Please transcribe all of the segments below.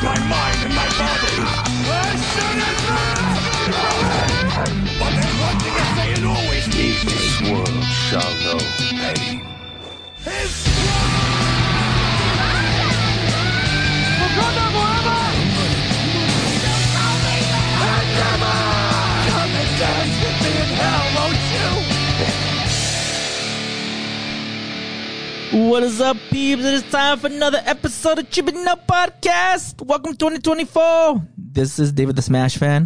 my mind and my body. But there's one thing I say and always keep. This world shall know pain. Come and dance with me in hell, won't you? What is up, peeps? It is time for another episode of Chipping Up Podcast. Welcome 2024. This is David the Smash Fan.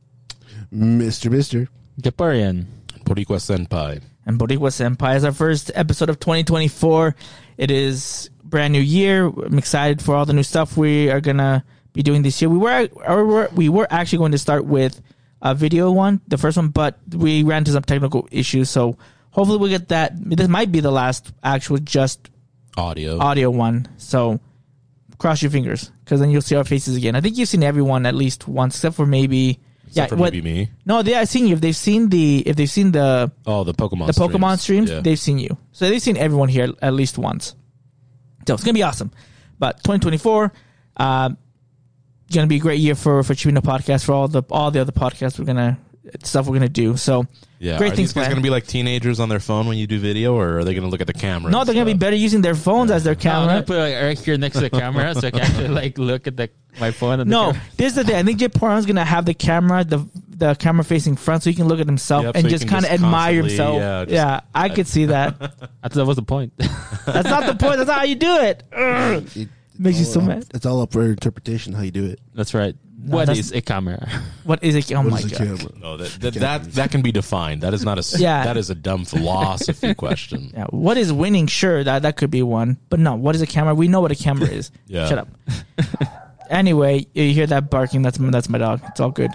Mr. Japarian. Boricua Senpai. And Boricua Senpai is our first episode of 2024. It is brand new year. I'm excited for all the new stuff we are going to be doing this year. We were actually going to start with a video one, the first one, but we ran into some technical issues. So hopefully we'll get that. This might be the last actual just audio one. So cross your fingers, because then you'll see our faces again. I think you've seen everyone at least once, except for maybe... maybe me. No, I've seen you. If they've seen the Pokemon streams, yeah. They've seen you. So they've seen everyone here at least once. So it's gonna be awesome. But 2024, gonna be a great year for Chipping Up Podcast, for all the other podcasts we're gonna do. So Yeah, great are things these guys planned. going to be like teenagers on their phone when you do video, or are they going to look at the camera? No, they're gonna be better using their phones as their I'm camera. gonna put it right here next to the camera so I can actually like look at my phone. And No, this is the thing. I think Japaran's gonna have the camera, the camera facing front, so he can look at himself Yep, and so you just can kind of just admire constantly, himself. yeah, I could see that. I thought that was the point. That's not the point. That's not how you do it. Ugh. Makes you so mad. It's all up for interpretation how you do it. That's right. No, What that's- is a camera? What is it? Oh What my is a god. camera? No, that can be defined. That is not a Yeah. that is a dumb philosophy question. Yeah, what is winning? Sure, that could be one. But no, what is a camera? We know what a camera is. Yeah. Shut up. Anyway, you hear that barking? That's my dog. It's all good.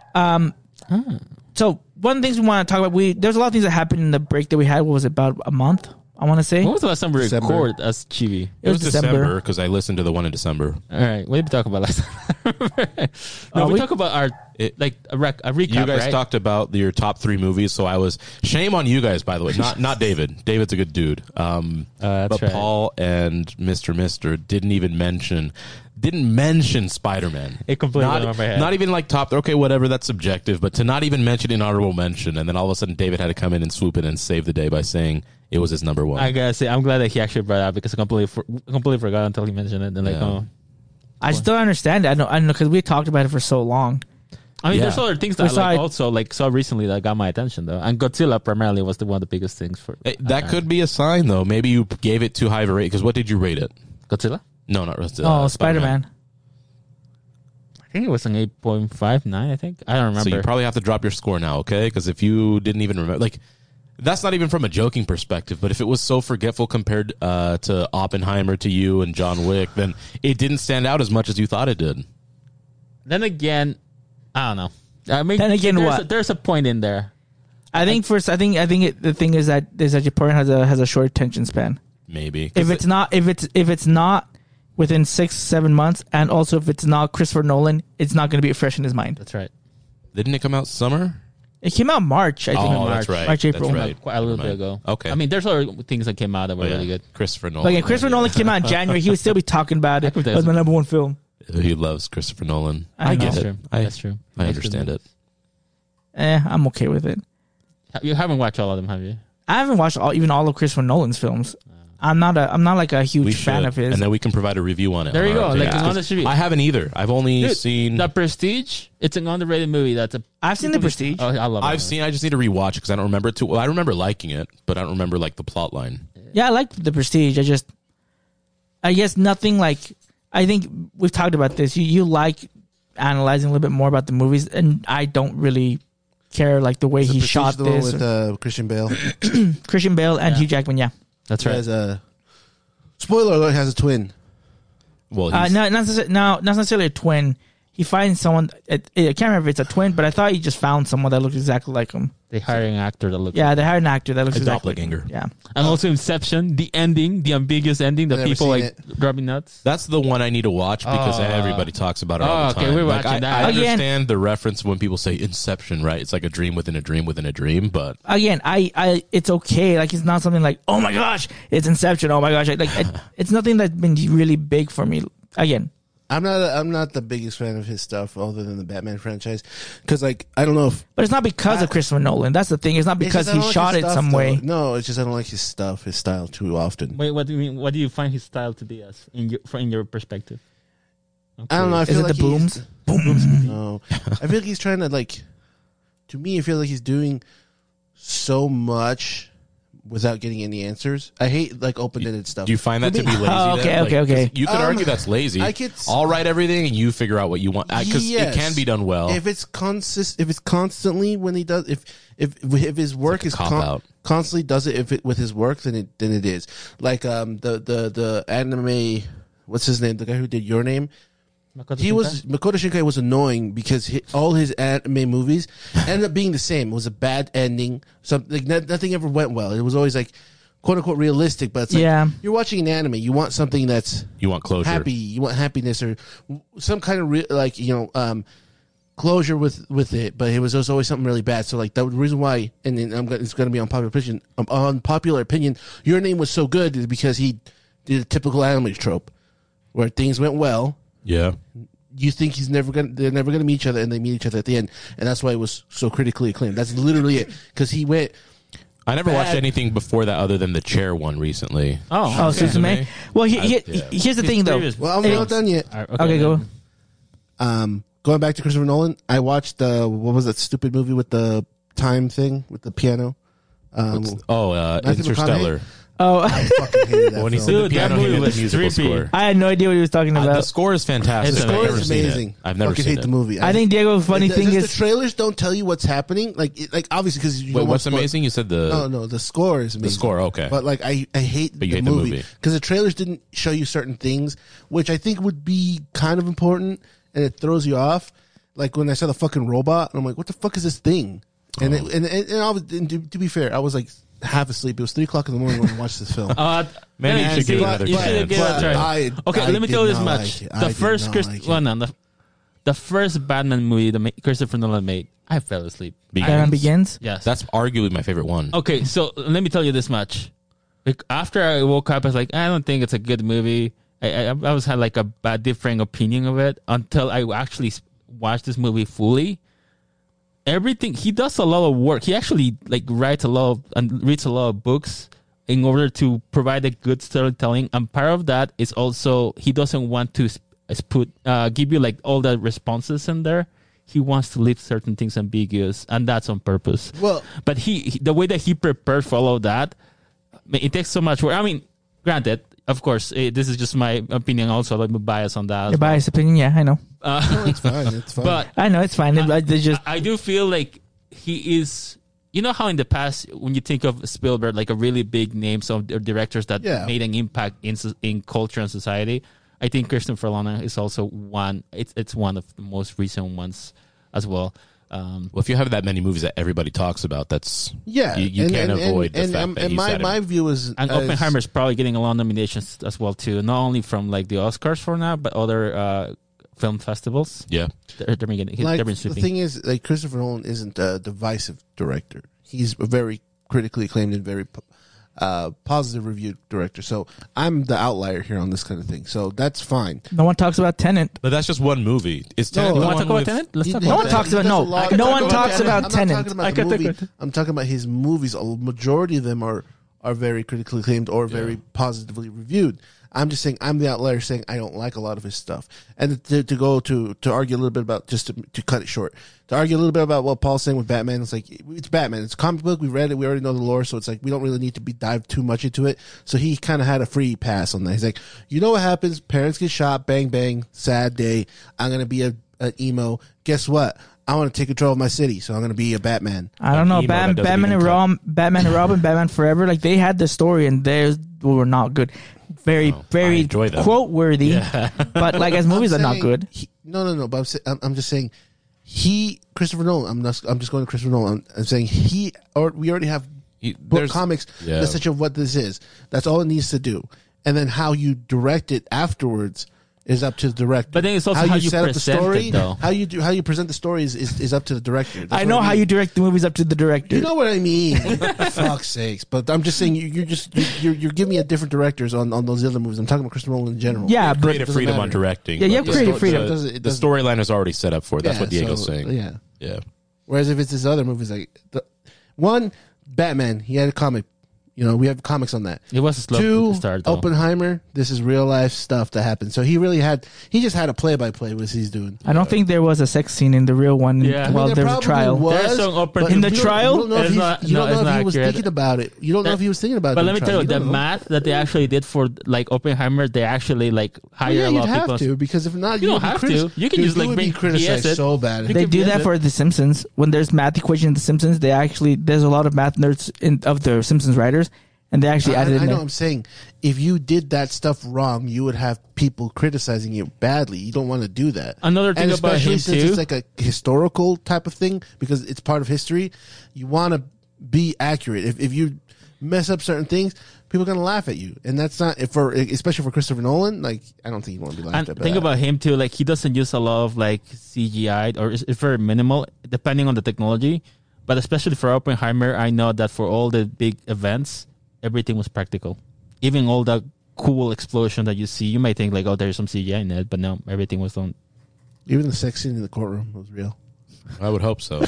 So one of the things we want to talk about, there's a lot of things that happened in the break that we had. What was it, about a month? I want to say. When was the last time we December. recorded as Chibi? It was December. because I listened to the one in December. All right, what did we talk about last time? No, we we- talk about our a recap. You guys right? talked about your top 3 movies, so I was shame on you guys, by the way. Not David. David's a good dude. That's but right. Paul and Mr. didn't mention Spider-Man. It completely went over my head. Not even like top. Okay, whatever. That's subjective. But to not even mention an honorable mention, and then all of a sudden David had to come in and swoop in and save the day by saying it was his number 1. I gotta say, I'm glad that he actually brought it up because I completely forgot until he mentioned it. And like, Yeah. I just don't understand it. I don't know, because we talked about it for so long. I mean, Yeah. there's other things that We saw I it- also saw recently that got my attention though. And Godzilla primarily was one of the biggest things for That could be a sign, though. Maybe you gave it too high of a rate. Because what did you rate it? Godzilla. No, not Godzilla. Spider-Man. I think it was an 8.59. I think I don't remember. So you probably have to drop your score now, okay? Because if you didn't even remember, like, that's not even from a joking perspective. But if it was so forgetful compared to Oppenheimer, to you, and John Wick, then it didn't stand out as much as you thought it did. Then again, I don't know. I mean, Then again, there's what? There's a point in there. I think the thing is that Japan has a short attention span. Maybe. If it's not within 6-7 months, and also if it's not Christopher Nolan, it's not going to be fresh in his mind. That's right. Didn't it come out summer? It came out March, I think. Oh, that's right. March, April. That's right. Quite a little Never bit mind. ago. Okay. I mean, there's other things that came out that were Oh, yeah. really good. Christopher Nolan. Like if Christopher Nolan came out in January, he would still be talking about it. I think That was my number 1 film. He loves Christopher Nolan. I know. get That's it. true. I That's true. I understand it. I'm okay with it. You haven't watched all of them, have you? I haven't watched even all of Christopher Nolan's films. I'm not like a We huge fan should, of his. and then we can provide a review on it. There on you our go. Like, page. it's on the should be. I haven't either. I've only Dude, seen. The Prestige. It's an underrated movie. I've seen The Prestige. Oh, I love it. I've seen. I just need to rewatch it because I don't remember it too. Well, I remember liking it, but I don't remember like the plot line. Yeah, I like The Prestige. I guess nothing like. I think we've talked about this. You like analyzing a little bit more about the movies, and I don't really care like the way Is he the shot Prestige the one this. with Christian Bale. Christian Bale and Yeah. Hugh Jackman. Yeah, That's He right. has a spoiler alert. Has a twin. Well, not necessarily a twin. He finds someone. I can't remember if it's a twin, but I thought he just found someone that looked exactly like him. They hiring an actor that looks. Yeah, they hired an actor that looks A exactly like him. doppelganger. Yeah. And also Inception, the ending, the ambiguous ending that Never people seen like driving nuts. that's the one I need to watch because everybody talks about it all the okay, time. we're Like, watching that. I Again- understand the reference when people say Inception, right? It's like a dream within a dream within a dream, but Again, I it's okay. Like it's not something like, oh my gosh, it's Inception. Oh my gosh, it's nothing that's been really big for me. Again, I'm not the biggest fan of his stuff, other than the Batman franchise, because like I don't know if But it's not because of Christopher Nolan. That's the thing. It's not because it's just I he don't like shot his it stuff, some though. way. No, it's just I don't like his style too often. Wait, what do you mean? What do you find his style to be as in your perspective? I don't know. I feel Is it like the booms? No, I feel like he's trying to like. To me, I feel like he's doing so much without getting any answers. I hate like open-ended stuff. Do you find that to be lazy? Oh, okay, then? okay, okay. 'cause you could argue that's lazy. I could I'll write everything and you figure out what you want because Yes. it can be done well. If it's constantly when he does, if his work like a is cop-out. constantly does it with his work, then it is like the anime. What's his name? The guy who did Your Name. Makoto Shinkai was annoying because all his anime movies ended up being the same. It was a bad ending. Something like nothing ever went well. It was always like quote unquote realistic, but it's like Yeah. you're watching an anime. You want something that's You want closure. happy. You want happiness or some kind of closure with it. But it was just always something really bad. So like that was the reason why, and then it's going to be unpopular opinion. Your Name was so good is because he did a typical anime trope where things went well. Yeah. You think they're never gonna meet each other, and they meet each other at the end, and that's why it was so critically acclaimed. That's literally it, because he went. I never watched Bad. anything before that other than the chair one recently. Oh, Okay. Suzume. Well, Yeah. here's the thing, though. Well, I'm not done yet. Okay, go. Going back to Christopher Nolan, I watched what was that stupid movie with the time thing with the piano? Matthew Interstellar. Oh, I fucking hated that When he film. said Dude, the that piano, he movie meant was the musical trippy. score. I had no idea what he was talking The about. score is fantastic. It's The score I've never is seen it. amazing. I've never fucking seen hate it. the movie. I think Diego's funny thing the is trailers don't tell you what's happening. Like obviously because you Wait, don't what's want to spoil- amazing? You said the No, the score is amazing. the score. Okay, But like I hate But the you hate the movie movie. because the trailers didn't show you certain things, which I think would be kind of important, and it throws you off. Like when I saw the fucking robot, and I'm like, "What the fuck is this thing?" And to be fair, I was like half asleep. It was 3:00 in the morning when I watched this film. Maybe you should give it another You should chance. give it a try. But Okay, I let me did tell you this not much: like it. I the did first not like it. the first Batman movie that Christopher Nolan made, I fell asleep. Batman Begins. Yes. That's arguably my favorite one. Okay, so let me tell you this much. Like, after I woke up, I was like, I don't think it's a good movie. I had like a bad, differing opinion of it until I actually watched this movie fully. Everything he does a lot of work. He actually like writes a lot of, and reads a lot of books in order to provide a good storytelling. And part of that is also he doesn't want to give you like all the responses in there. He wants to leave certain things ambiguous, and that's on purpose. Well, But the way that he prepared for all of that, it takes so much work. I mean, granted, of course, this is just my opinion. Also, I'm biased on that. Your biased opinion, yeah, I know. no, it's fine. It's fine. But I know it's fine. They just I do feel like he is. You know how in the past, when you think of Spielberg, like a really big names of directors that Yeah. made an impact in culture and society, I think Christopher Nolan is also one. It's one of the most recent ones as well. Well, if you have that many movies that everybody talks about, that's yeah, you can't avoid the fact that and you said my it. view is And Oppenheimer's probably getting a lot of nominations as well too, not only from like the Oscars for now, but other film festivals. Yeah, They're been like they've been the sweeping. thing is, like Christopher Nolan isn't a divisive director. He's a very critically acclaimed and very positive reviewed director. So I'm the outlier here on this kind of thing. So that's fine. no one talks about Tenet. but that's just one movie. Is Tenet No, the you want to one talk about with- Tenet? Let's talk He- No about one he Tenet. talks about does a no. lot- No one talks about I'm Tenet. not talking about the movie. I'm talking about his movies. A majority of them are very critically acclaimed or very positively reviewed. I'm just saying I'm the outlier saying I don't like a lot of his stuff. And to argue a little bit about, just to cut it short, to argue a little bit about what Paul's saying with Batman, it's like, it's Batman. It's a comic book. We read it. We already know the lore. So it's like, we don't really need to dive too much into it. So he kind of had a free pass on that. He's like, you know what happens? Parents get shot. Bang, bang. Sad day. I'm going to be an emo. Guess what? I want to take control of my city. So I'm going to be a Batman. I don't know. emo that doesn't Batman even and Robin, Batman Forever. Like they had the story, and theirs were not good. Very I enjoy them. quote worthy. But like as movies, I'm are not saying good. No. But I'm just saying Christopher Nolan. I'm just going to Christopher Nolan. I'm saying we already have book comics. Yeah. That's such of what this is. That's all it needs to do. And then how you direct it afterwards is up to the director. But then it's also how you set up the present story. it, though. How you present the story is up to the director. That's I what know how mean. you direct the movies up to the director. You know what I mean? Fuck's sakes! But I'm just saying you're giving me a different directors on those other movies. I'm talking about Christopher Nolan in general. yeah, but Creative doesn't freedom on matter. directing. Yeah, you but have creative freedom. It The doesn't- storyline is already set up for it. That's Yeah, what Diego's so, saying. Yeah. Yeah. Whereas if it's his other movies, like one Batman, he had a comic. You know, we have comics on that. It was a slow Two, start, though. Oppenheimer. This is real life stuff that happened. So he just had a play by play what he's doing. I don't think there was a sex scene in the real one. Yeah. I mean, While there there was a probably trial. was, There's some open- but In the you don't- trial? you don't know if It's he's- not- you don't no, know it's if not he was accurate. thinking about it. You don't know if he was thinking about it. But in let me the tell trial. you, the don't know. math that they actually did for like Oppenheimer, they actually like Well, hire yeah, a you'd lot of have people. to because if not, You don't would be have to. You can Dude, just, like, would be bring criticized BS it. so bad. You They can do be that it. for The Simpsons. When there's math equation in The Simpsons, there's a lot of math nerds of the Simpsons writers, and they actually added I in know. there. I'm saying if you did that stuff wrong, you would have people criticizing you badly. You don't want to do that. Another thing and about especially him, since too- it's like a historical type of thing because it's part of history. You want to be accurate. If you mess up certain things, people are gonna laugh at you, and that's not especially for Christopher Nolan. Like I don't think you want to be laughed And at. think that. about him too. Like he doesn't use a lot of like CGI, or it's very minimal depending on the technology. But especially for Oppenheimer, I know that for all the big events, everything was practical. Even all the cool explosion that you see, you might think like, oh, there's some CGI in it, but no, everything was done. Even the sex scene in the courtroom was real. I would hope so.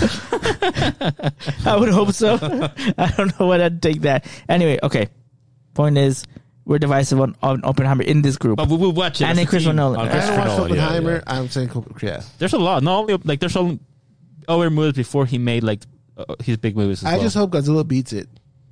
I would hope so. I don't know what I'd take that. Anyway, okay. Point is, we're divisive on Oppenheimer in this group. But we will watch it. And as in a Christopher team. Nolan. On I Christopher haven't watched Nolan, yeah, Oppenheimer. yeah. I'm saying, yeah. There's a lot. Not only like there's some other movies before he made like his big movies. As I well. just hope Godzilla beats it.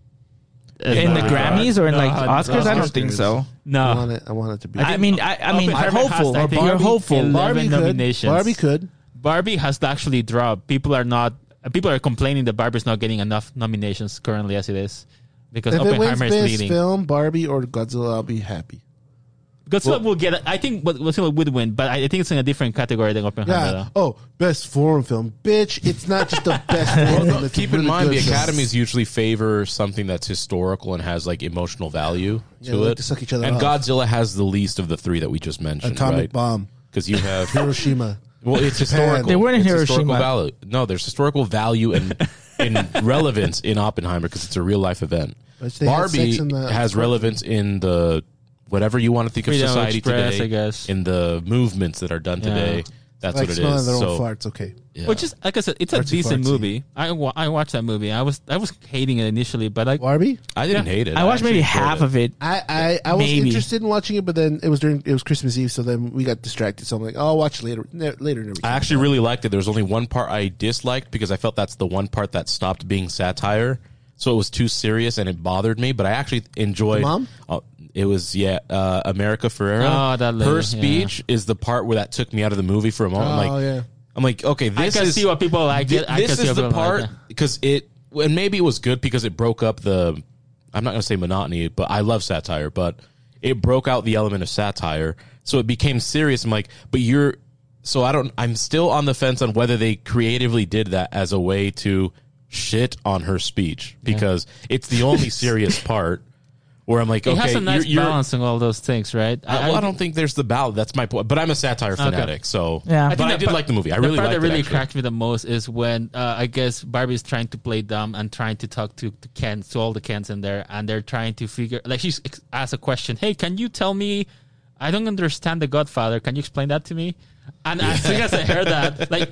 in the No, Grammys or in like no, Oscars? I don't Oscars. think so. I no. want it to be. I mean, I'm Oppenheimer hopeful. has, I think, You're hopeful. 11 Barbie could. nominations. Barbie could. Barbie has actually dropped. People are complaining that Barbie's not getting enough nominations currently as it is because If it wins Oppenheimer is best leading. film, Barbie or Godzilla, I'll be happy. Godzilla will get. I think Godzilla would win, but I think it's in a different category than Oppenheimer. Yeah. Though. Oh, best foreign film, bitch! It's not just the best foreign film. It's a Keep in really mind, the good film. academies usually favor something that's historical and has like emotional value Yeah, to they like it. to suck each other and off. Godzilla has the least of the three that we just mentioned, Atomic right? Bomb, Because you have Hiroshima. well, it's historical. They weren't in It's Hiroshima. historical value. No, there's historical value and in relevance in Oppenheimer because it's a real life event. But they had Barbie sex in the- has relevance in the whatever you want to think of Freedom of society express, today, I guess. in the movements that are done Yeah. today. That's Like what it smelling is. their own So, farts. Okay. yeah. Which is like I said, it's a Artsy decent fartsy. movie. I watched that movie. I was hating it initially, but like Barbie. I didn't hate it. I watched maybe half of it. I was Maybe. interested in watching it, but then it was Christmas Eve, so then we got distracted. So I'm like, oh, I'll watch it later. Later. I actually really liked it. There was only one part I disliked because I felt that's the one part that stopped being satire. So it was too serious and it bothered me. But I actually enjoyed. The mom? It was America Ferrera. Oh, that lady, Her yeah. speech is the part where that took me out of the movie for a moment. I'm Oh like, yeah. I'm like, okay, I this can is see what people like it. I can this see is what the people part like it. because and maybe it was good because it broke up the. I'm not going to say monotony, but I love satire, but it broke out the element of satire, so it became serious. I'm like, but you're. So I'm still on the fence on whether they creatively did that as a way to shit on her speech because it's the only serious part where I'm like, It okay, has a nice you're, balance on all those things, right? I don't think there's the balance. That's my point. But I'm a satire fanatic, so Yeah. But I did like the movie. I really the part liked that really it. Actually. cracked me the most is when I guess Barbie is trying to play dumb and trying to talk to Ken, to all the Kens in there, and they're trying to figure. Like she's asked a question. Hey, can you tell me? I don't understand The Godfather. Can you explain that to me? And as soon as I heard that, like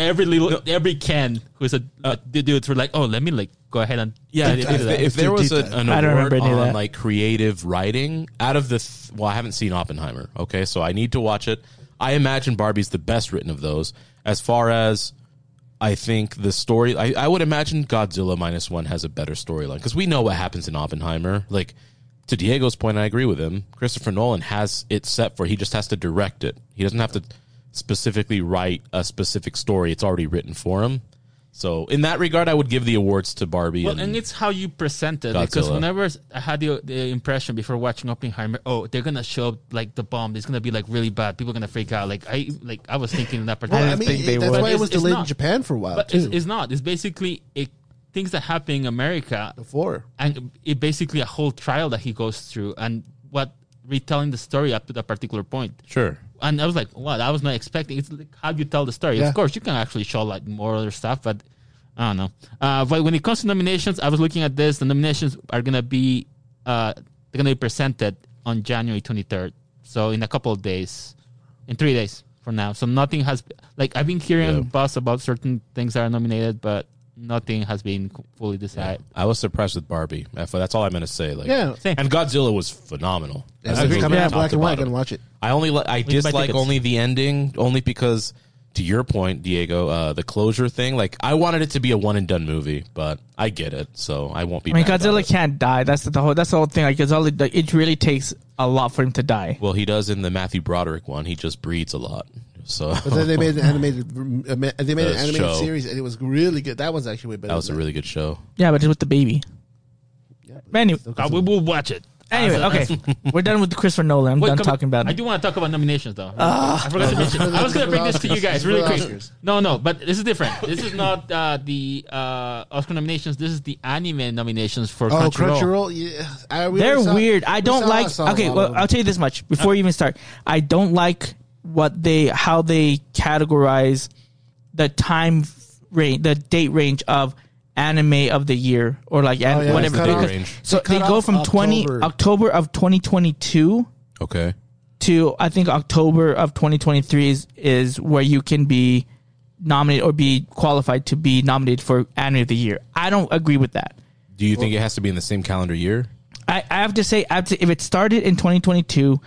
every Ken who's a dudes were like, oh, let me like go ahead and Yeah, do that. if there was an I don't award remember any of on that. like creative writing out of the well, I haven't seen Oppenheimer. Okay, so I need to watch it. I imagine Barbie's the best written of those. As far as I think the story, I would imagine Godzilla -1 has a better storyline because we know what happens in Oppenheimer. Like to Diego's point, I agree with him. Christopher Nolan has it set for. He just has to direct it. He doesn't have to specifically write a specific story. It's already written for him. So in that regard, I would give the awards to Barbie. Well, and it's how you present it. Because Godzilla. whenever I had the impression before watching Oppenheimer, oh, they're gonna show up, like the bomb. It's gonna be like really bad. People are gonna freak out. I was thinking in that particular. Well, I didn't mean, think they that's would. why it It's- was it's delayed in not. Japan for a while But too. it's not. It's basically things that happen in America, Before. and it basically a whole trial that he goes through, and what retelling the story up to that particular point. Sure. And I was like, "What? I was not expecting." It's like how you tell the story. Yeah. Of course, you can actually show like more other stuff, but I don't know. But when it comes to nominations, I was looking at this. The nominations are gonna be presented on January 23rd. So in a couple of days, in 3 days from now. So nothing has I've been hearing buzz about certain things that are nominated, but nothing has been fully decided. I was surprised with Barbie. That's all I'm gonna say. Same. And Godzilla was phenomenal. It's That's coming out top black to and white. bottom. Gonna watch it. I dislike tickets. only the ending, only because, to your point, Diego, the closure thing. Like, I wanted it to be a one and done movie, but I get it, so I won't be. I mean, mad about Godzilla it. can't die. That's the whole thing. Like, it really takes a lot for him to die. Well, he does in the Matthew Broderick one. He just breathes a lot. So But then they made an animated. They made an The animated show. series, and it was really good. That was actually way better. that was a than really good show. Yeah, but it's with the baby. Yeah, But anyway, We will watch it. anyway, okay, we're done with Christopher Nolan. I'm done talking about I it. do want to talk about nominations, though. I forgot to mention. I was going to bring this to you guys really quick. Oscars. No, but this is different. This is not the Oscar nominations. This is the anime nominations for Oh, Crunchyroll. Yeah, They're weird. I don't like. Okay, well, I'll tell you this much before you even start. I don't like how they categorize the time range, the date range of anime of the year or yeah, whatever. cut off- Because- range. so They they cut go off from October. October of 2022 Okay. to I think October of 2023 is where you can be nominated or be qualified to be nominated for anime of the year. I don't agree with that. Do you think it has to be in the same calendar year? I have to say if it started in 2022,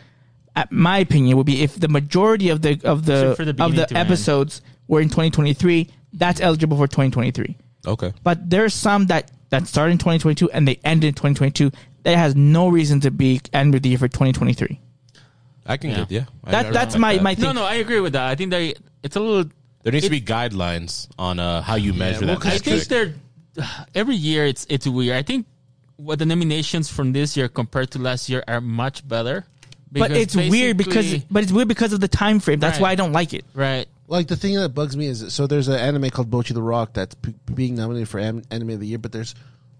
my opinion would be if the majority of the For the beginning to end. episodes were in 2023, that's eligible for 2023. Okay. But there's some that started in 2022 and they ended in 2022 that has no reason to be anime of the year for 2023. I can get, yeah. That's my thing. No, I agree with that. I think it's a little. There needs to be guidelines on how you measure well, that. 'cause I think metric. every year it's weird. I think what the nominations from this year compared to last year are much better. But it's weird because of the time frame. That's Right. why I don't like it. right. Like the thing that bugs me is there's an anime called Bocchi the Rock that's being nominated for anime of the year, but there's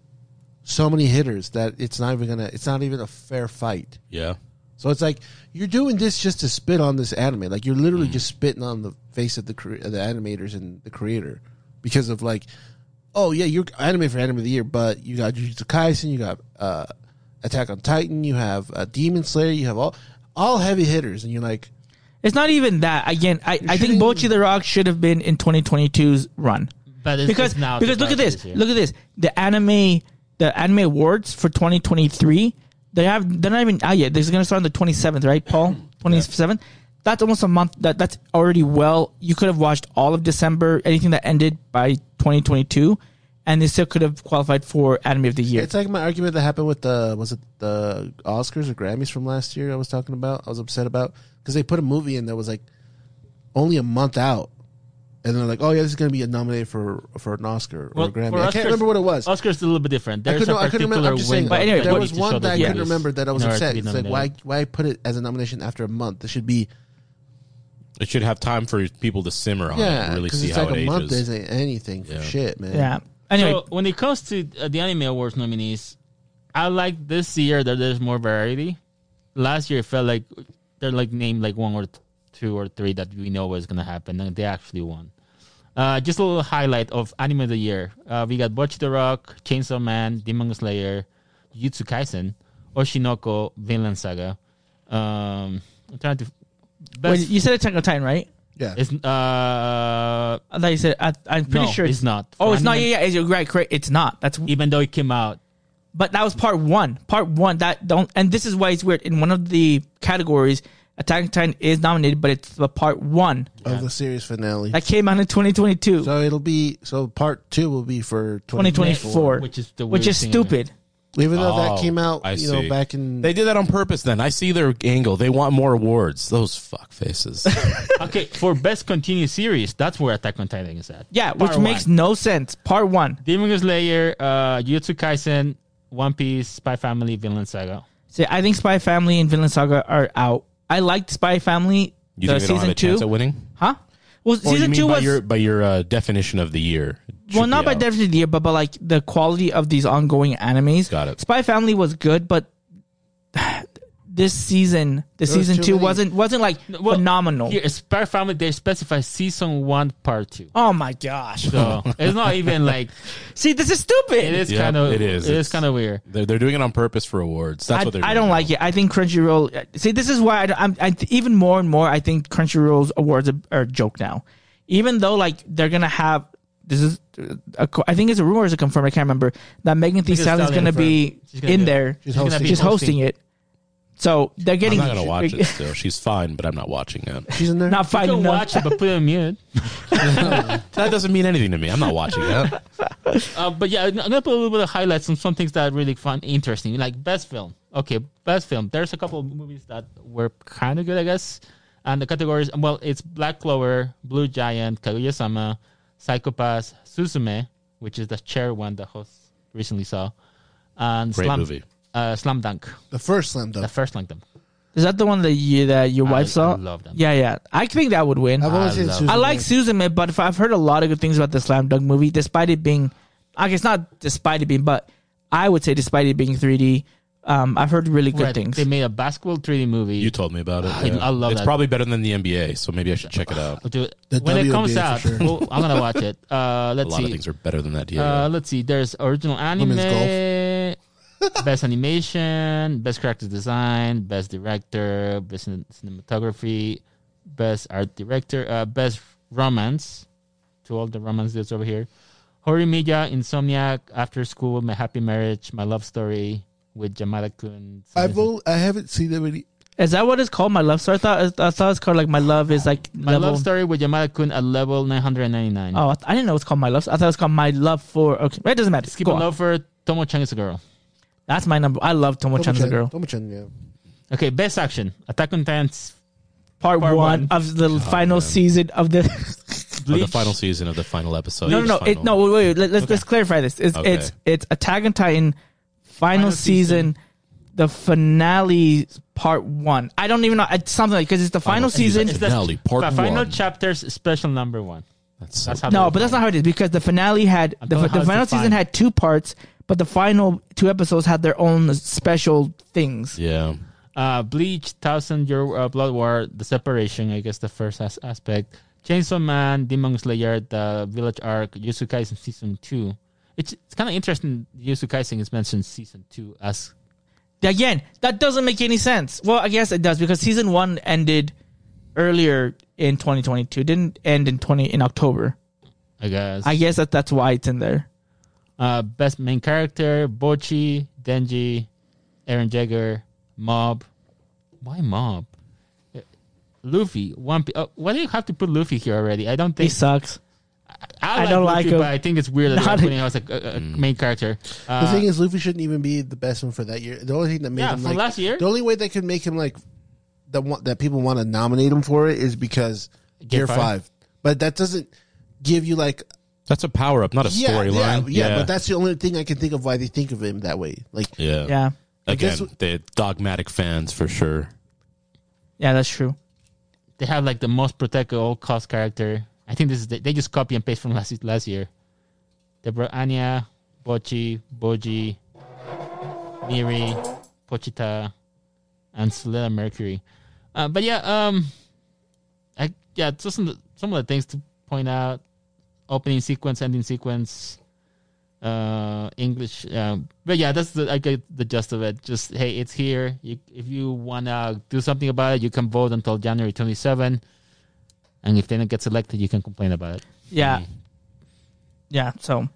so many hitters that it's not even a fair fight. Yeah. So it's like you're doing this just to spit on this anime. Like you're literally just spitting on the face of the animators and the creator because of like, oh yeah, you're anime for anime of the year, but you got Jujutsu Kaisen, you got Attack on Titan, you have Demon Slayer, you have all heavy hitters, and you're like, It's not even that. Again, I think shouldn't- Bocchi the Rock should have been in 2022's run. But it's Because now look at this. year. Look at this. The anime awards for 2023, they're not even out yet. They're going to start on the 27th, right, Paul? 27th. That's almost a month. That's already you could have watched all of December, anything that ended by 2022, and they still could have qualified for Anime of the Year. it's like my argument that happened with the Oscars or Grammys from last year. I was talking about. I was upset about because they put a movie in that was like only a month out, and they're like, "Oh yeah, this is going to be nominated for an Oscar or a Grammy." I can't remember what it was. Oscar's a little bit different. I There's couldn't a remember. particular I'm just saying. window. But anyway, that there you was need to one show that I the couldn't movies remember that I was in order to upset. be It's like nominated. why put it as a nomination after a month? It should be It should have time for people to simmer on it yeah, and really because see it's how like it a month ages. isn't anything for Yeah. shit, man. Yeah. Anyway, So when it comes to the Anime Awards nominees, I like this year that there's more variety. Last year, it felt like they're like named like one or two or three that we know was gonna happen, and they actually won. Just a little highlight of Anime of the Year. We got Bocchi the Rock, Chainsaw Man, Demon Slayer, Jujutsu Kaisen, Oshinoko, Vinland Saga. I'm trying to. wait, you said Attack on Titan, right? Yeah. It's I thought you said. I'm pretty no, sure it's not. Oh, it's not. Anime- Yeah, yeah. Right, correct. It's not. That's. Even though it came out. But that was part one. Part one. That don't. And this is why it's weird. In one of the categories, Attack on Titan is nominated, but it's the part one Of the series finale. that came out in 2022, So part 2 will be for 2024, Which is the which weird is thing. stupid. Even though Oh, that came out, I you know, see. back in They did that on purpose then. I see their angle. They want more awards. Those fuck faces. Okay, for best continued series, that's where Attack on Titan is at. Yeah, which Part makes one. no sense. Part one. Demon Slayer, Jujutsu Kaisen, One Piece, Spy Family, Vinland Saga. See, I think Spy Family and Vinland Saga are out. I liked Spy Family. You the think they don't have season a chance 2, at winning? huh? Well, Or you season mean 2 was by your definition of the year? well, Should not be by out. definition of the year, but like the quality of these ongoing animes. Got it. Spy Family was good, but this season, season too 2 many- wasn't like Well, phenomenal. Here, Spy Family, they specify season 1, part 2. Oh my gosh! So it's not even like See, this is stupid. it is Yeah, kind of it is. It is It's- kind of weird. They're doing it on purpose for awards. That's what they're doing. I don't like it. I think Crunchyroll. See, this is why even more and more. I think Crunchyroll's awards are a joke now. Even though like they're gonna have this is, I think it's a rumor, or is it confirmed? I can't remember that Megan Thee Stallion's gonna be She's gonna in do it. there. She's gonna hosting. be She's hosting it. So they're I'm getting. not gonna watch it still. She's fine, but I'm not watching it. She's in there. Not You fighting can enough. watch it, but put it on mute. That doesn't mean anything to me. I'm not watching that. But yeah, I'm gonna put a little bit of highlights on some things that are really fun, interesting. Like best film. Okay, best film. There's a couple of movies that were kind of good, I guess. And the categories, well, it's Black Clover, Blue Giant, Kaguya-sama, Psycho-Pass, Suzume, which is the chair one the host recently saw, and Great movie. Slam Dunk, The first Slam the Dunk. first Slam Dunk. Is that the one that your wife saw? I love them. Yeah. I think that would win. I've only seen love- Susan. I like Suzume, but if I've heard a lot of good things about the Slam Dunk movie, despite it being, I guess not despite it being, but I would say despite it being 3D, I've heard really good Right, things. They made a basketball 3D movie. You told me about it. I love It's that. probably better than the NBA, so maybe I should check it out. I'll do it. The When it comes WNBA for out, sure. well, I'm gonna watch it. A Let's lot of see. things are better than that. Yeah. Let's see. There's original anime, Women's best animation, best character design, best director, best cinematography, best art director, best romance. To all the romance that's over here. Horimiya, Insomniac, After School, My Happy Marriage, My Love Story with Yamada Kun. I haven't seen that many. Is that what it's called? My Love Story? I thought it's called like My Love is like My level. Love Story with Yamada Kun at level 999. Oh, I didn't know it's called My Love. I thought it was called My Love for. Okay, it doesn't matter. Skip Go a on. Love for Tomo-chan is a girl. That's my number. I love Tomo-chan as a girl. Tomo-chan, yeah. Okay, best action. Attack on Titan's Part Part one one. of the final man. season of the. Of the final season of the final episode. No. Wait. Let's clarify this. Okay. It's Attack on Titan final season, the finale part 1. I don't even know. It's something like because it's the final season. It's the Finale, part the final 1. chapter's special number 1. That's That's how. No, they but that's not define how it is because the finale had the thought how it's final season defined. had 2 parts, but the final 2 episodes had their own special things. Yeah. Bleach, 1000-Year Blood War, The Separation, I guess the first aspect. Chainsaw Man, Demon Slayer, The Village Arc, Jujutsu Kaisen Season 2. It's kind of interesting Jujutsu Kaisen is mentioned Season 2 as... Again, that doesn't make any sense. Well, I guess it does because season 1 ended earlier in 2022. Didn't end in October. I guess. I guess that's why it's in there. Best main character, Bochi, Denji, Eren Jaeger, Mob. Why Mob? Luffy, One Piece. Why do you have to put Luffy here already? I don't He think... sucks. I don't like Luffy, him. but I think it's weird that Not- they're putting him as a main character. The thing is, Luffy shouldn't even be the best one for that year. The only thing that made Yeah, him from like last year? the only way that could make him like that people want to nominate him for it is because Gear 5. But that doesn't give you like That's a power up, not a storyline. yeah. But that's the only thing I can think of why they think of him that way. Like, yeah. Yeah. Again, guess- the dogmatic fans for sure. Yeah, that's true. They have like the most protect at all cost character. I think this is they just copy and paste from last year. Deborah Anya, Bochi, Boji, Miri, Pochita, and Selena Mercury. But yeah, just some of the things to point out: opening sequence, ending sequence, English. But yeah, I get the gist of it. Just hey, it's here. If you wanna do something about it, you can vote until January 27. And if they don't get selected, you can complain about it. Yeah. Yeah, so.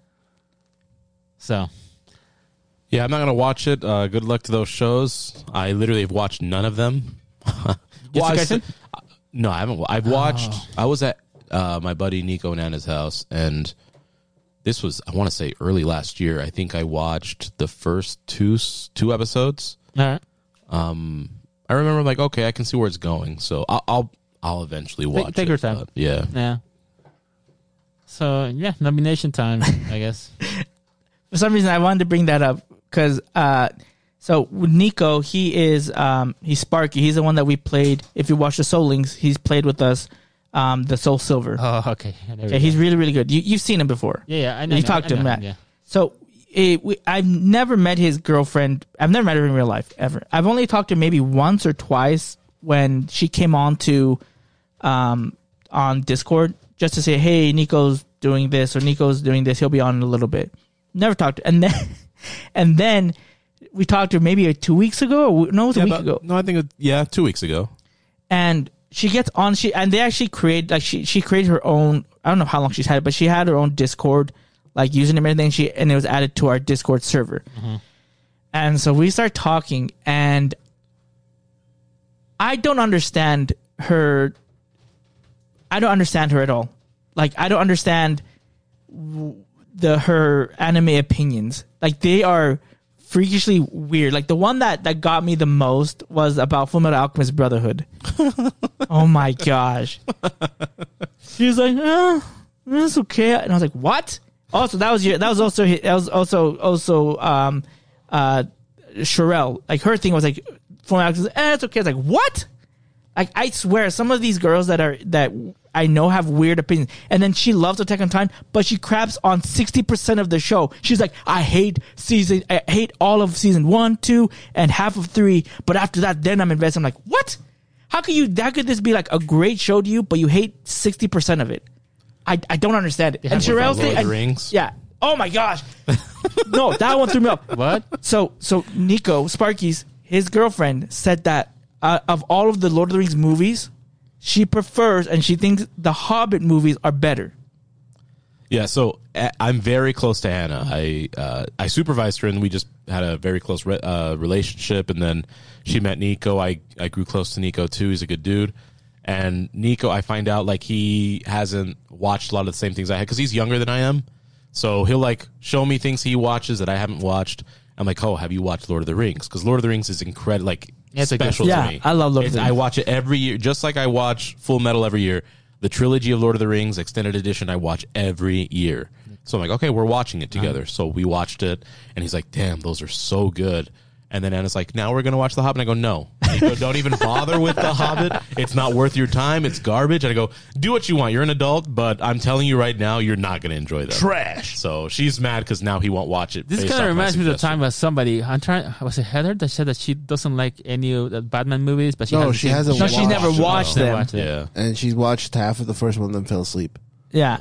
Yeah, I'm not gonna watch it. Good luck to those shows. I literally have watched none of them. Jujutsu Kaisen? No, I haven't. I've watched. I was at my buddy Nico Nana's house, and this was, I want to say, early last year. I think I watched the first two episodes. All right. I remember like, okay, I can see where it's going, so I'll eventually watch. Take it, your time. but yeah. Yeah. So yeah, nomination time, I guess. For some reason, I wanted to bring that up because, so with Nico, he's Sparky. He's the one that we played. If you watch the Soul Links, he's played with us, the Soul Silver. Oh, okay. There we Yeah, go. he's really, really good. You've seen him before. Yeah, I know. You talked to him, I know Matt. Yeah. So I've never met his girlfriend. I've never met her in real life ever. I've only talked to her maybe once or twice when she came on Discord just to say, hey, Nico's doing this or Nico's doing this. He'll be on in a little bit. Never talked to her. And then we talked to her maybe 2 weeks ago. Or, no, it was a week ago. No, I think 2 weeks ago. And she gets on. And they actually create like she created her own. I don't know how long she's had it, but she had her own Discord, like username and everything. And it was added to our Discord server. Mm-hmm. And so we start talking, and I don't understand her. I don't understand her at all. Like, I don't understand her anime opinions. Like, they are freakishly weird. Like, the one that got me the most was about Fullmetal Alchemist Brotherhood. Oh my gosh. She was like, that's okay. And I was like, what? Also, that was also Sherelle. Like, her thing was like, Fullmetal Alchemist, it's okay. I was like, what? Like, I swear, some of these girls that I know have weird opinions. And then she loves Attack on Titan, but she craps on 60% of the show. She's like, I hate all of season 1, 2, and half of 3. But after that, then I'm invested. I'm like, what? How could this be like a great show to you, but you hate 60% of it? I don't understand it. And Sherelle's thing, Lord of the Rings. yeah. Oh my gosh. No, that one threw me off. What? So Nico, Sparky's, his girlfriend said that of all of the Lord of the Rings movies, she prefers and she thinks the Hobbit movies are better. Yeah, so I'm very close to Hannah. I supervised her, and we just had a very close relationship. And then she met Nico. I grew close to Nico too. He's a good dude. And Nico, I find out like he hasn't watched a lot of the same things I had because he's younger than I am. So he'll like show me things he watches that I haven't watched. I'm like, oh, have you watched Lord of the Rings? Because Lord of the Rings is incredible. Like, it's special to me. I love Lord of the Rings. I watch it every year, just like I watch Full Metal every year. The trilogy of Lord of the Rings, extended edition, I watch every year. So I'm like, okay, we're watching it together. So we watched it, and he's like, damn, those are so good. And then Anna's like, now we're going to watch The Hobbit. And I go, no. And you go, don't even bother with The Hobbit. It's not worth your time. It's garbage. And I go, do what you want. You're an adult, but I'm telling you right now, you're not going to enjoy that. Trash. So she's mad because now he won't watch it. This kind of reminds me of the time where somebody, was it Heather that said that she doesn't like any of the Batman movies, but she hasn't. No, she's never watched them. Yeah. And she's watched half of the first one, then fell asleep. Yeah.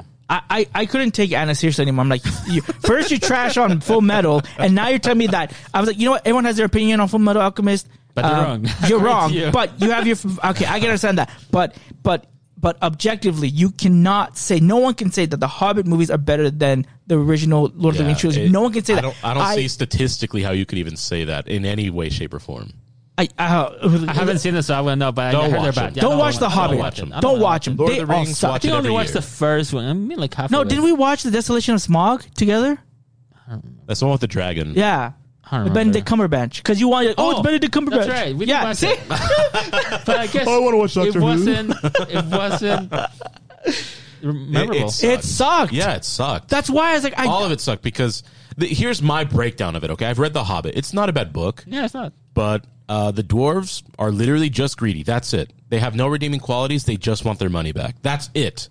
I couldn't take Anna seriously anymore. I'm like, first you trash on Full Metal, and now you're telling me that. I was like, you know what? Everyone has their opinion on Full Metal Alchemist. But you're wrong. You're wrong. But you have your... Okay, I can understand that. But objectively, you cannot say... No one can say that the Hobbit movies are better than the original Lord of the Rings trilogy. No one can say that. I don't see statistically how you could even say that in any way, shape, or form. I haven't seen this, so I wouldn't know. But I heard they're bad. Don't watch The Hobbit. Don't watch them. Lord of the Rings, all suck. watch I it only every watched year. the first one. I mean, like half. No, of it. didn't we watch The Desolation of Smog together? That's the one with the dragon. Yeah. I don't With Benedict Cumberbatch. Because you wanted... Oh, it's Benedict Cumberbatch. That's right. We did Yeah, watch see? it. But I guess I wanna watch Doctor Who. It wasn't memorable. It sucked. Yeah, it sucked. That's why I was like... All of it sucked because here's my breakdown of it, okay? I've read The Hobbit. It's not a bad book, Yeah, it's not. but the dwarves are literally just greedy. That's it. They have no redeeming qualities. They just want their money back. That's it.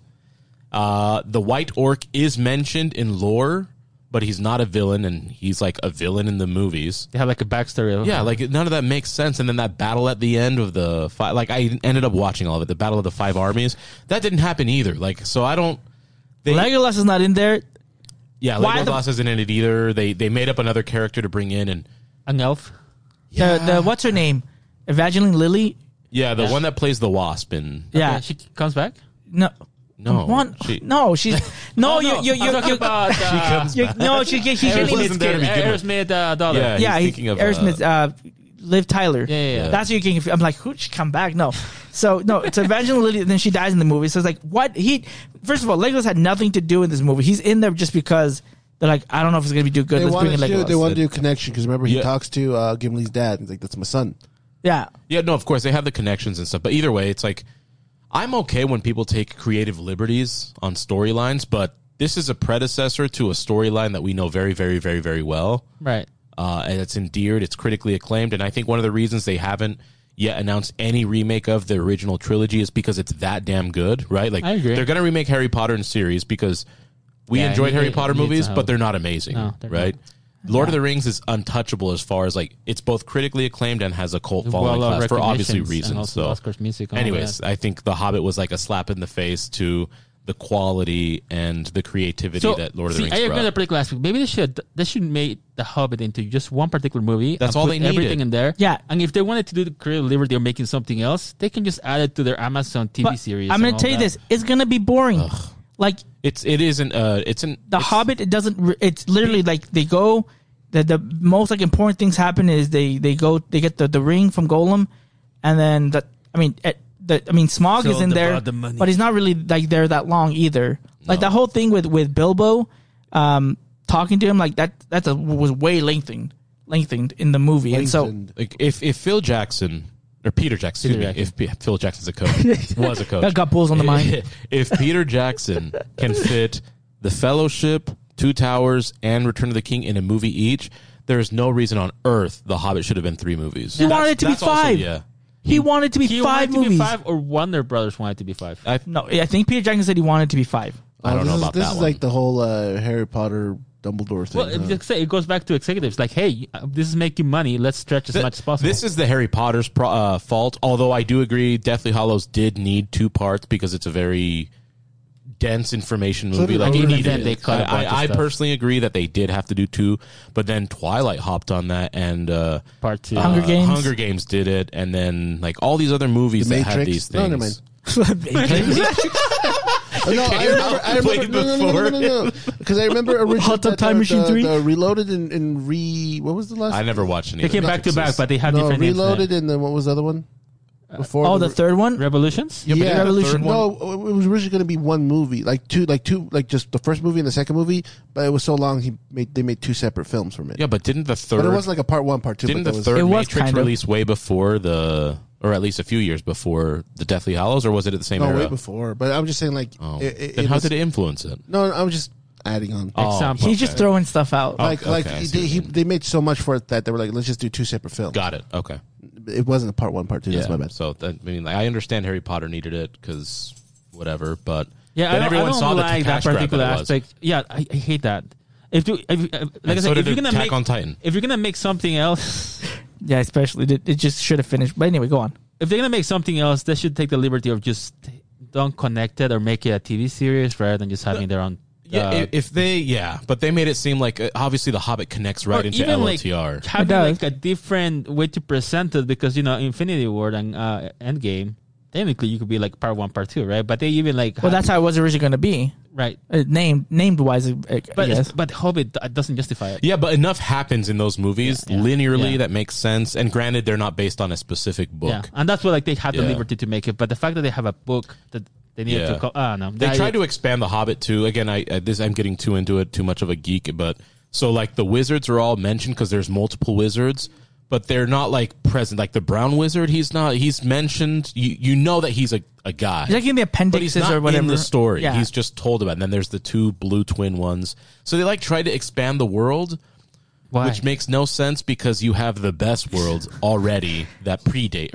The white orc is mentioned in lore, but he's not a villain, and he's like a villain in the movies. They have like a backstory of Yeah, like none of that makes sense. And then that battle at the end of the five, like I ended up watching all of it. The battle of the five armies, that didn't happen either. Like, so I don't. Legolas is not in there. Yeah, Why Legolas isn't in it either. They made up another character to bring in, and an elf. The what's her name? Evangeline Lilly? yeah, the one that plays the wasp in. Yeah. Okay, she comes back. No. No, One, she- no, she's no. I'm talking about. She comes back. No, she's getting wasn't there to begin with. Aerosmith daughter. Yeah, yeah. he's thinking of Aerosmith, Liv Tyler. Yeah. That's what you're getting. I'm like, who'd she come back? No. So no, it's Evangeline Lilly. And then she dies in the movie. So it's like, what? First of all, Legolas had nothing to do in this movie. He's in there just because they're like, I don't know if it's gonna be do good. Let's bring in Legolas. They want to do a connection because remember he Yeah. talks to Gimli's dad. He's like, "That's my son." Yeah. Yeah, no, of course they have the connections and stuff, but either way, it's like I'm okay when people take creative liberties on storylines, but this is a predecessor to a storyline that we know very, very, very, very well. Right. And it's endeared, it's critically acclaimed, and I think one of the reasons they haven't yet announced any remake of the original trilogy is because it's that damn good, right? Like, I agree. they're going to remake Harry Potter in series because we Yeah, enjoyed Harry Potter it needs movies, to but help. they're not amazing, No, they're right? Lord of the Rings is untouchable as far as like it's both critically acclaimed and has a cult following class for obviously recognitions and reasons. also So, Oscars music. and all anyways, that. I think The Hobbit was like a slap in the face to the quality and the creativity that Lord of the Rings I agree brought. with the particular aspect. Maybe they should make The Hobbit into just one particular movie. That's and all put they needed. everything in there. Yeah. And if they wanted to do the creative liberty of making something else, they can just add it to their Amazon TV But series. I'm going to tell you this: it's going to be boring. Like It isn't. The Hobbit, it doesn't. It's literally like they go. The most like important things happen is they get the ring from Golem, and then Smaug is in all there, about the money. but he's not really like there that long either. Like the whole thing with Bilbo, talking to him like was way lengthened in the movie, and so like if Phil Jackson or Peter Jackson, excuse me, if Phil Jackson's a coach, was a coach, that got bulls on the mind. If Peter Jackson can fit The Fellowship, Two Towers, and Return of the King in a movie each, there is no reason on earth The Hobbit should have been 3 movies. He wanted it to be That's also- 5. yeah. He wanted it to be He 5 wanted it to be movies. 5, or Warner Brothers wanted it to be 5. No, I think Peter Jackson said he wanted it to be 5. I don't know about this that is one. like the whole Harry Potter Dumbledore thing. Well, it goes back to executives. Like, hey, this is making money. Let's stretch as much as possible. This is the Harry Potter's fault, although I do agree Deathly Hallows did need 2 parts because it's a very dense information movie. did Like it Even needed then, it. they cut a bunch of I stuff. personally agree that they did have to do 2, but then Twilight hopped on that, and Part 2. Hunger Games. Hunger Games did it, and then like all these other movies The that had Matrix? these No, never things. No, I Played remember. No. Because I remember originally Hot Tub Time Machine 3? the Reloaded and what was the last? I never watched any. They of the came back to Matrixes. back, but they have no, different names. Reloaded and then what was the other one? Before Oh, the third one? Revolutions? Yeah, but Yeah, the Revolution. third one- No, it was originally going to be one movie, like just the first movie and the second movie. But it was so long, they made 2 separate films from it. Yeah, but didn't the third? But it wasn't like a part 1, part 2. Didn't but the was, third It was Matrix kind of. release way before or at least a few years before the Deathly Hallows, or was it at the same no, era? way before. But I'm just saying, like, Oh. it Then how was- did it influence it? No, I'm just adding on. Oh, Example. He's just throwing stuff out. Like, okay, I see what you mean. they made so much for it that they were like, let's just do 2 separate films. Got it. Okay. It wasn't a part 1, part 2. That's my bad. So I mean, like, I understand Harry Potter needed it because whatever, but Yeah, then I everyone don't saw the like that cash grab particular that it was. aspect. Yeah, I hate that. Like And I so said, if did you're gonna Attack make on Titan. if you're gonna make something else, Yeah, especially it just should have finished. But anyway, go on. if they're gonna make something else, they should take the liberty of just don't connect it or make it a TV series rather than just having their own. Yeah, but they made it seem like obviously the Hobbit connects right or into even LOTR. like having It does. like a different way to present it, because Infinity War and Endgame, technically you could be like part 1, part 2, right? But they even like Well, that's how it was originally going to be. right. Named wise, I But guess. but Hobbit doesn't justify it. Yeah, but enough happens in those movies Yeah, yeah, linearly yeah. that makes sense. And granted, they're not based on a specific book. Yeah, and that's what like they had the Yeah. liberty to make it. But the fact that they have a book that they needed Yeah. to call, no, They tried to expand the Hobbit too. Again, I'm getting too into it, too much of a geek. But so like the wizards are all mentioned because there's multiple wizards, but they're not like present. Like the brown wizard, he's not. He's mentioned. You know that he's a guy. He's like in the But he's appendixes not or whatever. in the story. Yeah. He's just told about it. And then there's the 2 blue twin ones. So they like try to expand the world, Why? which makes no sense because you have the best worlds already that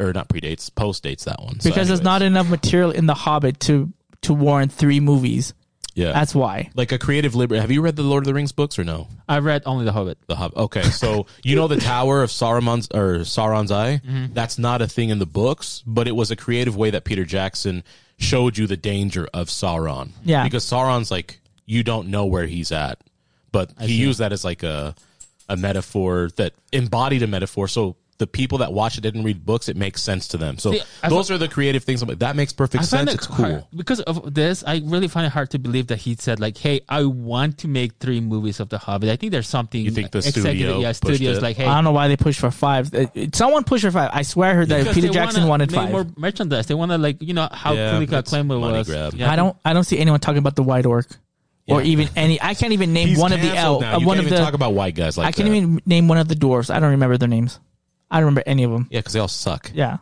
postdates that one. So because there's anyways. not enough material in The Hobbit to warrant 3 movies. Yeah. That's why. like a creative liberty. Have you read the Lord of the Rings books or no? I read only The Hobbit. The Hobbit. Okay, so you know the Tower of Sauron's Eye? Mm-hmm. That's not a thing in the books, but it was a creative way that Peter Jackson showed you the danger of Sauron. Yeah. Because Sauron's like, you don't know where he's at. But he used that as like a metaphor that embodied a metaphor. So the people that watch it didn't read books, it makes sense to them. So See, I those are the creative things. I'm like, that makes perfect I find sense. it It's hard- cool. because of this. I really find it hard to believe that he said like, "Hey, I want to make 3 movies of The Hobbit." I think there's something. You think the executive- studio yeah, pushed studios it? like, "Hey." I don't know why they pushed for 5. Someone pushed for 5. I swear I heard that because Peter they Jackson wanna wanted make 5. more merchandise. They want to like how Yeah, critically it's acclaimed it money was. grab. Yeah. I don't see anyone talking about the White Orc or Yeah. even any. I can't even name He's one of the canceled now. You one can't of even the. talk about white guys like I can't that. even name one of the dwarves. I don't remember their names. I don't remember any of them. Yeah, because they all suck. Yeah.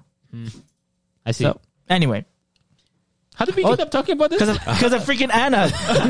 I see. So anyway, How did we end up talking about this? because of freaking Anna.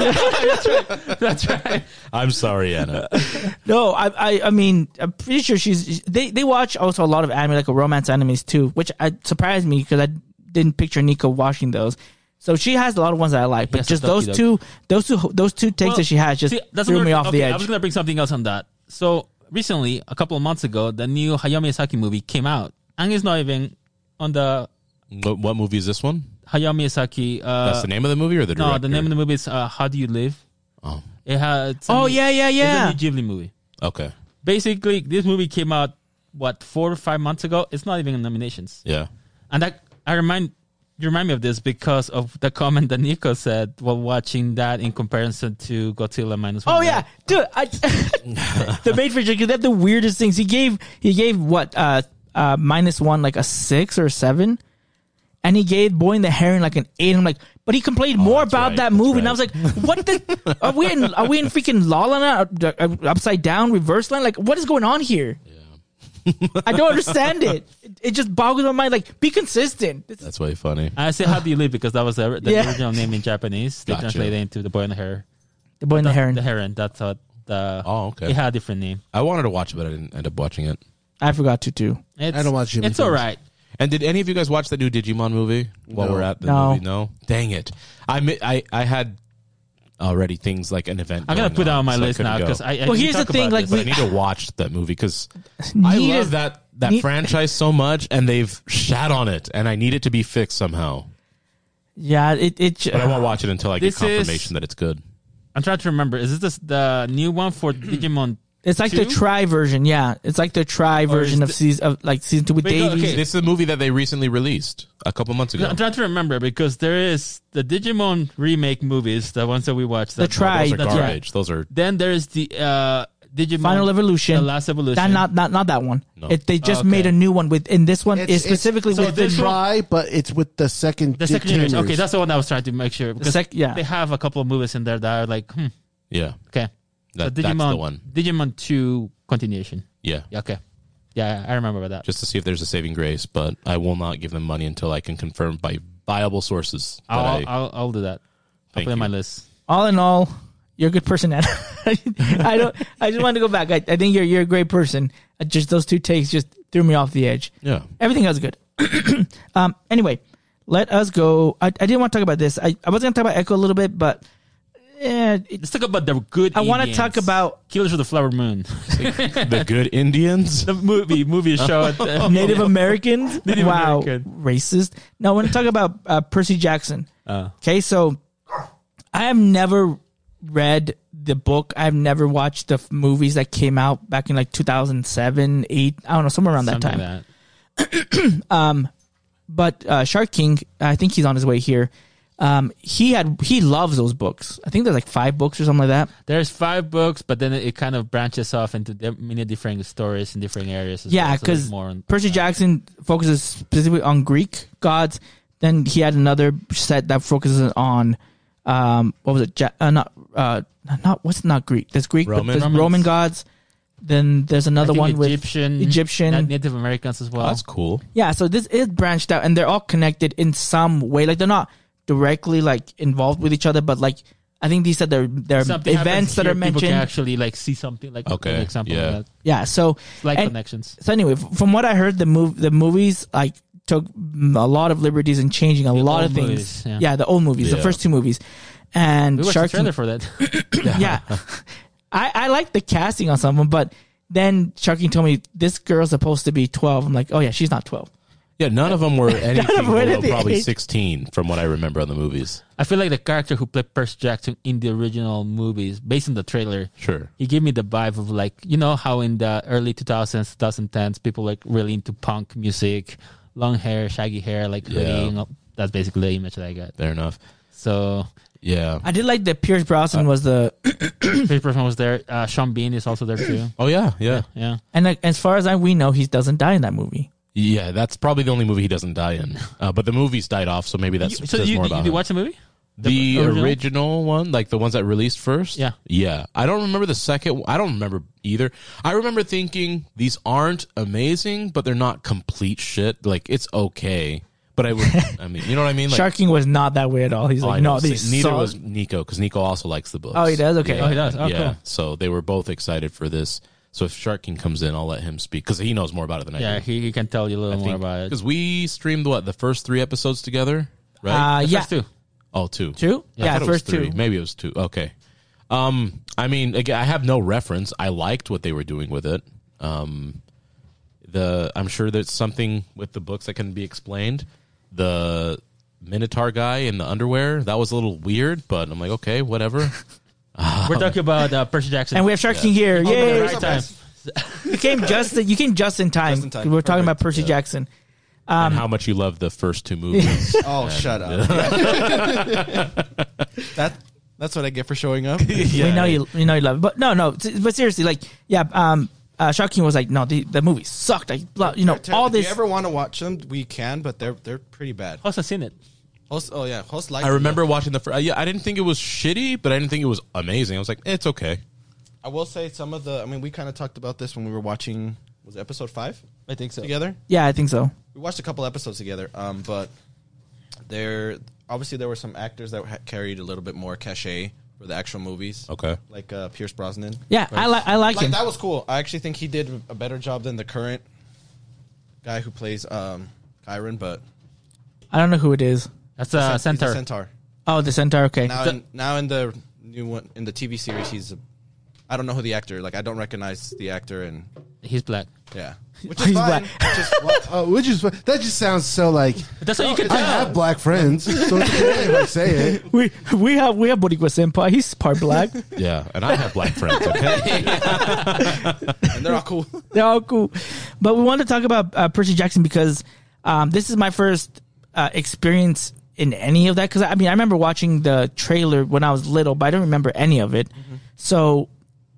That's right. I'm sorry, Anna. No, I mean, I'm pretty sure they watch also a lot of anime, like romance animes too, which surprised me because I didn't picture Nico watching those. So she has a lot of ones that I like, but Yes, just Doki those two takes that she has just See, that's threw another me thing. off the Okay, I was edge. gonna bring something else on that. So recently, a couple of months ago, the new Hayao Miyazaki movie came out, and it's not even on the What movie is this one? Hayao Miyazaki. That's the name of the movie or the director? No, the name of the movie is How Do You Live? Oh, It has. It's yeah. a new Ghibli movie. okay. Basically, this movie came out 4 or 5 months ago. It's not even in nominations, Yeah. and you remind me of this because of the comment that Nico said while watching that in comparison to Godzilla -1. Oh yeah, dude. The Matrix, because they have the weirdest things. He gave what -1 like a 6 or 7, and he gave Boy and the Heron like an 8. I'm like, but he complained more that's about right, that that's movie, and I right. was like, what the? Are we in freaking La La Land, upside down, reverse line? Like, what is going on here? I don't understand it. It just boggles my mind. Like, be consistent. That's way funny. I say How Do You Live because that was the Yeah. original name in Japanese. They Gotcha. translated it into The Boy and the Hare. The Boy and the Heron. The Heron. That's what Oh, okay. it had a different name. I wanted to watch it, but I didn't end up watching it. I forgot to too. It's, I don't watch Jimmy It's Fallon. all right. And did any of you guys watch the new Digimon movie while No. we're at the No. movie? No. Dang it! I had already things like an event. I'm gonna going put that on my so I list couldn't now go. because I Well, we here's the talk thing, about like, this. But I need to watch that movie because I Need love is- that need- franchise so much, and they've shat on it, and I need it to be fixed somehow. Yeah, it. But I won't watch it until I get This is- confirmation that it's good. I'm trying to remember. Is this the new one for Digimon? It's like the 2? try version. Yeah, it's like the try version of the- season 2 with Wait, no, Davies. okay. This is a movie that they recently released a couple months ago. I'm trying to remember because there is the Digimon remake movies, the ones that we watched. The that- Try, Those are that's garbage. Those are Then there's the Digimon Final Evolution. The Last Evolution. Not that one. No. They just Okay. made a new one with. And this one is specifically so with this the one- Try, but it's with the second. The second generation. Tamers. Okay, that's the one I was trying to make sure because yeah. they have a couple of movies in there that are like, yeah. okay. So That's the one. Digimon 2 continuation. Yeah. Yeah, okay. Yeah, I remember about that. Just to see if there's a saving grace, but I will not give them money until I can confirm by viable sources. That I'll do that. I'll Thank put it on my you. list. All in all, you're a good person, Ed. I just wanted to go back. I think you're a great person. Just those 2 takes just threw me off the edge. yeah. Everything else is good. Anyway, let us go. I didn't want to talk about this. I was going to talk about Echo a little bit, but Let's talk about the good I want to Indians. talk about Killers of the Flower Moon. The good Indians. The movie show. Native Americans. Native Wow, American. racist. No, I want to talk about Percy Jackson. Oh. Okay, so I have never read the book. I've never watched the movies that came out back in like 2007, 8. I don't know, somewhere around that Something time. like that. But Shark King, I think he's on his way here. He loves those books. I think there's like 5 books or something like that. There's 5 books, but then it kind of branches off into many different stories in different areas. As Yeah, well. So there's because more on Percy Jackson focuses specifically on Greek gods. Then he had another set that focuses on what was it? Not Greek. There's Greek, Roman? but there's Romans. Roman gods. Then there's I another think one with Egyptian, Native Americans as well. That's cool. yeah. So this is branched out, and they're all connected in some way. Like they're not directly like involved with each other, but like I think these said they're Something events happens that here, are people mentioned. can actually like see something like Okay, an example yeah. of that. Yeah. So Like and- connections. So anyway, from what I heard, the movies like took a lot of liberties in changing a lot old of things. movies, yeah. Yeah, the old movies, the Yeah. first 2 movies, and We watched Shark the trailer King. for that. Yeah, I like the casting on some of them, but then Shark King told me this girl's supposed to be 12. I'm like, oh yeah, she's not 12. Yeah, none of them were anything them were below at the probably age. 16 from what I remember on the movies. I feel like the character who played Percy Jackson in the original movies, based on the trailer, Sure. he gave me the vibe of like, you know how in the early 2000s, 2010s, people like really into punk music, long hair, shaggy hair, like Yeah. hoodie. That's basically the image that I got. Fair enough. So Yeah. I did like that Pierce Brosnan was the, Pierce Brosnan was there. Sean Bean is also there too. Oh, yeah. Yeah. Yeah. and like, as far as we know, he doesn't die in that movie. Yeah, that's probably the only movie he doesn't die in. But the movies died off, so maybe that's So says you, more did about you him. watch the movie? The original? original one, like the ones that released first? Yeah. Yeah. I don't remember the second. I don't remember either. I remember thinking these aren't amazing, but they're not complete shit. Like, it's okay. But I would, I mean, you know what I mean? Like, Shark King was not that way at all. He's oh, like, I know. no, these Neither suck. was Nico, because Nico also likes the books. Oh, he does? Okay. Yeah. Oh, he does? Oh, yeah. cool. So they were both excited for this. So if Shark King comes in, I'll let him speak, because he knows more about it than I Yeah, do. he can tell you a little more about it. Because we streamed, the first 3 episodes together, right? The Yeah, first 2. Oh, 2. 2. I Yeah, thought it was first 2. 3. Maybe it was 2. Okay. I mean, again, I have no reference. I liked what they were doing with it. I'm sure there's something with the books that can be explained. The Minotaur guy in the underwear, that was a little weird, but I'm like, okay, whatever. We're talking about Percy Jackson. And we have Shark King here. Yay! Right time. You came just in time. Just in time. We're talking about Perfect. Percy Jackson. And how much you love the first two movies. Oh, shut up. That's what I get for showing up. We know you love it, but but seriously, like, Shark King was like, no, the movie sucked. Like, all If this. you ever want to watch them, we can, but they're pretty bad. Host has seen it. Host like. I remember watching the first. I didn't think it was shitty, but I didn't think it was amazing. I was like, it's okay. I will say some of the. I mean, we kind of talked about this when we were watching. Was it episode 5? I think so. Together. Yeah, I think so. We watched a couple episodes together. But there were some actors that carried a little bit more cachet for the actual movies. Okay. Like Pierce Brosnan. Yeah, I like him. That was cool. I actually think he did a better job than the current guy who plays Chiron, but I don't know who it is. That's he's a Centaur. Centaur. Oh, the Centaur. Okay. Now in the new one in the TV series, I don't know who the actor. Like I don't recognize the actor, and He's black. yeah, which is He's fine. black. That just sounds so like That's what you can I tell. have black friends, so it's okay if I say it. we have Boricua Senpai. He's part black. Yeah, and I have black friends, okay? And they're all cool. They're all cool. But we wanted to talk about Percy Jackson because this is my first experience in any of that. Because, I mean, I remember watching the trailer when I was little, but I don't remember any of it. Mm-hmm. So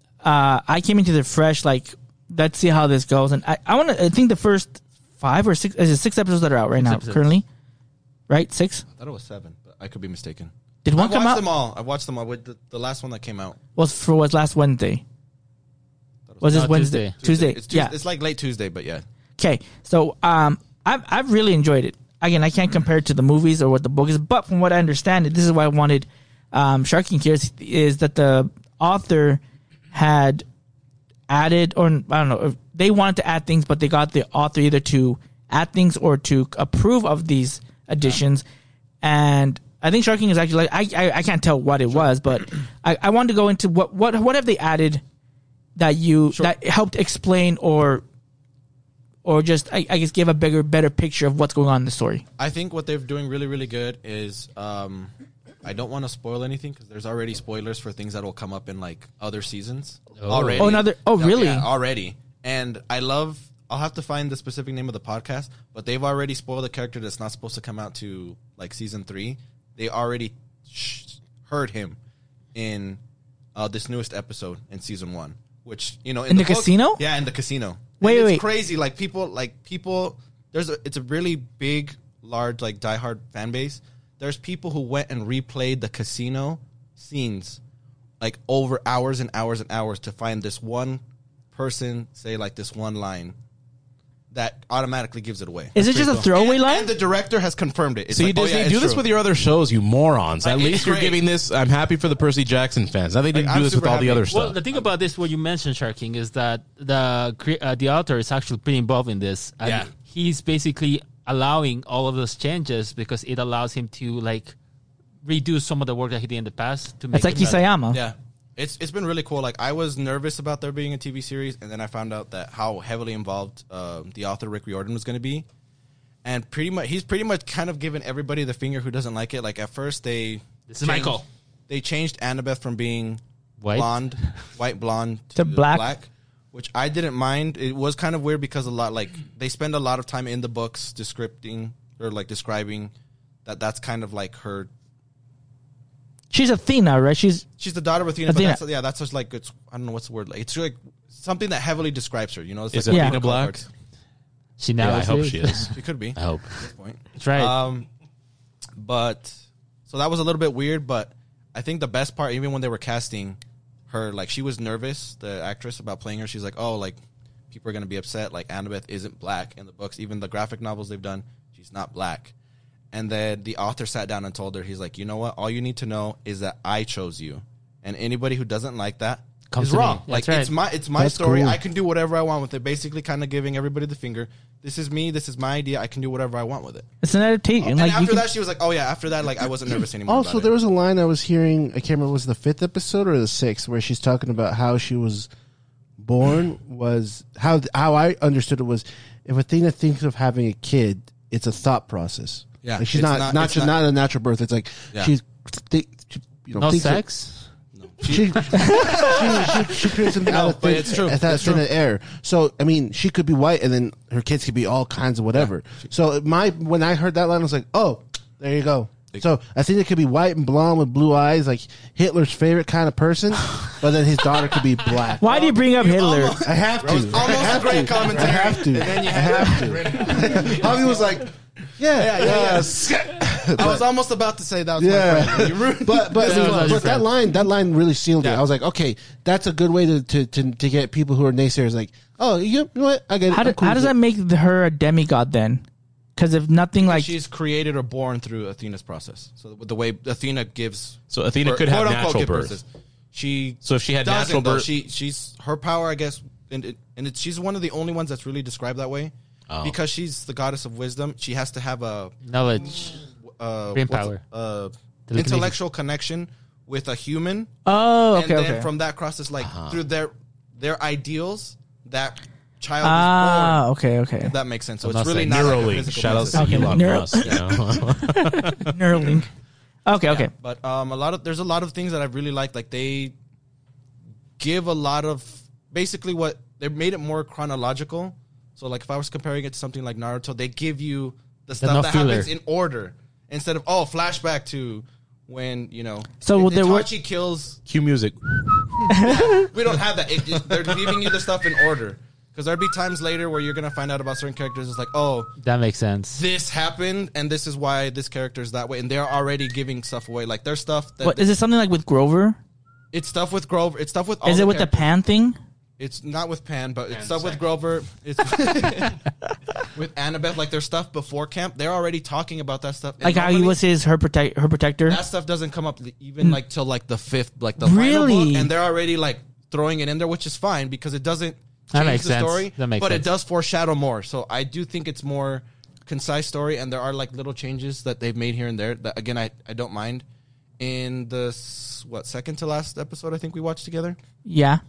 I came into the fresh, like, let's see how this goes. And I think the first 5 or 6, is it 6 episodes that are out right now episodes. currently? Right? 6? I thought it was 7, but I could be mistaken. Did one I come watched out? them all. I watched them all. With the last one that came out. Was last Wednesday? Was this No, Wednesday? Tuesday. It's Yeah. It's like late Tuesday, but yeah. Okay, so I've really enjoyed it. Again, I can't compare it to the movies or what the book is, but from what I understand, this is why I wanted Shark King here is that the author had added, or I don't know, they wanted to add things, but they got the author either to add things or to approve of these additions. And I think Shark King is actually like I can't tell what it was, but I wanted to go into what have they added that that helped explain or just I guess give a better picture of what's going on in the story. I think what they're doing really, really good is I don't want to spoil anything because there's already spoilers for things that will come up in like other seasons already. Really? Yeah, already. And I'll have to find the specific name of the podcast, but they've already spoiled a character that's not supposed to come out to like season 3. They already heard him in this newest episode in season 1, which, you know, In the casino? Yeah, in the casino. Wait. It's crazy. Like people, it's a really big, large, like diehard fan base. There's people who went and replayed the casino scenes like over hours and hours and hours to find this one person say like this one line that automatically gives it away. Is it just a throwaway line? And the director has confirmed it. It's So like, Disney, it's do this true. with your other shows, you morons. At Like, least it's you're great. giving this. I'm happy for the Percy Jackson fans. Now they didn't Like, do I'm this with super all the happy. other Well, stuff. the thing about this, what you mentioned, Shark King, is that the author is actually pretty involved in this. And Yeah. he's basically allowing all of those changes because it allows him to like redo some of the work that he did in the past to make It's like it better. Isayama. Yeah. It's been really cool. Like I was nervous about there being a TV series, and then I found out that how heavily involved the author Rick Riordan was going to be, and he's pretty much kind of given everybody the finger who doesn't like it. Like at first This is Michael. They changed Annabeth from being White? white blonde To black. which I didn't mind. It was kind of weird because they spend a lot of time in the books describing that's kind of like her. She's Athena, right? She's She's the daughter of Athena. Athena. But that's just like I don't know what's the word. It's like something that heavily describes her. You know, it's Is like Yeah. Athena black? She now Yeah, I is. hope she is. She could be. I hope. At this point. That's right. But so that was a little bit weird. But I think the best part, even when they were casting her, like she was nervous, the actress, about playing her. She's like, oh, like people are gonna be upset. Like Annabeth isn't black in the books. Even the graphic novels they've done, she's not black. And then the author sat down and told her, he's like, you know what? All you need to know is that I chose you. And anybody who doesn't like that, Comes is to me. wrong. Like That's right. it's my That's story. cool. I can do whatever I want with it. Basically, kind of giving everybody the finger. This is me. This is my idea. I can do whatever I want with it. It's an adaptation. And like you after can, that, she was like, "Oh yeah." After that, like I wasn't nervous anymore. Also, about there it. was a line I was hearing. I can't remember. Was it the 5th episode or the 6th where she's talking about how she was born? Was how I understood it was if Athena thinks of having a kid, it's a thought process. Yeah, like she's it's not not- just not a natural birth. It's like Yeah. she No thinks of- sex. She creates something out of but thin, it's true. at that It's true. thin air. So I mean, she could be white, and then her kids could be all kinds of whatever. So when I heard that line, I was like, oh, there you go. So I think it could be white and blonde with blue eyes, like Hitler's favorite kind of person, but then his daughter could be black. why do you bring up Hitler? I have to. Almost a great commentary. I have to. And then you I had have to. Javi was like, yeah. I was almost about to say that was my Yeah, friend. You ruined- but your that line really sealed it. Yeah. I was like, okay, that's a good way to get people who are naysayers like, oh, you know what? I get it. How, I'm cool how does with that make her a demigod then? Because if nothing like she's created or born through Athena's process. So with the way Athena gives, So Athena could have quote, unquote, natural give birth. birth. She So if she had doesn't, natural though. birth- she's her power, I guess, she's one of the only ones that's really described that way. Oh. Because she's the goddess of wisdom, she has to have a Knowledge. Brain power. Telekinesis. intellectual connection with a human. oh And okay then okay from that process, like through their ideals, that child ah is born. okay okay If that makes sense. So I'm it's not really saying not like a Neuralink. physical Shout out process. to Okay, Elon neuro- Musk. You know? Neuralink. Okay okay But there's a lot of things that I really like they give a lot of basically what they made it more chronological. So like if I was comparing it to something like Naruto, they give you the stuff no that filler. happens in order instead of flashback to when So there were- Itachi kills. Cue music. We don't have that. They're giving you the stuff in order because there'd be times later where you're gonna find out about certain characters. It's like, oh, That makes sense. this happened and this is why this character is that way, and they're already giving stuff away. Like there's stuff that what is it something like with Grover? it's stuff with Grover. It's stuff with all Is the it with the characters. Pan thing? It's not with Pan, but it's stuff with Grover. It's with Annabeth. Like there's stuff before camp. They're already talking about that stuff. And Like how he normally, was her protector? that stuff doesn't come up even like till like the 5th, like the final Really? book, and they're already like throwing it in there, which is fine because it doesn't That change makes the sense. story, That makes but sense. it does foreshadow more. So I do think it's more concise story, and there are like little changes that they've made here and there that again I don't mind. In the second to last episode I think we watched together Yeah.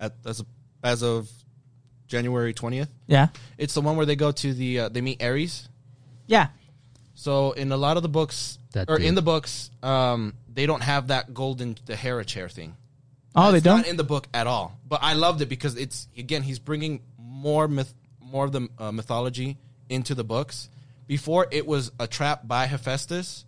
as of January 20th. Yeah. It's the one where they go to they meet Ares. Yeah. So in a lot of the books, That or dude. in the books, they don't have that the Hera chair thing. Oh, they It's don't? not in the book at all. But I loved it because it's again he's bringing more of the mythology into the books. Before it was a trap by Hephaestus,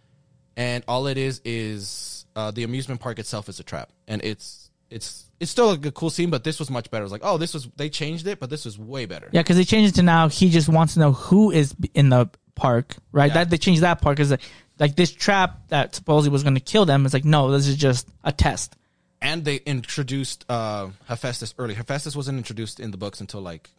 and all it is the amusement park itself is a trap, and it's still a cool scene. But this was much better. It was like, oh, they changed it, but this was way better. Yeah, because they changed it to now he just wants to know who is in the park, right? Yeah. That they changed that part because like this trap that supposedly was going to kill them is like, no, this is just a test. And they introduced Hephaestus early. Hephaestus wasn't introduced in the books until like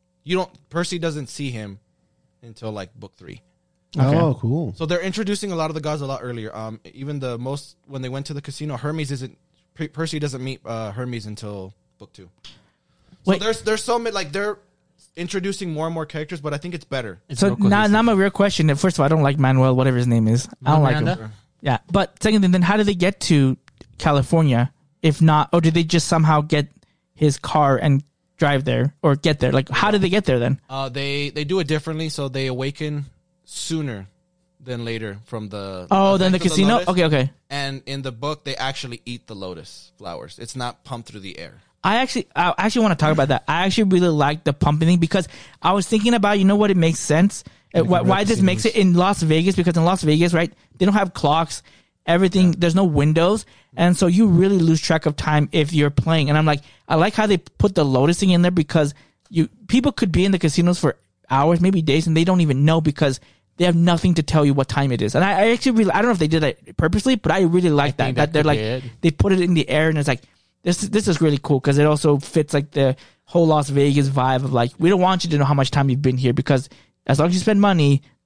Percy doesn't see him until like book 3. Oh, cool. So they're introducing a lot of the gods a lot earlier. Even when they went to the casino, Percy doesn't meet Hermes until book 2. So Wait. there's so many like they're introducing more and more characters, but I think it's better. It's So real cohesive. now my real question. First of all, I don't like Manuel, whatever his name is. I don't like him. Miranda? Yeah, but second thing, then how did they get to California? If not, or did they just somehow get his car and drive there or get there? Like, how did they get there then? They do it differently, so they awaken sooner than later from the Then the effect of casino. lotus. Okay. And in the book, they actually eat the lotus flowers. It's not pumped through the air. I actually want to talk about that. I actually really like the pumping thing because I was thinking about, what it makes sense. Why this makes it in Las Vegas, because in Las Vegas, right, they don't have clocks, everything, there's no windows. And so you really lose track of time if you're playing. And I'm like, I like how they put the lotus thing in there because people could be in the casinos for hours, maybe days, and they don't even know because they have nothing to tell you what time it is. And I actually really, I don't know if they did that purposely, but I really like that. think That that they're could like, be it. they put it in the air and it's like, this is really cool because it also fits like the whole Las Vegas vibe of like, we don't want you to know how much time you've been here because as long as you spend money,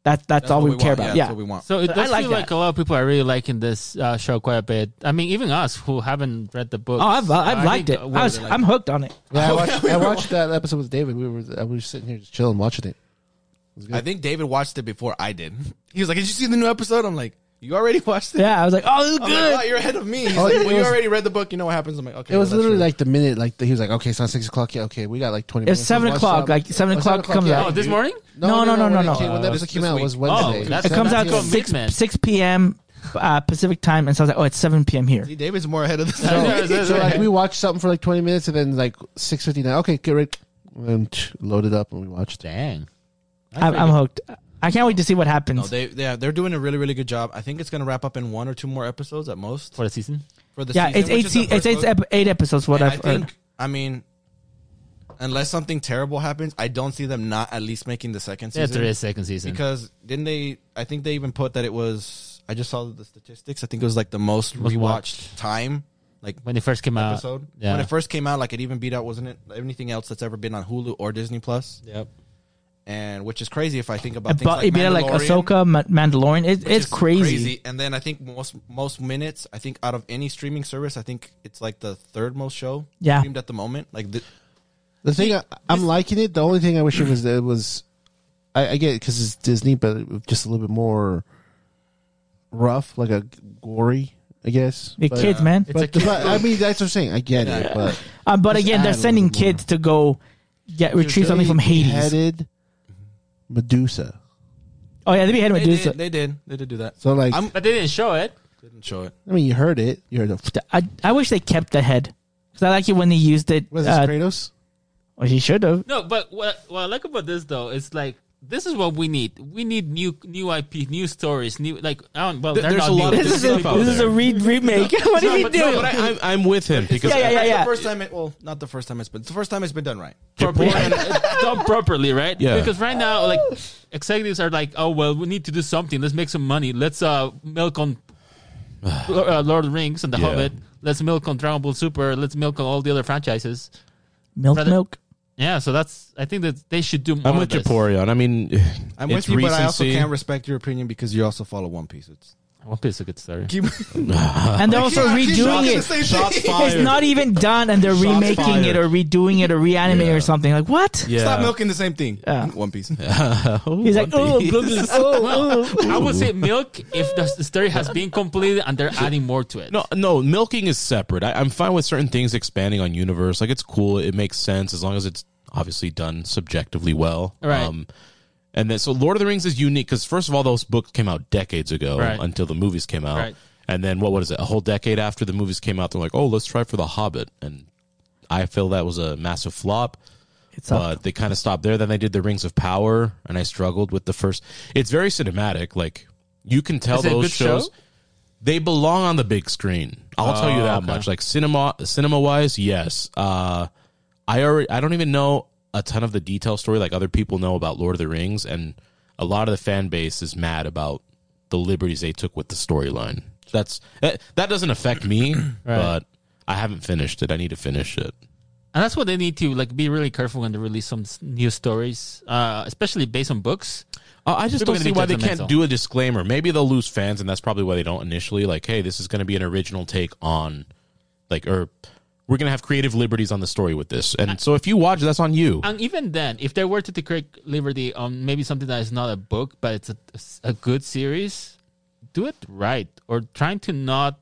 That's all what we care want. about. Yeah, Yeah. that's what we want. So it But does I like feel like that. a lot of people are really liking this show quite a bit. I mean, even us who haven't read the book. Oh, I've liked it. I'm hooked on it. Yeah, I watched that episode with David. We were sitting here just chilling, watching it. I think David watched it before I did. He was like, "Did you see the new episode?" I'm like, "You already watched it?" Yeah, I was like, oh, this is I'm good. like, "Wow, you're ahead of me." He's Oh, like, it "Well, you was- already read the book. You know what happens." I'm like, "Okay." It was well, that's literally true. like the minute, like he was like, "Okay, it's not 6 o'clock yet. Okay, we got like 20 It's minutes." 7 Let's watch o'clock. something. Like 7 Oh, o'clock 7 o'clock, comes yeah. out. Oh, this morning? No. When the episode This came out, it week. was Wednesday. that's- It comes out That's 6 midnight. 6 p.m. Pacific time, and so I was like, oh, it's 7 p.m. here. See, David's more ahead of the So like we watched something for like 20 minutes, and then like 6:59. Okay, get ready, and load it up, and we watched. Dang. I'm hooked. I can't wait to see what happens. No, they're doing a really, really good job. I think it's going to wrap up in 1 or 2 more episodes at most For the season? for the yeah, season. it's eight episodes. What And I've I heard. think, I mean, unless something terrible happens, I don't see them not at least making the second Yeah, season. there is second season. Because didn't they? I think they even put that it was. I just saw the statistics. I think it was like the most Most rewatched watched. time, like when it first came out. episode. Yeah. When it first came out, like it even beat out, wasn't it? Anything else that's ever been on Hulu or Disney Plus, Yep. and which is crazy if I think about things But like it be like Mandalorian, Ahsoka, Mandalorian. which It's is crazy. And then I think most minutes. I think out of any streaming service, I think it's like the third most show Yeah. streamed at the moment. Like The thing I'm liking it. The only thing I wish it was. I get it because it's Disney, but it was just a little bit more rough, like a gory, I guess. The But- kids, man. But I mean, that's what I'm saying. I get it, but But just again, they're add a sending little more. kids to go retrieve something from Hades. Beheaded Medusa. Oh yeah, they beheaded Medusa. They did do that. So like, I'm- But they didn't show it. Didn't show it. I mean, you heard it. You heard it. I wish they kept the head because I like it when they used it. Was this Kratos? Well, he should have. No, but what I like about this though is like this is what we need. We need new IP, new stories, new like. I don't, well, they're There's not a lot new. of This is stuff out a there. remake. What did he but- do? no, But I'm with him because Yeah. It's the first time not the first time it's been done right. It's done properly, right? Yeah. Because right now, like executives are like, oh well, we need to do something. Let's make some money. Let's milk on Lord of the Rings and The Yeah. Hobbit. Let's milk on Dragon Ball Super. Let's milk on all the other franchises. Milk. Yeah, so I think that they should do more. I'm of with this. Japorion. I mean, I'm it's with you, but I also recency. can't respect your opinion because you also follow One Piece. It's One Piece is a good story. And they're also redoing it. Shots fired. It's not even done, and they're remaking fired. it or redoing it or reanimating Yeah. or something. Like what? Yeah. Stop milking the same thing. Yeah. One Piece. He's like, oh, I would say milk if the story has been completed and they're adding more to it. No, milking is separate. I'm fine with certain things expanding on universe. Like it's cool. It makes sense as long as it's obviously done subjectively well. Right. And then so Lord of the Rings is unique because first of all, those books came out decades ago Right. until the movies came out. Right. And then what is it? A whole decade after the movies came out, they're like, oh, let's try for The Hobbit. And I feel that was a massive flop. It's up. But they kind of stopped there. Then they did the Rings of Power, and I struggled with the first. It's very cinematic. Like you can tell Is it a those good shows. show? They belong on the big screen. I'll tell you that okay. much. Like cinema wise, yes. I don't even know a ton of the detail story like other people know about Lord of the Rings, and a lot of the fan base is mad about the liberties they took with the storyline. That doesn't affect me, but I haven't finished it. I need to finish it. And that's what they need to like be really careful when they release some new stories, especially based on books. I just People don't are see gonna why be they can't judgmental. do a disclaimer. Maybe they'll lose fans, and that's probably why they don't initially. Like, hey, this is going to be an original take on, like, or we're going to have creative liberties on the story with this. And so if you watch, that's on you. And even then, if they were to take liberty on maybe something that is not a book, but it's a good series, do it right. Or trying to not,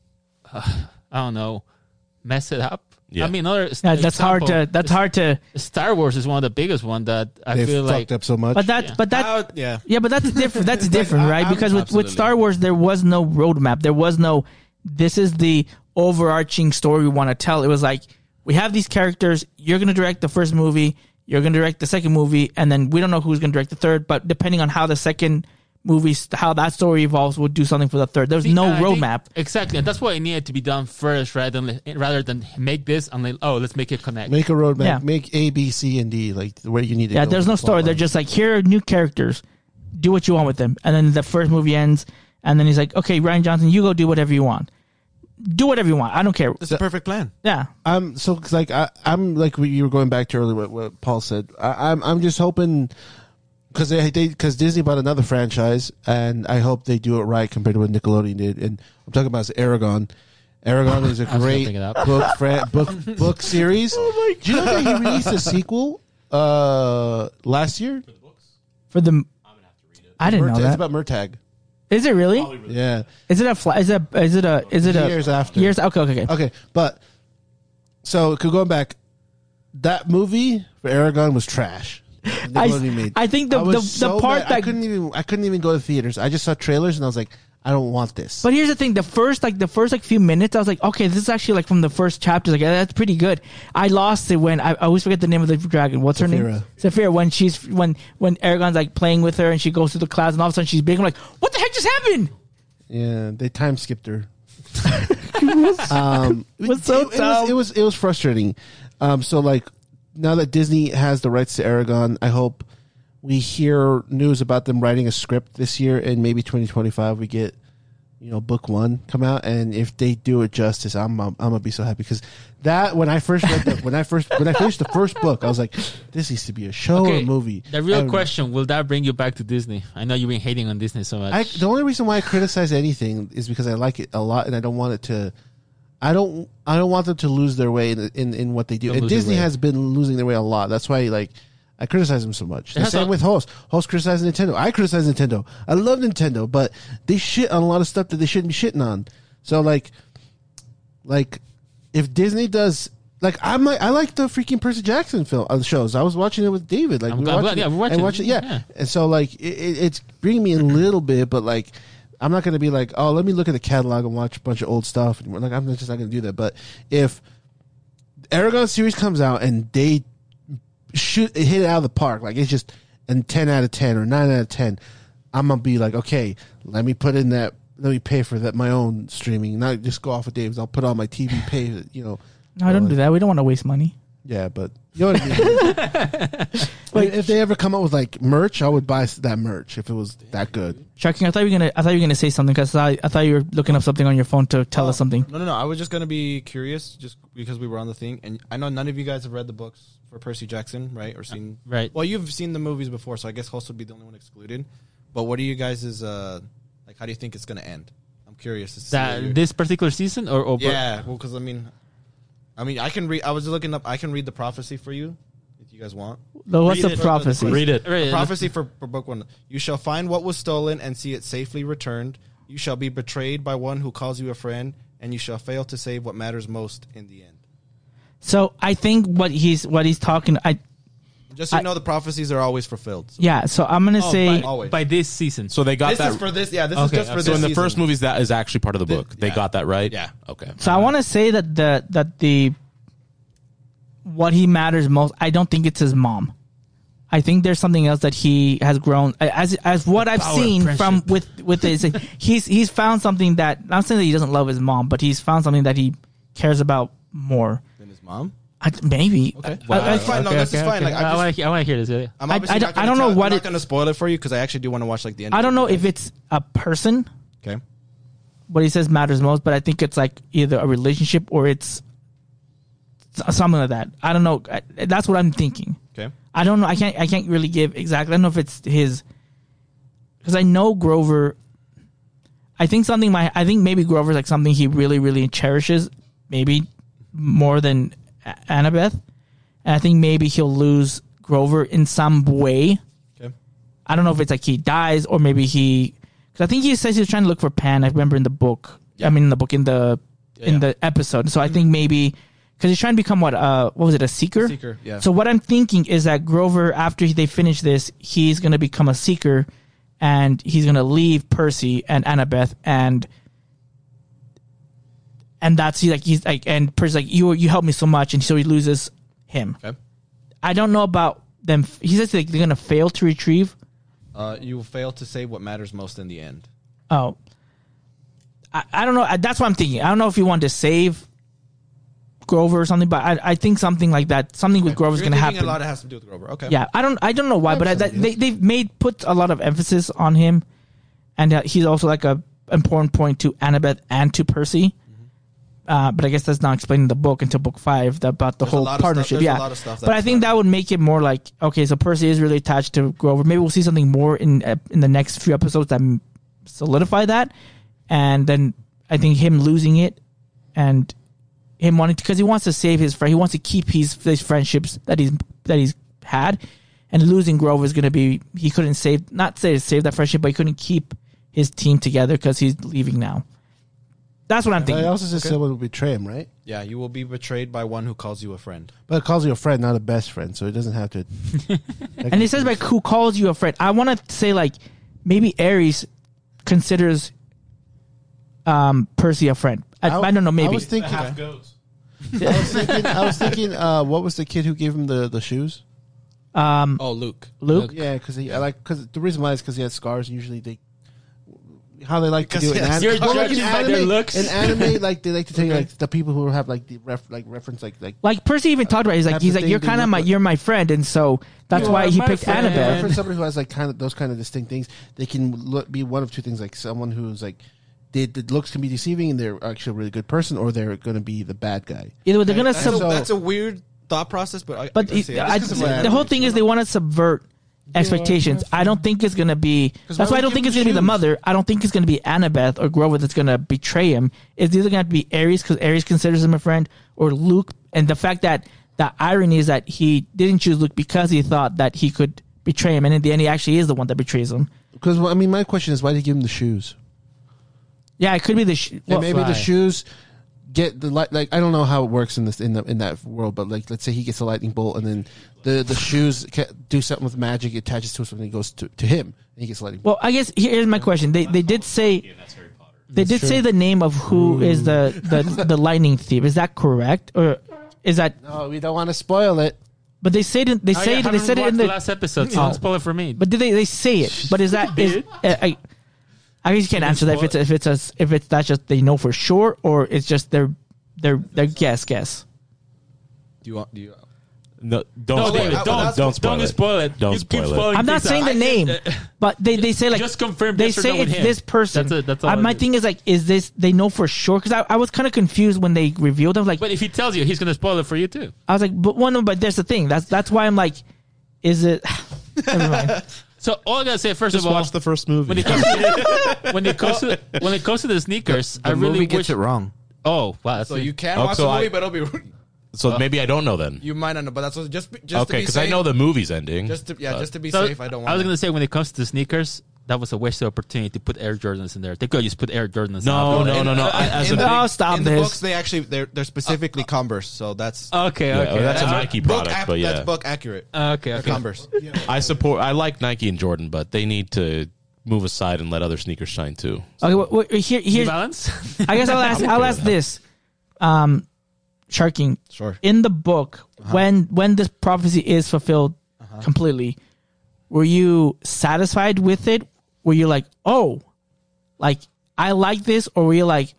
I don't know, mess it up. Yeah. I mean, another Yeah, that's hard to. Star Wars is one of the biggest one that I They feel fucked like. up so much. But that. Yeah. Yeah, but that's different. That's different, right? Because with Absolutely. Star Wars, there was no roadmap. There was no. This is the overarching story we want to tell. It was like we have these characters. You're going to direct the first movie. You're going to direct the second movie, and then we don't know who's going to direct the third. But depending on how the second movie, how that story evolves, we'll do something for the third. There's no I think- roadmap. Exactly, and that's why it needed to be done first, rather than make this and like, oh, let's make it connect. Make a roadmap. Yeah. Make A, B, C, and D like where you need to. Yeah, go there's with no the story. plot They're line. just like, here are new characters. Do what you want with them. And then the first movie ends, and then he's like, okay, Ryan Johnson, you go do whatever you want. Do whatever you want. I don't care. It's a perfect plan. Yeah. I'm so 'cause, like I'm like what you were going back to earlier. What Paul said. I'm just hoping because Disney bought another franchise, and I hope they do it right compared to what Nickelodeon did. And I'm talking about Aragon. Aragon is a was great looking it up. book series. Oh my god! Do you know that he released a sequel last year? For the, I didn't know It's that. about Murtagh. Is it really? Yeah. Is it a Years after. Years. Okay. Okay, but so going back, that movie for Aragon was trash. Nickelodeon made. I think the was so part mad. that I couldn't even go to theaters. I just saw trailers and I was like, I don't want this. But here's the thing: the first few minutes, I was like, okay, this is actually like from the first chapter. Like that's pretty good. I lost it when I always forget the name of the dragon. What's her name? Saphira. When Aragon's like playing with her and she goes through the clouds and all of a sudden she's big. I'm like, what the heck just happened? Yeah, they time skipped her. Was so dumb. It was frustrating. So like now that Disney has the rights to Aragon, I hope we hear news about them writing a script this year, and maybe 2025 we get book 1 come out. And if they do it justice, I'm gonna be so happy, because that when I first read when I finished the first book, I was like, this needs to be a show or a movie. The real question: will that bring you back to Disney? I know you've been hating on Disney so much. The only reason why I criticize anything is because I like it a lot, and I don't want it to. I don't want them to lose their way in what they do. And Disney has been losing their way a lot. That's why I criticize them so much. The same with Host. Host criticizes Nintendo. I criticize Nintendo. I love Nintendo, but they shit on a lot of stuff that they shouldn't be shitting on. So like if Disney does, I like the freaking Percy Jackson shows. I was watching it with David. Like we're watching. Yeah. And so it's bringing me a little bit, but I'm not going to be like, oh, let me look at the catalog and watch a bunch of old stuff. And I'm just not going to do that. But if Aragon series comes out and they shoot hit it out of the park, it's just a 10 out of 10 or 9 out of 10, I'm gonna be like, okay, let me pay for that my own streaming, not just go off of Dave's. I'll put on my TV pay. No, don't do that. We don't want to waste money. Yeah, but you know what I mean. If they ever come up with merch, I would buy that merch if it was that good. Shocking! I thought you were gonna say something, because I thought you were looking up something on your phone to tell us something. No. I was just gonna be curious, just because we were on the thing, and I know none of you guys have read the books for Percy Jackson, right? Or seen right? Well, you've seen the movies before, so I guess Host would be the only one excluded. But what are you guys' how do you think it's gonna end? I'm curious. This particular season, or yeah, well, because I mean, I can read. I was looking up. I can read the prophecy for you, if you guys want. What's the prophecy? Read it. The prophecy for book 1. You shall find what was stolen and see it safely returned. You shall be betrayed by one who calls you a friend, and you shall fail to save what matters most in the end. So I think what he's talking. Just so you know, the prophecies are always fulfilled. So. Yeah. So I'm gonna say by this season. So they got this that. Is for this. Yeah, this is just for this. So in the season. first movies, that is actually part of the book. They got that right. Yeah. Okay. So I want to say that the what he matters most, I don't think it's his mom. I think there's something else that he has grown as what I've seen from with this. He's found something that, not saying that he doesn't love his mom, but he's found something that he cares about more than his mom. Maybe. Okay. Wow. That's fine. No, this is fine. I want to hear this. I don't know what I'm not going to spoil it for you, because I actually do want to watch the end. I don't know if it's a person. Okay. What he says matters most, but I think it's either a relationship or it's something like that. I don't know. That's what I'm thinking. Okay. I don't know. I can't really give exactly. I don't know if it's his, because I know Grover. I think maybe Grover's something he really, really cherishes, maybe more than Annabeth. And I think maybe he'll lose Grover in some way. Okay. I don't know if it's he dies, or maybe because I think he says he was trying to look for Pan. I remember in the book. Yeah. I mean, in the episode. So I think maybe, because he's trying to become what was it, a seeker? Seeker, yeah. So what I'm thinking is that Grover, after they finish this, he's going to become a seeker, and he's going to leave Percy and Annabeth, and that's and Percy's you helped me so much, and so he loses him. Okay. I don't know about them. He says they're going to fail to retrieve. You will fail to save what matters most in the end. Oh. I don't know. That's what I'm thinking. I don't know if he wanted to save Grover or something, but I think something like that. Something with Grover is going to happen. A lot has to do with Grover. Okay. Yeah, I don't know why, but they've put a lot of emphasis on him, and he's also a important point to Annabeth and to Percy. but I guess that's not explained in the book until book 5 about the There's a whole lot of stuff- partnership. there's a Yeah, lot of stuff but I that's think not- that would make it more like, okay, so Percy is really attached to Grover. Maybe we'll see something more in the next few episodes that solidify that, and then I think him losing it and him wanting to, because he wants to save his friend, he wants to keep his friendships that he's had, and losing Grover is going to be, he couldn't save that friendship, but he couldn't keep his team together because he's leaving now. That's what I'm But thinking. I also said someone will betray him, right? Yeah, you will be betrayed by one who calls you a friend. But it calls you a friend, not a best friend, so it doesn't have to. And it says like who calls you a friend. I want to say like maybe Ares considers Percy a friend. I don't know. Maybe I was thinking. I was thinking. What was the kid who gave him the shoes? Oh, Luke. Luke. Yeah, because the reason why is because he had scars. Usually how they like to do it. Because you're judging by their looks. In anime, like they like to tell you like the people who have like the reference Like Percy even talked about it. That's He's the like thing, you're they kind of look like- you're my friend, and so that's You why are he my picked friend. Annabelle. for somebody who has like kind of those kind of distinct things. They can be one of two things, like someone who's like the looks can be deceiving and they're actually a really good person, or they're going to be the bad guy. Either way, they're gonna That's a weird thought process, but I can see it. I- Just 'cause of the whole thing is they want to subvert expectations. I don't think it's gonna be. That's why I don't think it's gonna be the mother. I don't think it's gonna be Annabeth or Grover that's gonna betray him. It's either gonna be Ares because Ares considers him a friend, or Luke. And the fact that the irony is that he didn't choose Luke because he thought that he could betray him, and in the end, he actually is the one that betrays him. Because I mean, my question is, why did he give him the shoes? Yeah, it could be the. And maybe fly. the shoes get the light. Like I don't know how it works in that world, but like let's say he gets a lightning bolt, and then the shoes do something with magic. It attaches to something, it goes to him, and he gets a lightning bolt. Well, I guess here's my question. They did say they did say the name of who is the lightning thief. Is that correct, or is that? No, we don't want to spoil it. But they said it. They say it. They said it in the the. last episode, so don't spoil it for me. But did they say it? But is that is? I guess you can't answer that if it's that's just they know for sure, or it's just their guess. Do you? No, don't No, spoil David, it. don't Don't spoil don't it. spoil it. Don't You keep spoil it. spoiling I'm not things saying out. the name, but they say like Just confirm They yes or say no with it's him. this person. That's all. My it is. thing is like, is this they know for sure? Because I was kind of confused when they revealed them. Like But if he tells you, he's gonna spoil it for you too. I was like, but there's the thing. That's why I'm like, is it? Never mind. So all I gotta say, first Just of all, watch the first movie. when it comes to when it comes to the sneakers, I really movie gets wish. it wrong. Oh wow! That's So it. you can Oh, watch so the movie, I- but it'll be so maybe I don't know then. you might not know. But that's what, just to Okay, be because safe. I know the movie's ending. just to be So, safe. I don't. I was want gonna say when it comes to sneakers, that was a wasted opportunity to put Air Jordans in there. They could just put Air Jordans. No, out. no. As in a the, Oh, stop in the this. books, they actually they're specifically Converse. So that's Okay, yeah, okay. that's a Nike product, but yeah, that's book accurate. Okay, They're okay. Converse. I support. I like Nike and Jordan, but they need to move aside and let other sneakers shine too. Okay, New here's. Balance. I guess I'll ask this. Sharking. Sure. In the book, when this prophecy is fulfilled completely, were you satisfied with it? Were you like, oh, like I like this, or were you like,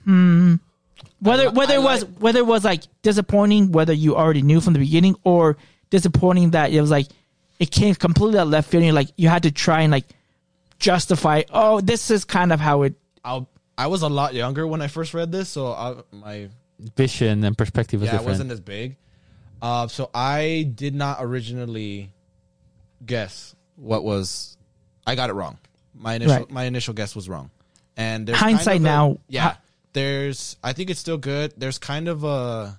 whether it was like disappointing, whether you already knew from the beginning, or disappointing that it was like it came completely out of left field, and you're like you had to try and like justify, oh, this is kind of how it. I was a lot younger when I first read this, so my Vision and perspective was it different. wasn't as big. So I did not originally guess what was. I got it wrong. My initial guess was wrong. And there's Hindsight kind of now, yeah. There's. I think it's still good. There's kind of a.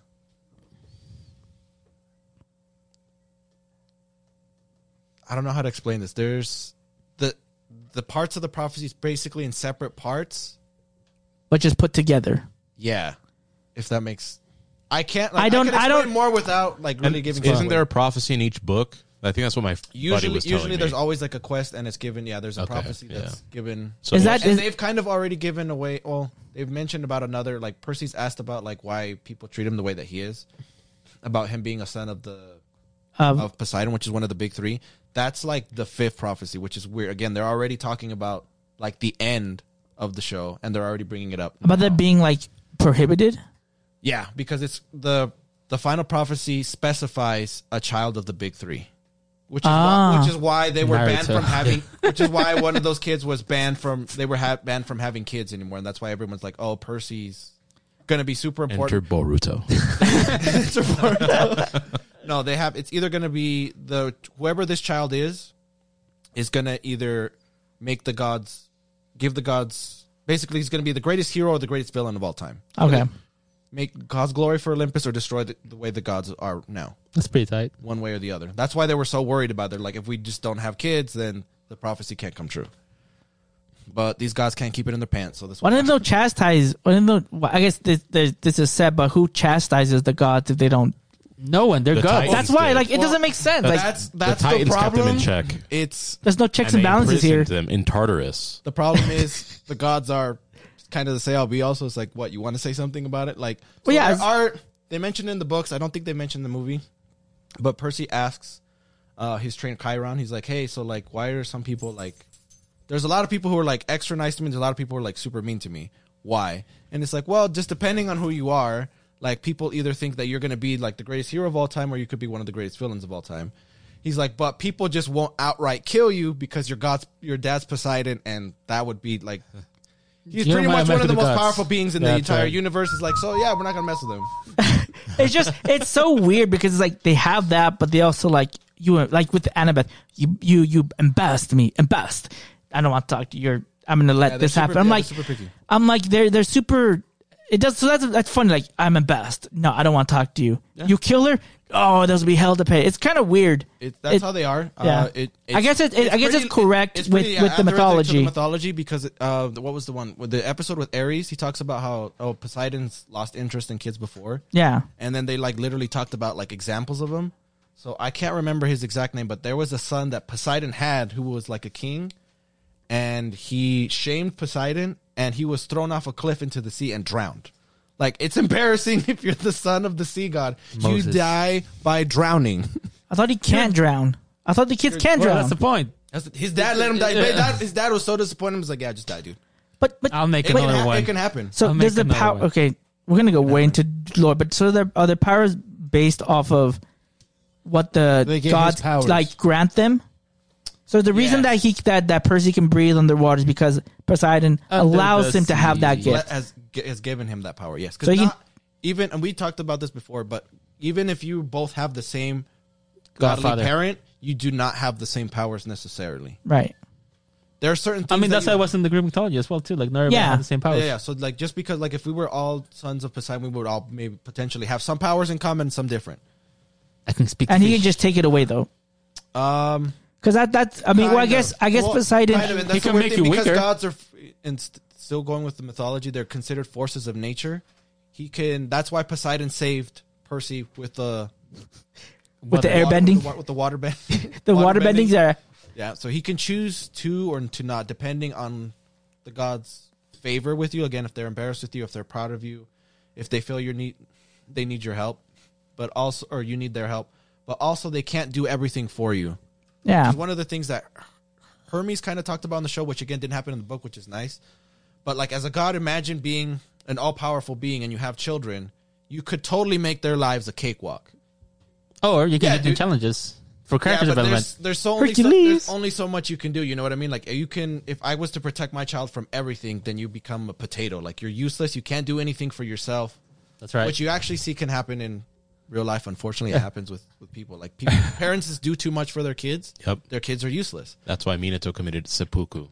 I don't know how to explain this. There's the parts of the prophecies basically in separate parts. But just put together. Yeah, if that makes. I can't. I don't- can I don't- explain more without like really giving. Isn't away. there a prophecy in each book? I think that's what my buddy was telling Usually, me. there's always like a quest, and it's given. Yeah, there's a Okay, prophecy yeah. that's given. So Is that- And is- they've kind of already given away. Well, they've mentioned about another. Like Percy's asked about like why people treat him the way that he is, about him being a son of of Poseidon, which is one of the big three. That's like the fifth prophecy, which is weird. Again, they're already talking about like the end of the show, and they're already bringing it up. About that being like prohibited. Yeah, because it's the final prophecy specifies a child of the big three, which is why they were Married banned to- from having. Which is why one of those kids was banned from. They were banned from having kids anymore, and that's why everyone's like, "Oh, Percy's going to be super important. Enter Boruto. No, they have. It's either going to be whoever this child is going to either make the gods, give the gods. Basically, he's going to be the greatest hero or the greatest villain of all time. Okay. Make cause glory for Olympus or destroy the way the gods are now. That's pretty tight. One way or the other. That's why they were so worried about it. They're like, if we just don't have kids, then the prophecy can't come true. But these guys can't keep it in their pants. So this. Why don't they chastise? I guess this is said, but who chastises the gods if they don't? No one. They're The gods. Titans That's why, did. like, it doesn't make sense. Like, That's The the Titans kept them problem. in check. It's there's no checks and they balances here. imprisoned them in Tartarus. the problem is the gods are kind of the say I'll be. Also, it's like, what, you want to say something about it? Like, Well, yeah, there are, they mentioned in the books. I don't think they mentioned in the movie, but Percy asks his trainer Chiron. He's like, hey, so like, why are some people like? There's a lot of people who are like extra nice to me. There's a lot of people who are like super mean to me. Why? And it's like, well, just depending on who you are. Like, people either think that you're going to be like the greatest hero of all time, or you could be one of the greatest villains of all time. He's like, but people just won't outright kill you because your dad's Poseidon, and that would be like, he's You pretty don't much mess one of with the the most gods. powerful beings in the That's entire right. universe. Is like, so yeah, we're not gonna mess with him. It's so weird because it's like they have that, but they also like like with Annabeth, you embest me, embest. I don't want to talk to you. I'm gonna let Yeah, this they're happen. super- I'm yeah, like, they're super picky. I'm like they're super. It does so that's funny. Like, I'm embest. No, I don't want to talk to you. You kill her. Oh, there's be hell to pay. It's kind of weird. That's It- how they are. Yeah. I guess I guess it's correct with the added to mythology. the mythology because what was the one with the episode with Ares? He talks about how Poseidon's lost interest in kids before, Yeah. and then they like literally talked about like examples of him. So I can't remember his exact name, but there was a son that Poseidon had who was like a king, and he shamed Poseidon, and he was thrown off a cliff into the sea and drowned. Like, it's embarrassing if you're the son of the sea god. Moses. You die by drowning. I thought he can't drown. I thought the kids can Well, drown. that's the point. His dad let him die. His dad was so disappointed. He was like, "Yeah, just die, dude." but I'll make It can, another one. it can happen. so I'll there's make the another power. one. Okay, we're gonna go way into lore, but so are their powers based off of what They the gave gods his powers. like grant them? So the reason Yes. that Percy can breathe underwater is because Poseidon Under allows the him to have that sea. gift. Has given him that power. Yes, So because he can- even, and we talked about this before, but even if you both have the same godly Godfather. parent, you do not have the same powers necessarily. Right. There are certain things. I mean, that that's how it was in the Greek mythology as well, too. Like, not everybody Yeah. had the same powers. Yeah. So like, just because like if we were all sons of Poseidon, we would all maybe potentially have some powers in common, some different. I can speak And he fish. can just take it away though. Because that's I mean, well, I guess Well, Poseidon. kind of, and He that's the can weird make thing, you because weaker. gods are still going with the mythology. They're considered forces of nature. He can. That's why Poseidon saved Percy with the with the airbending, with the water bend. the water bendings are. Yeah, so he can choose to or to not, depending on the gods' favor with you. Again, if they're embarrassed with you, if they're proud of you, if they feel they need your help, but also, or you need their help, but also they can't do everything for you. Yeah. One of the things that Hermes kind of talked about on the show, which again didn't happen in the book, which is nice. But like, as a god, imagine being an all-powerful being and you have children. You could totally make their lives a cakewalk. Or you can Yeah, do dude. challenges for character Yeah, but development. there's Hercules. only so much you can do. You know what I mean? Like, you can, if I was to protect my child from everything, then you become a potato. Like, you're useless. You can't do anything for yourself. That's right. Which you actually see can happen in real life. Unfortunately, it happens with people. Like, parents just do too much for their kids. Yep. Their kids are useless. That's why Minato committed seppuku.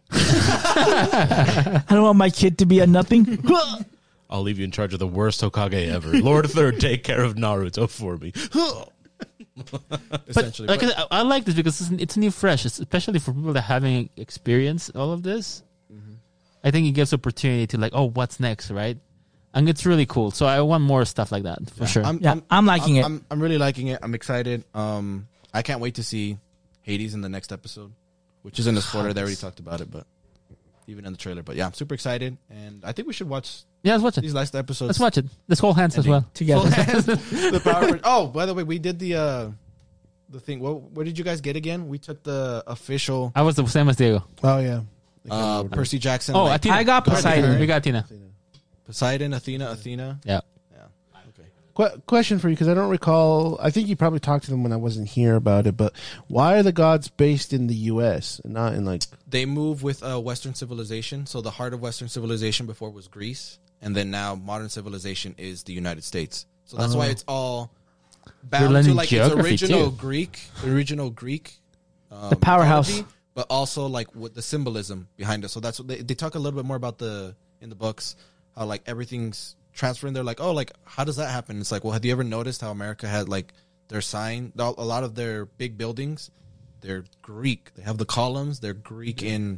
I don't want my kid to be a nothing. I'll leave you in charge of the worst Hokage ever. Lord Third, take care of Naruto for me. Essentially, But like, I like this because it's new, fresh, especially for people that haven't experienced all of this. I think it gives opportunity to like, oh, what's next, right? And it's really cool. So I want more stuff like that for sure. Yeah, I'm liking it. I'm really liking it. I'm excited. I can't wait to see Hades in the next episode, which isn't a spoiler. They already talked about it, but even in the trailer. But yeah, I'm super excited, and I think we should watch Yeah, let's watch it. these last episodes. Let's watch it. Let's hold hands as Ending. well. Together. The Power. Oh, by the way, we did the thing. What did you guys get again? We took the official I was the same as Diego. Oh yeah. Percy Jackson. Oh, like, Athena. I got Poseidon. We got Athena. Poseidon, Athena. Yeah. Question for you, because I don't recall. I think you probably talked to them when I wasn't here about it. But why are the gods based in the U.S. and not in like? They move with Western civilization. So the heart of Western civilization before was Greece, and then now modern civilization is the United States. So that's why it's all They're bound to learning like its geography, original Greek, The powerhouse. mythology, but also like with the symbolism behind it. So that's what they talk a little bit more about in the books, how like everything's transferring. They're like, oh, like how does that happen? It's like, well, have you ever noticed how America had like their sign? A lot of their big buildings, they're Greek. They have the columns. They're Greek in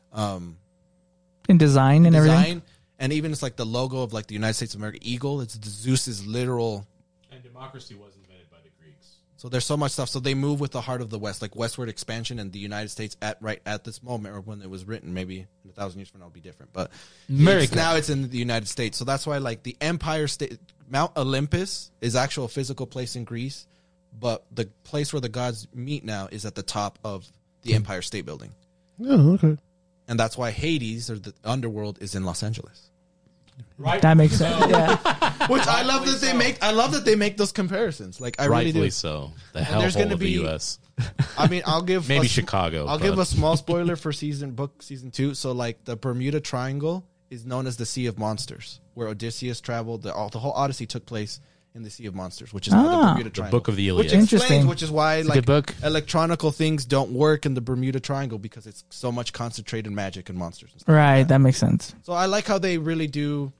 design and everything. design, and even it's like the logo of like the United States of America eagle. It's Zeus's literal. And democracy was invented by the Greeks. So there's so much stuff. So they move with the heart of the West, like westward expansion, and the United States right at this moment, or when it was written, maybe in 1,000 years from now it'll be different. But America. now it's in the United States. So that's why like the Empire State, Mount Olympus is actual physical place in Greece, but the place where the gods meet now is at the top of the Empire State Building. Oh, okay. And that's why Hades, or the underworld, is in Los Angeles. Right. That makes sense. Yeah. Which I love that they make. I love that they make those comparisons. Like I really Rightfully do. so. The there's hellhole gonna of the be- U.S. I mean, I'll give Maybe a- Chicago. I'll but- give a small spoiler for season 2. So, like, the Bermuda Triangle is known as the Sea of Monsters, where Odysseus traveled. The whole Odyssey took place in the Sea of Monsters, which is now the Bermuda the Triangle. Book of the which Iliad. explains, Interesting. which is why a like good book. electronical things don't work in the Bermuda Triangle because it's so much concentrated magic and monsters. And stuff. Right. That makes sense. So I like how they really do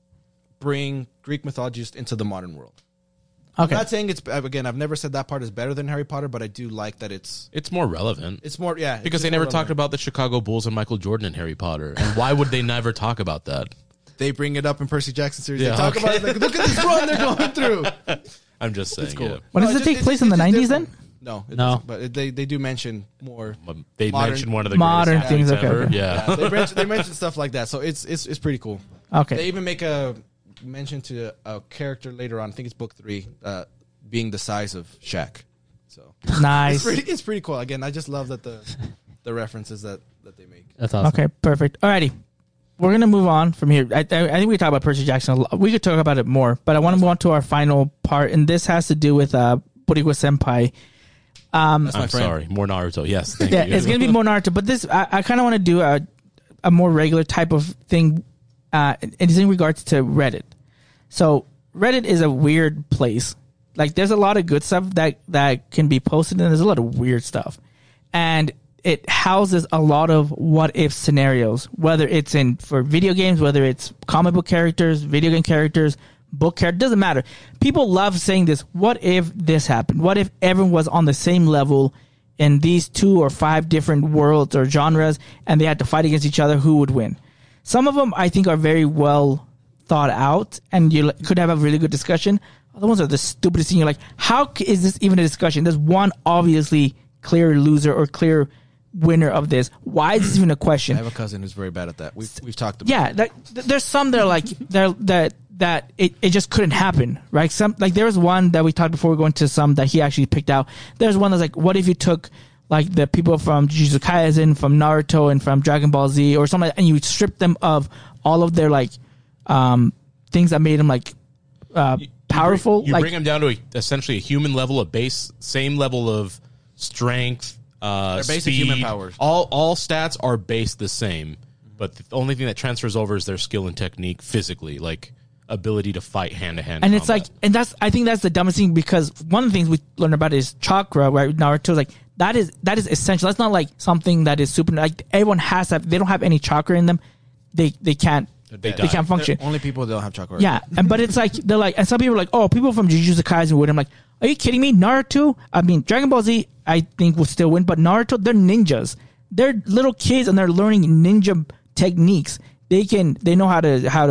bring Greek mythology just into the modern world. Okay. I'm not saying it's again. I've never said that part is better than Harry Potter, but I do like that it's More relevant. more. Yeah, Because they never talked about the Chicago Bulls and Michael Jordan in Harry Potter. And why would they never talk about that? They bring it up in Percy Jackson series. Yeah, They talk okay. about it. Like, look at this run they're going through. I'm just saying. Cool. Yeah. When does it take place in the 90s then? No, it No. doesn't, but they do mention more. They Modern- mentioned one of the Modern greatest athletes things, okay, ever. okay. Yeah. They mention stuff like that, so it's pretty cool. Okay. They even make a mention to a character later on. I think it's book 3, being the size of Shaq. So Nice. it's pretty cool. Again, I just love that the references that they make. That's awesome. Okay, perfect. Alrighty. We're going to move on from here. I think we talked about Percy Jackson a lot. We could talk about it more, but I want to move on to our final part, and this has to do with Buriko Senpai. That's my I'm friend. sorry. More Naruto. Yes. Thank Yeah, you. it's going to be more Naruto, but this, I kind of want to do a more regular type of thing. It's in regards to Reddit. So Reddit is a weird place. Like, there's a lot of good stuff that can be posted, and there's a lot of weird stuff. And it houses a lot of what if scenarios, whether it's for video games, whether it's comic book characters, video game characters, book characters, doesn't matter. People love saying this. What if this happened? What if everyone was on the same level in these 2 or 5 different worlds or genres, and they had to fight against each other? Who would win? Some of them I think are very well thought out, and you could have a really good discussion. Other ones are the stupidest thing. You're like, how is this even a discussion? There's one obviously clear loser or clear winner of this. Why is this even a question? I have a cousin who's very bad at that. We've talked about. Yeah, there's some that are like that it just couldn't happen, right? Some, like, there was one that we talked before we go into some that he actually picked out. There's one that's like, what if you took like the people from Jujutsu Kaisen, from Naruto, and from Dragon Ball Z or something, and you strip them of all of their like things that made them like powerful. You like, bring them down to essentially a human level of base, same level of strength, basic speed. human powers. All stats are based the same, but the only thing that transfers over is their skill and technique physically, like ability to fight hand to hand. and it's like, and I think that's the dumbest thing, because one of the things we learned about is chakra, right? Naruto's like, that is essential. That's not like something that is super, like, everyone has that. If they don't have any chakra in them, they can't function. Only people that don't have chakra. Yeah, but it's like, they're like, and some people are like, oh, people from Jujutsu Kaisen would. I'm like, are you kidding me? Naruto, I mean, Dragon Ball Z, I think will still win, but Naruto, they're ninjas. They're little kids and they're learning ninja techniques. They know how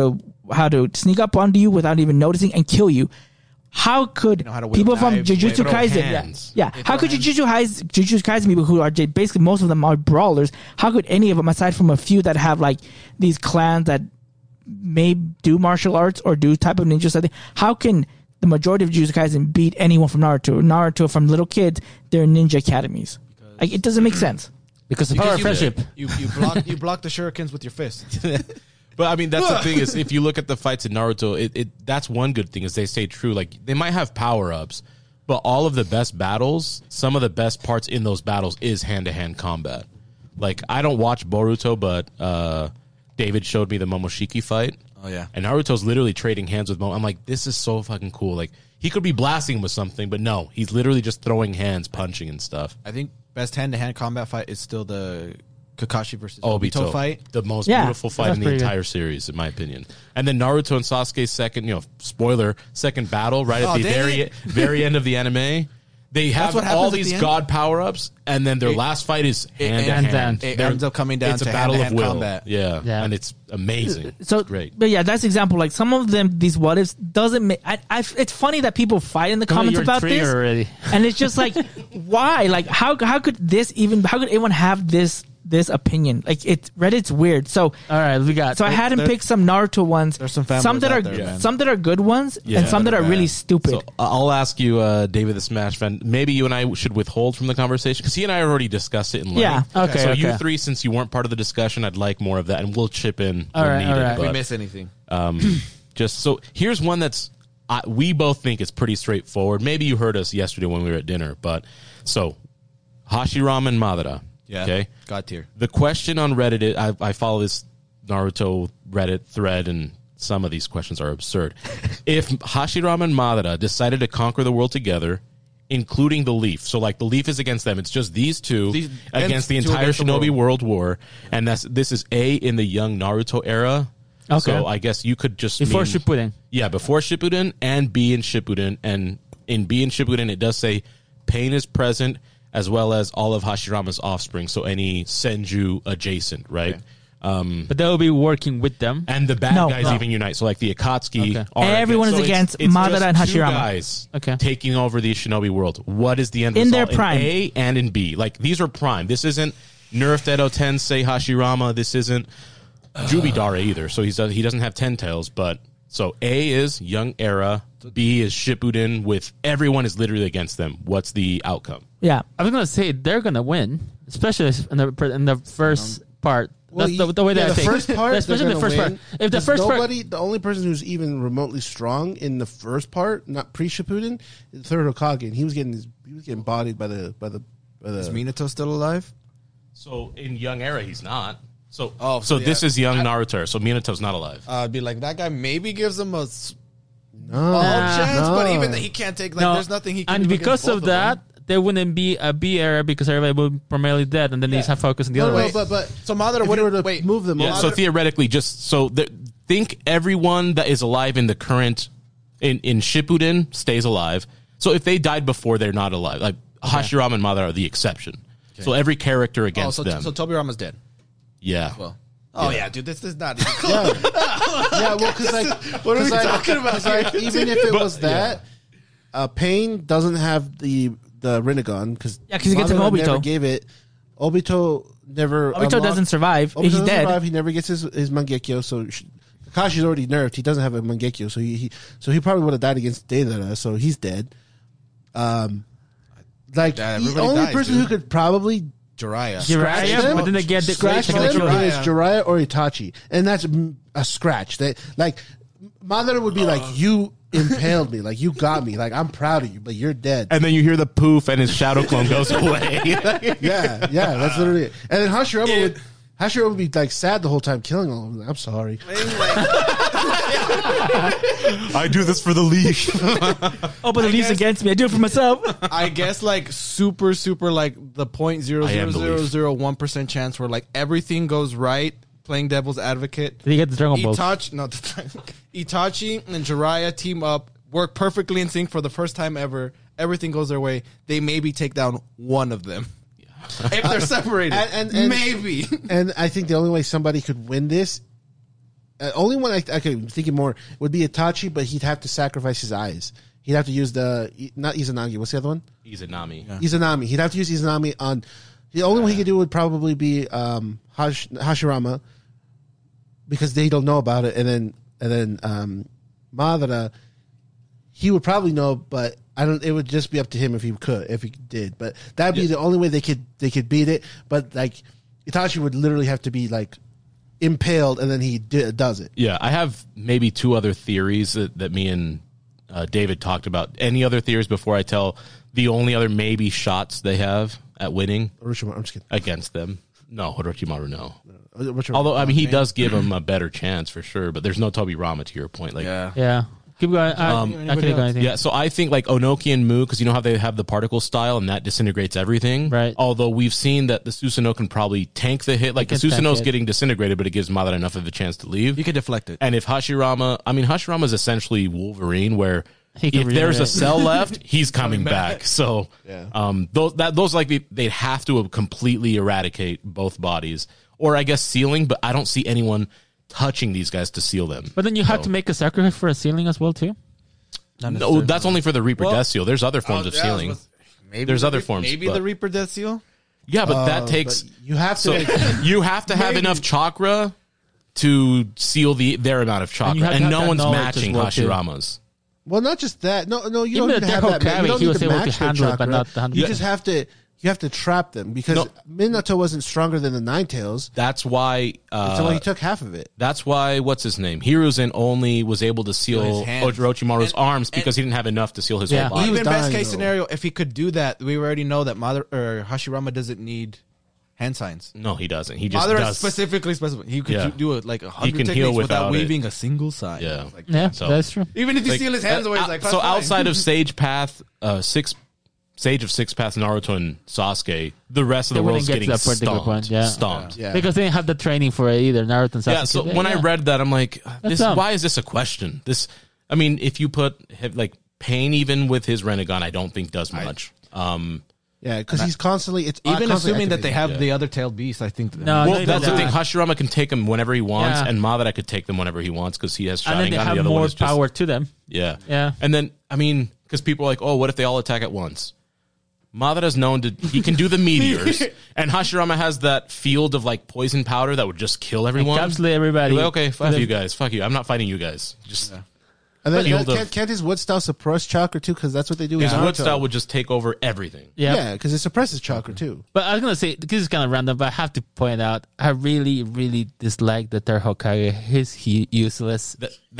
to sneak up onto you without even noticing and kill you. How could how to wield people from knives, Jujutsu throw Kaisen, hands. yeah, how could Jujutsu Kaisen people who are basically, most of them are brawlers, how could any of them, aside from a few that have like these clans that may do martial arts or do type of ninja something, how can the majority of Jujutsu Kaisen beat anyone from Naruto? Naruto, from little kids, they're ninja academies. Like, it doesn't make sense. Because the power of friendship. You block the shurikens with your fist. But I mean, that's the thing, is if you look at the fights in Naruto, that's one good thing, is they stay true. Like, they might have power ups, but all of the best battles, some of the best parts in those battles is hand to hand combat. Like, I don't watch Boruto, but David showed me the Momoshiki fight, Oh, yeah. And Naruto's literally trading hands with Momo. I'm like, this is so fucking cool. Like, he could be blasting him with something, but no, he's literally just throwing hands, punching and stuff. I think best hand-to-hand combat fight is still the Kakashi versus Obito fight. The most Yeah, beautiful fight that's in the pretty good. entire series, in my opinion. And then Naruto and Sasuke's second, spoiler, second battle right at the dang very end of the anime. They have what happens all at these the end? god power-ups, and then their last fight is hand-to-hand. It ends up coming down It's to a battle of hand-to-hand will. combat. Yeah, Yeah. and it's amazing. So, It's great. but yeah, that's example. Like some of them, these what ifs doesn't make. It's funny that people fight in the comments You're about triggered this, already. and it's just like, why? Like, how could anyone have this opinion? Like, Reddit's weird. So, All right, we got. I had him pick some Naruto ones. There's some fanboys some that out are there, man. some that are good ones, Yeah, and some that that are are really bad. stupid. So I'll ask you, David the Smash fan, maybe you and I should withhold from the conversation because he and I already discussed it in length. Yeah, okay, So okay. you three, since you weren't part of the discussion, I'd like more of that, and we'll chip in All when right, needed. all right. If we but, miss anything. just so here's one that's we both think is pretty straightforward. Maybe you heard us yesterday when we were at dinner, but so Hashirama and Madara. Yeah. Okay. God tier. The question on Reddit, I follow this Naruto Reddit thread, and some of these questions are absurd. If Hashirama and Madara decided to conquer the world together, including the Leaf, so like the Leaf is against them, it's just these two These- against the two entire against the Shinobi world. World War, and this is A in the young Naruto era. Okay. So I guess you could just Before mean- Shippuden. yeah, before Shippuden and B in Shippuden. And in B in Shippuden, it does say Pain is present as well as all of Hashirama's offspring. So any Senju adjacent, right? But they'll be working with them. And the bad No, guys no. even unite. So like the Akatsuki. Okay. Are Everyone is it's- against it's Madara just and two Hashirama. guys Okay. taking over the Shinobi world. What is the end In result? their prime. In A and in B. Like these are prime. This isn't nerfed Edo Tensei Hashirama. This isn't Jubidara either. So he doesn't have 10 tails, but so A is young era, B is Shippuden with everyone is literally against them. What's the outcome? yeah, I was gonna say they're gonna win, especially in the first part. Well, That's the way that I the think. first part, especially they're the first gonna part. win, If the 'cause first part, the only person who's even remotely strong in the first part, not pre Shippuden, is the third Hokage, and he was getting bodied by the. Is Minato still alive? So in young era he's not. So Oh, so yeah. this is young Naruto. So Minato's not alive. I'd be like, that guy maybe gives him a small No, chance, but no. even he can't take, like, no, there's nothing he can and do because against both of them. that, there wouldn't be a B era because everybody would be primarily dead, and then they just have focus on the No, other no, way. but So Madara if would you were to wait. move them. Yeah, so theoretically, just so think everyone that is alive in the current in Shippuden stays alive. So if they died before, they're not alive. Like Hashirama and Madara are the exception. So every character Oh, against so them. Tobirama's dead. Yeah. Well. Oh yeah, dude, this is not. yeah, well, because like, What are we 'cause like- talking about 'cause like, here? even if it was that, Pain doesn't have the Rinnegan because Yeah, 'cause he gets it from never Obito. gave it. Obito never. Obito unlocked- doesn't survive. Obito He's doesn't dead. survive. He never gets his Mangekyo. So Kakashi's already nerfed. He doesn't have a Mangekyo. So he probably would have died against Deidara. So he's dead. Like Yeah, the everybody only dies, person dude. who could probably Jiraiya. scratch Jiraiya, them, but then they get the scratch great them connection. is Jiraiya. Jiraiya or Itachi, and that's a scratch. That like Madara would be like, you impaled me, like you got me, like I'm proud of you, but you're dead. And then you hear the poof, and his shadow clone goes away. Yeah, that's literally it. And then Hashirama would be like sad the whole time, killing all of them. I'm sorry. I do this for the league. Oh, but the leaves against me. I do it for myself. I guess like super like the 0.0001% chance where like everything goes right. Playing devil's advocate. Did he get the Dragon Balls? Itachi and Jiraiya team up, work perfectly in sync for the first time ever. Everything goes their way. They maybe take down one of them. If they're separated. And maybe. And I think the only way somebody could win this, only one I could thinking more would be Itachi, but he'd have to sacrifice his eyes. He'd have to use not Izanagi. What's the other one? Izanami. Izanami. He'd have to use Izanami on. The only one he could do would probably be Hashirama, because they don't know about it, and then Madara, he would probably know, but I don't. It would just be up to him if he did. But that'd be the only way they could beat it. But like Itachi would literally have to be like impaled, and then he does it. Yeah, I have maybe two other theories that me and David talked about. Any other theories before I tell the only other maybe shots they have at winning Orochimaru, I'm just kidding. against them? No, Orochimaru, no. What's your- Although, I mean, he does give him a better chance for sure, but there's no Tobirama to your point. Like, Yeah. Keep going. I can't go anything. Yeah, so I think like Onoki and Mu, because you know how they have the particle style and that disintegrates everything. Right. Although we've seen that the Susanoo can probably tank the hit. Like the can tank Susanoo's it. getting disintegrated, but it gives Madara enough of a chance to leave. You could deflect it. And if Hashirama is essentially Wolverine, where He can if there's a regenerate. cell left, he's coming back. So, those like they'd have to completely eradicate both bodies, or I guess sealing. But I don't see anyone touching these guys to seal them. But then you have to make a sacrifice for a ceiling as well, too. No, that's only for the Reaper Well, Death Seal. There's other forms of sealing. Maybe There's other forms, Maybe but- the Reaper Death Seal. Yeah, but that takes. But you have to. So you have to have enough chakra to seal their amount of chakra, you have to and have no that one's knowledge matching as well, too. Hashirama's. Well, not just that. No, you Even don't need the to have Deku that. You Kami, don't he need was to able to match their handle it, but chakra. not the 100%. You just have to. You have to trap them because No. Minato wasn't stronger than the Nine Tails, That's why. so he took half of it. That's why. What's his name? Hiruzen only was able to seal his hands. Orochimaru's And- arms because he didn't have enough to seal his Yeah. whole body. was Even best dying, case though. scenario, if he could do that, we already know that Hashirama doesn't need hand signs. No, he doesn't. He just Madara does. specifically he could Yeah. do it like 100 can techniques heal without without it. weaving a single sign. Yeah. Like, Yeah, So- that's true. even if you Like, steal his hands away, it's like so fine. outside of Sage Path, Sage of Six Path, Naruto and Sasuke, the rest of They the wouldn't world's get to getting that particular stomped. point, yeah. Stomped. Yeah. Because they didn't have the training for it either. Naruto and Sasuke. Yeah, so when I read that, I'm like, dumb. why is this a question? I mean, if you put like Pain even with his Renegon, I don't think does much. Yeah, because he's constantly. It's even constantly assuming that they activating. have the other tailed beast, I think. No, Well, they that's the don't. thing. Hashirama can take him whenever he wants, Yeah. and Madara could take them whenever he wants because he has and then Sharingan. they and have the other one more is just, power to them. Yeah. Yeah. And then, I mean, because people are like, oh, what if they all attack at once? Madara's known to, he can do the meteors, and Hashirama has that field of like poison powder that would just kill everyone. Encapsulate everybody. You're like, okay, fuck you guys. Fuck you. I'm not fighting you guys. Just And then Field of- can't his wood style suppress chakra too? Because that's what they do. his in wood Naruto. style would just take over everything. Yeah. because it suppresses chakra too. But I was going to say, this is kind of random, but I have to point out, I really, really dislike the third Hokage. He's useless.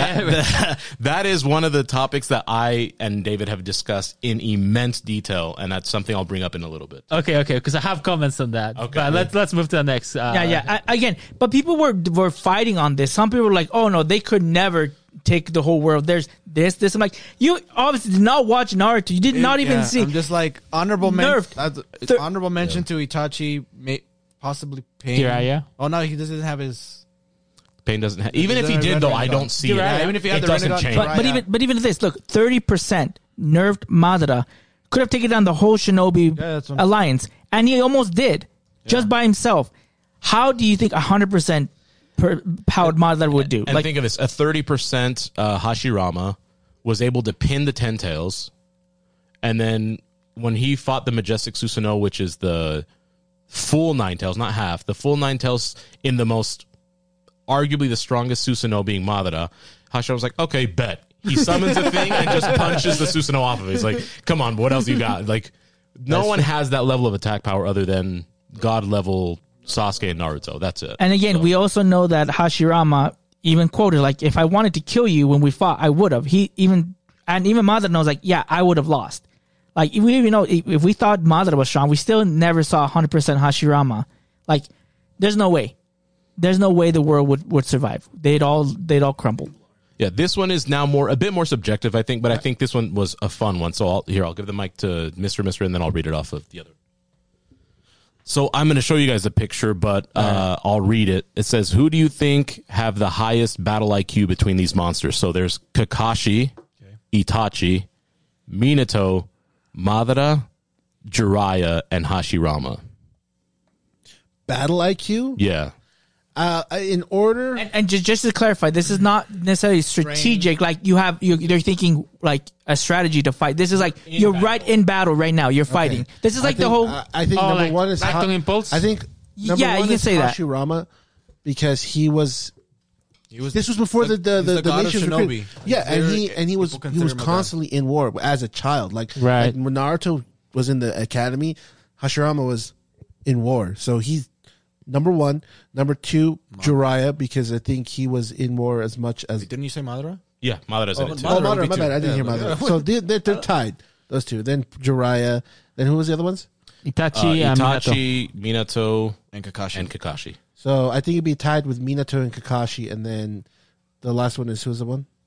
That is one of the topics that I and David have discussed in immense detail, and that's something I'll bring up in a little bit. Okay, because I have comments on that. Okay. But let's move to the next. Again, but people were fighting on this. Some people were like, "Oh no, they could never take the whole world." There's this. I'm like, you obviously did not watch Naruto. You did not even see. I'm just like honorable Nerfed. honorable mention to Itachi, possibly Pain. Jiraiya? Oh no, he doesn't have his. Pain doesn't have, even if he did though, I don't see it. Yeah, even if he had It the doesn't Renegon, change. But even this, look, 30% nerfed Madara could have taken down the whole Shinobi that's what I'm- alliance, and he almost did just by himself. How do you think 100% powered Madara would do? And think of this: a 30% Hashirama was able to pin the Ten Tails, and then when he fought the Majestic Susanoo, which is the full Nine Tails, not half, the full Nine Tails in the most, arguably the strongest Susanoo being Madara, Hashirama was like, okay, bet. He summons a thing and just punches the Susanoo off of it. He's like, come on, what else you got? Like, no one has that level of attack power other than God level Sasuke and Naruto. That's it. And again, we also know that Hashirama even quoted, like, if I wanted to kill you when we fought, I would have. Even Madara knows, like, yeah, I would have lost. Like, if we thought Madara was strong, we still never saw 100% Hashirama. Like, there's no way. There's no way the world would survive. They'd all crumble. Yeah, this one is now a bit more subjective, I think, but I think this one was a fun one. So I'll give the mic to Mr. and then I'll read it off of the other. So I'm going to show you guys a picture, but I'll read it. It says, who do you think have the highest battle IQ between these monsters? So there's Kakashi, Itachi, Minato, Madara, Jiraiya, and Hashirama. Battle IQ Yeah. in order. And just to clarify, this is not necessarily strategic. Like you're thinking like a strategy to fight. This is like you're right in battle right now. You're fighting. This is like the whole. I think number like one is Lactone Impulse? I think number Yeah, one you can is say that. Hashirama because he was. This was before he's the god of nations were Shinobi. created. Yeah, and he was People consider him a god. constantly in war as a child. Like Right. when Naruto was in the academy, Hashirama was in war. So he's number one. Number two, Jiraiya, because I think he was in war as much as. Didn't you say Madara? Yeah, Madara's in it too. Oh, Madara Madara, would my be bad. two. I didn't hear Yeah, Madara. So they're tied. Those two. Then Jiraiya. Then who was the other ones? Itachi, and Minato. Itachi, Minato, And Kakashi. and Kakashi. So I think it'd be tied with Minato and Kakashi, and then the last one is who's the one?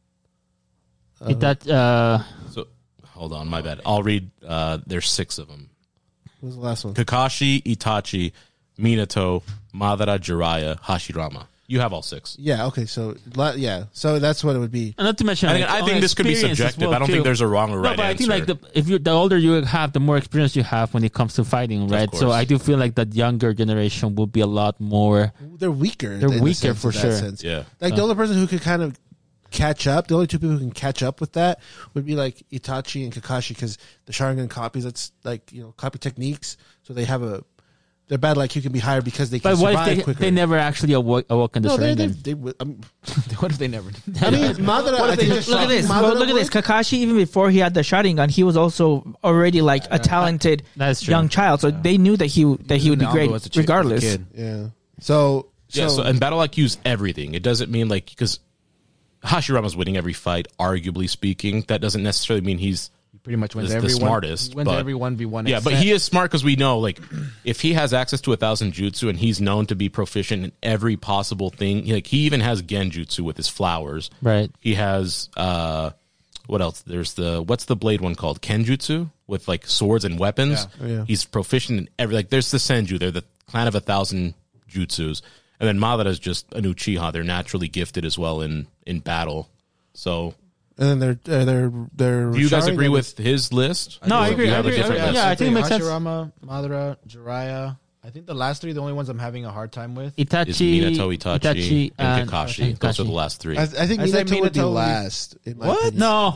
Itachi, So hold on, my bad. I'll read. There's 6 of them: Who's the last one? Kakashi, Itachi, Minato, Madara, Jiraiya, Hashirama. You have all 6. Yeah. Okay. So So that's what it would be. and not to mention, I think this could be experience as subjective. well, I don't too. think there's a wrong or No, right but I answer. think like the older you have, the more experience you have when it comes to fighting, right? So course. I do feel like the younger generation will be a lot more. They're weaker. They're in the weaker sense for of that sure. sense. Yeah. Like the only person who could kind of catch up, the only 2 people who can catch up with that would be like Itachi and Kakashi, because the Sharingan copies, that's like, copy techniques. So they have their battle IQ can be higher because they can But what survive if quicker. they never actually awoken the no, Sharingan? they would. What if they never did? I mean, Madara. I think Look at this. Look at this. Kakashi, even before he had the Sharingan, he was also already like a talented That's true. young child. So they knew that he would be great regardless. Yeah. So And battle IQ is everything. It doesn't mean like, because Hashirama's winning every fight, arguably speaking. That doesn't necessarily mean he's Pretty much wins the everyone. smartest. Wins but, every 1v1. Yeah, but he is smart because we know, like, if he has access to 1,000 jutsu and he's known to be proficient in every possible thing, like he even has genjutsu with his flowers. Right. He has what else? There's what's the blade one called? Kenjutsu with like swords and weapons. Yeah. Oh, yeah. He's proficient in every, like there's the Senju. They're the clan of 1,000 jutsus. And then Madara is just a new Uchiha. They're naturally gifted as well in battle. So and then they're. do you guys Sharingan agree is- with his list? No, I Or do agree. you I have a agree. different list? Yeah, I think it makes sense. Hashirama, Madara, Jiraiya. I think the last 3 are the only ones I'm having a hard time with. Is Itachi, Minato, Itachi, and Kakashi. Those are the Kakashi. last 3. I think I say Minato would be Minato- last. In my What? opinion. No,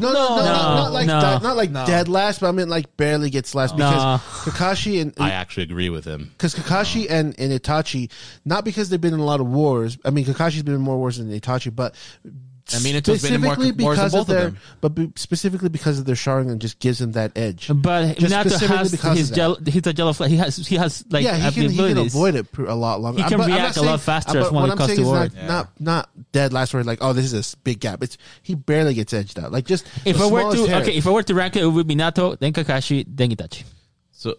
not like no. dead last, but I mean like barely gets last No. because Kakashi and I actually agree with him. because Kakashi and Itachi, not because they've been in a lot of wars. I mean, Kakashi's been in more wars than Itachi, but I mean, Minato's been in more specifically wars than because both of their, of them. specifically because of their Sharingan just gives them that edge. But Just Minato specifically has because his of that. he's a jello. He has like Yeah, he can abilities. avoid it a lot longer. He can But I'm react not a lot saying- faster but when what it I'm comes saying to is war. not dead last where like, oh, this is a big gap. It's he barely gets edged out. Like just If the I were smallest to hair. if I were to rank it, it would be Minato, then Kakashi, then Itachi. So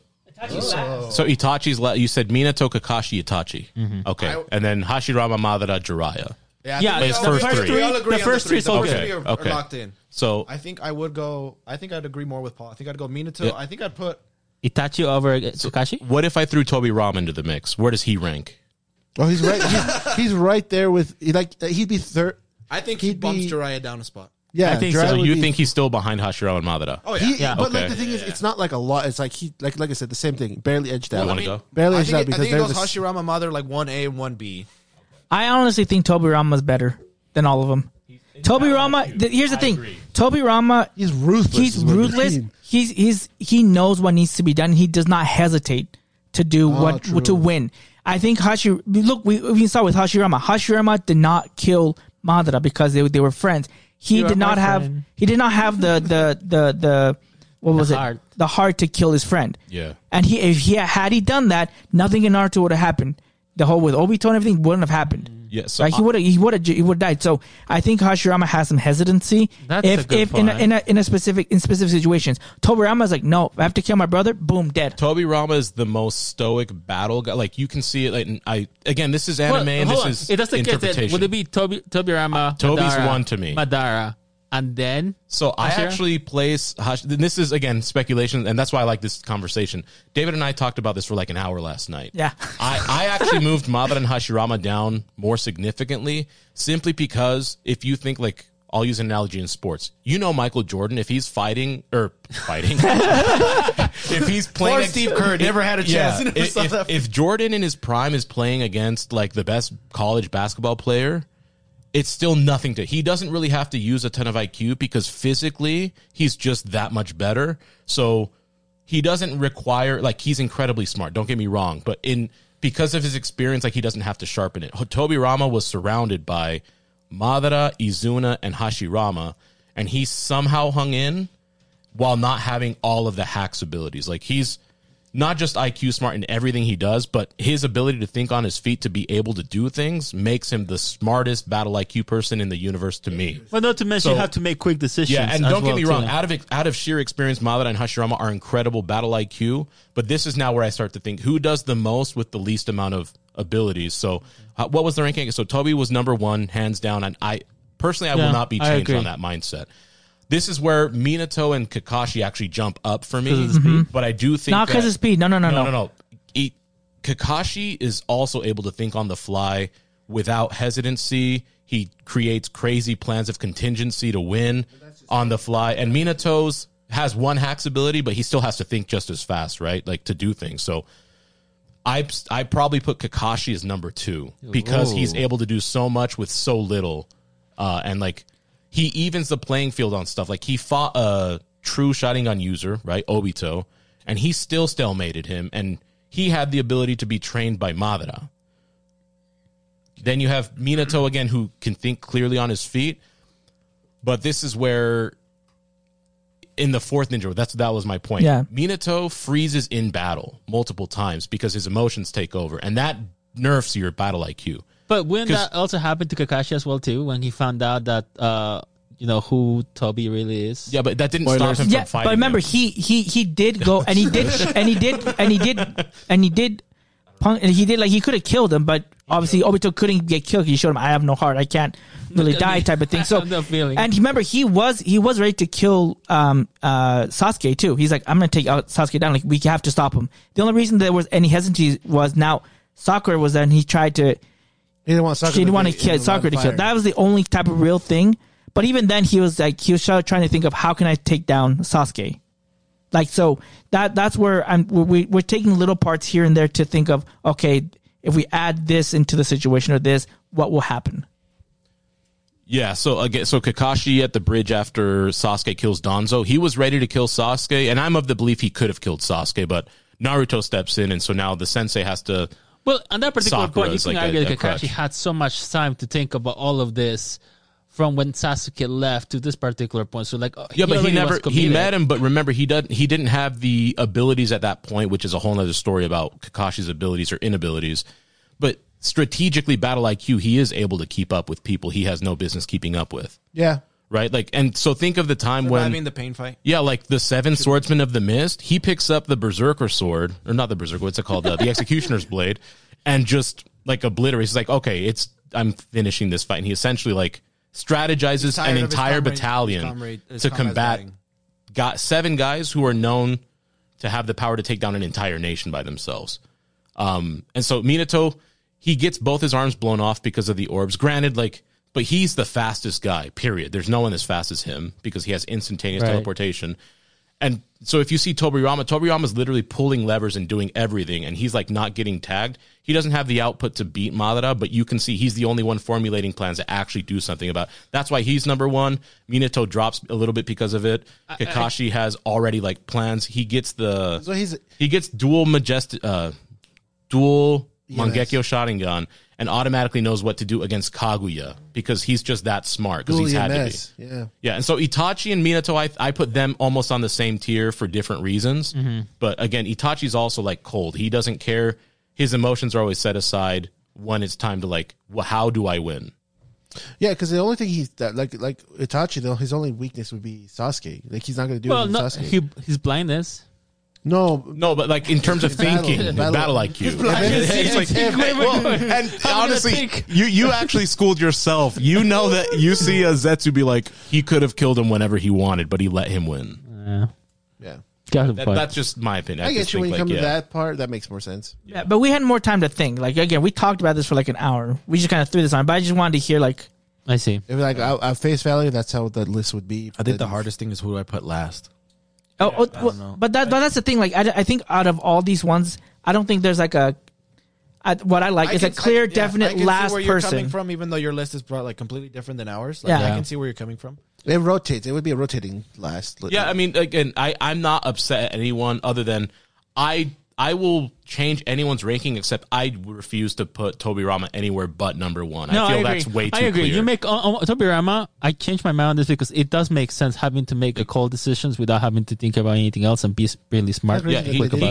Itachi's you said Minato, Kakashi, Itachi. Okay. And then Hashirama, Madara, Jiraiya. Yeah, Yeah, His first 3. we all agree The on first 3 is all The first good. 3 are Okay. locked in. So I think I would go. I think I'd agree more with Paul. I think I'd go Minato. Yeah. I think I'd put. Itachi over Kakashi. what if I threw Toby Ram into the mix? Where does he rank? Oh, he's right. He's right there with he'd be third. I think he He'd bumps be- Jiraiya down a spot. Yeah, I think so. Jiraiya So would you be- think he's still behind Hashirama and Madara? Oh He, yeah. but like Okay. the thing is, it's not like a lot. It's like he like I said, the same thing. Barely edged out. You want to go? Barely I edged think, out I because think it they're goes the, Hashirama, Mother like 1A and 1B. I honestly think Toby Rama's better than all of them. Toby Rama. Here's the thing. Toby Rama. he's ruthless. He's is what you're ruthless. seeing. He knows what needs to be done. He does not hesitate to do true. to win. I think we saw with Hashirama. Hashirama did not kill Madara because they were friends. He You are did not my have friend. he did not have the what was heart. it? The heart to kill his friend. Yeah. And if he had done that, nothing in Naruto would have happened. The whole with Obito and everything wouldn't have happened. Yeah. So Right? He would have died. So I think Hashirama has some hesitancy. That's a good if in specific situations, Tobirama's like, no, I have to kill my brother. Boom, dead. Toby Rama is the most stoic battle guy. Like you can see it. Like again, this is anime and Hold this on. is It doesn't get that. interpretation. Would it be Tobirama? Toby's Madara, one to me. Madara, and then So I Hashira? actually place this is again speculation, and that's why I like this conversation. David and I talked about this for like an hour last night. Yeah. I actually moved Madara and Hashirama down more significantly simply because if you think like I'll use an analogy in sports. You know Michael Jordan, if he's fighting, if he's playing Poor Steve Kerr never had a chance. Never saw that. if Jordan in his prime is playing against like the best college basketball player, it's still nothing to. He doesn't really have to use a ton of IQ because physically he's just that much better. So he doesn't require like he's incredibly smart. Don't get me wrong, but because of his experience, like he doesn't have to sharpen it. Toby Rama was surrounded by Madara, Izuna, and Hashirama, and he somehow hung in while not having all of the hacks abilities. Like he's not just IQ smart in everything he does, but his ability to think on his feet to be able to do things makes him the smartest battle IQ person in the universe to me. But not to mention, So- you have to make quick decisions. Yeah, and as don't get well, me wrong. too. Out of sheer experience, Madara and Hashirama are incredible battle IQ. But this is now where I start to think who does the most with the least amount of abilities. So, what was the ranking? So Toby was number 1, hands down. And I personally, I Yeah, will not be I changed agree. on that mindset. This is where Minato and Kakashi actually jump up for 'Cause me. of the speed? But I do think Not because that- of speed. No. Kakashi is also able to think on the fly without hesitancy. He creates crazy plans of contingency to win on the fly. And Minato's has one hacks ability, but he still has to think just as fast, right? Like to do things. So I probably put Kakashi as number 2 because he's able to do so much with so little. And like he evens the playing field on stuff. Like he fought a true Sharingan user, right? Obito, and he still stalemated him. And he had the ability to be trained by Madara. Then you have Minato again, who can think clearly on his feet. But this is where, in the 4th Ninja, that was my point. Yeah. Minato freezes in battle multiple times because his emotions take over, and that nerfs your battle IQ. But wouldn't 'Cause- that also happen to Kakashi as well too when he found out that who Toby really is? Yeah, but that didn't stop him Yeah, from fighting. but remember, him. he did go and he did like he could have killed him, but obviously Obito couldn't get killed. He showed him I have no heart, I can't really die type of thing. So I have that feeling. and remember he was ready to kill Sasuke too. He's like I'm gonna take out Sasuke down. Like we have to stop him. The only reason there was any hesitancy was now Sakura was then he tried to. He didn't want Sakura. She didn't want to kill Sakura to kill. That was the only type of real thing. But even then, he was trying to think of how can I take down Sasuke. Like so that's where we're taking little parts here and there to think of okay, if we add this into the situation or this, what will happen? Yeah, so Kakashi at the bridge after Sasuke kills Danzo, he was ready to kill Sasuke, and I'm of the belief he could have killed Sasuke, but Naruto steps in, and so now the sensei has to. Well, on that particular Sakura point, you is can like argue a that Kakashi crutch. had so much time to think about all of this from when Sasuke left to this particular point. So, like, Yeah, but already was he committed. met him, but remember he didn't have the abilities at that point, which is a whole other story about Kakashi's abilities or inabilities. But strategically, battle IQ, he is able to keep up with people he has no business keeping up with. Yeah. Right? Like, and so think of the time when the pain fight. yeah, like the 7 Swordsmen of the Mist, he picks up the Berserker sword, or not the Berserker, what's it called? The Executioner's blade, and just like obliterates. He's like, okay, I'm finishing this fight. And he essentially like strategizes an entire battalion to combat got 7 guys who are known to have the power to take down an entire nation by themselves. And so Minato, he gets both his arms blown off because of the orbs. Granted, like, but he's the fastest guy, period. There's no one as fast as him because he has instantaneous Right. teleportation. And so if you see Tobirama's literally pulling levers and doing everything, and he's like not getting tagged. He doesn't have the output to beat Madara, but you can see he's the only one formulating plans to actually do something about it. That's why he's number 1. Minato drops a little bit because of it. Kakashi has already like plans. He gets So he gets dual Yes. Mangekyo Sharingan and automatically knows what to do against Kaguya because he's just that smart because dual he's had to be. EMS. Yeah. Yeah, and so Itachi and Minato, I put them almost on the same tier for different reasons. But again, Itachi's also like cold. He doesn't care. His emotions are always set aside when it's time to like, well, how do I win? Yeah, because the only thing like Itachi though, his only weakness would be Sasuke. Like he's not going to do Well, it with no, Sasuke. his blindness. No, No, but like in terms of thinking, battle IQ. It's like, well, and honestly, you actually schooled yourself. You know that you see a Zetsu be like, he could have killed him whenever he wanted, but he let him win. yeah. That's just my opinion. I just get you when you think, come like, to that part. That makes more sense. Yeah, but we had more time to think. Like again, we talked about this for like an hour. We just kind of threw this on, but I just wanted to hear like. I see. If like at face value, that's how the list would be. I think the hardest thing is who do I put last. But that's the thing. Like I think out of all these ones, I don't think there's like what I like is a clear, definite I can last see where you're person. coming from, even though your list is brought like completely different than ours. Like, Yeah. I can see where you're coming from. It rotates. It would be a rotating last. Yeah, I mean, again, I'm not upset at anyone other than I I will change anyone's ranking, except I refuse to put Tobirama anywhere but number one. I feel that's way too I agree. clear. You make Tobirama. I changed my mind on this because it does make sense having to make cold decisions without having to think about anything else and be really smart. Yeah,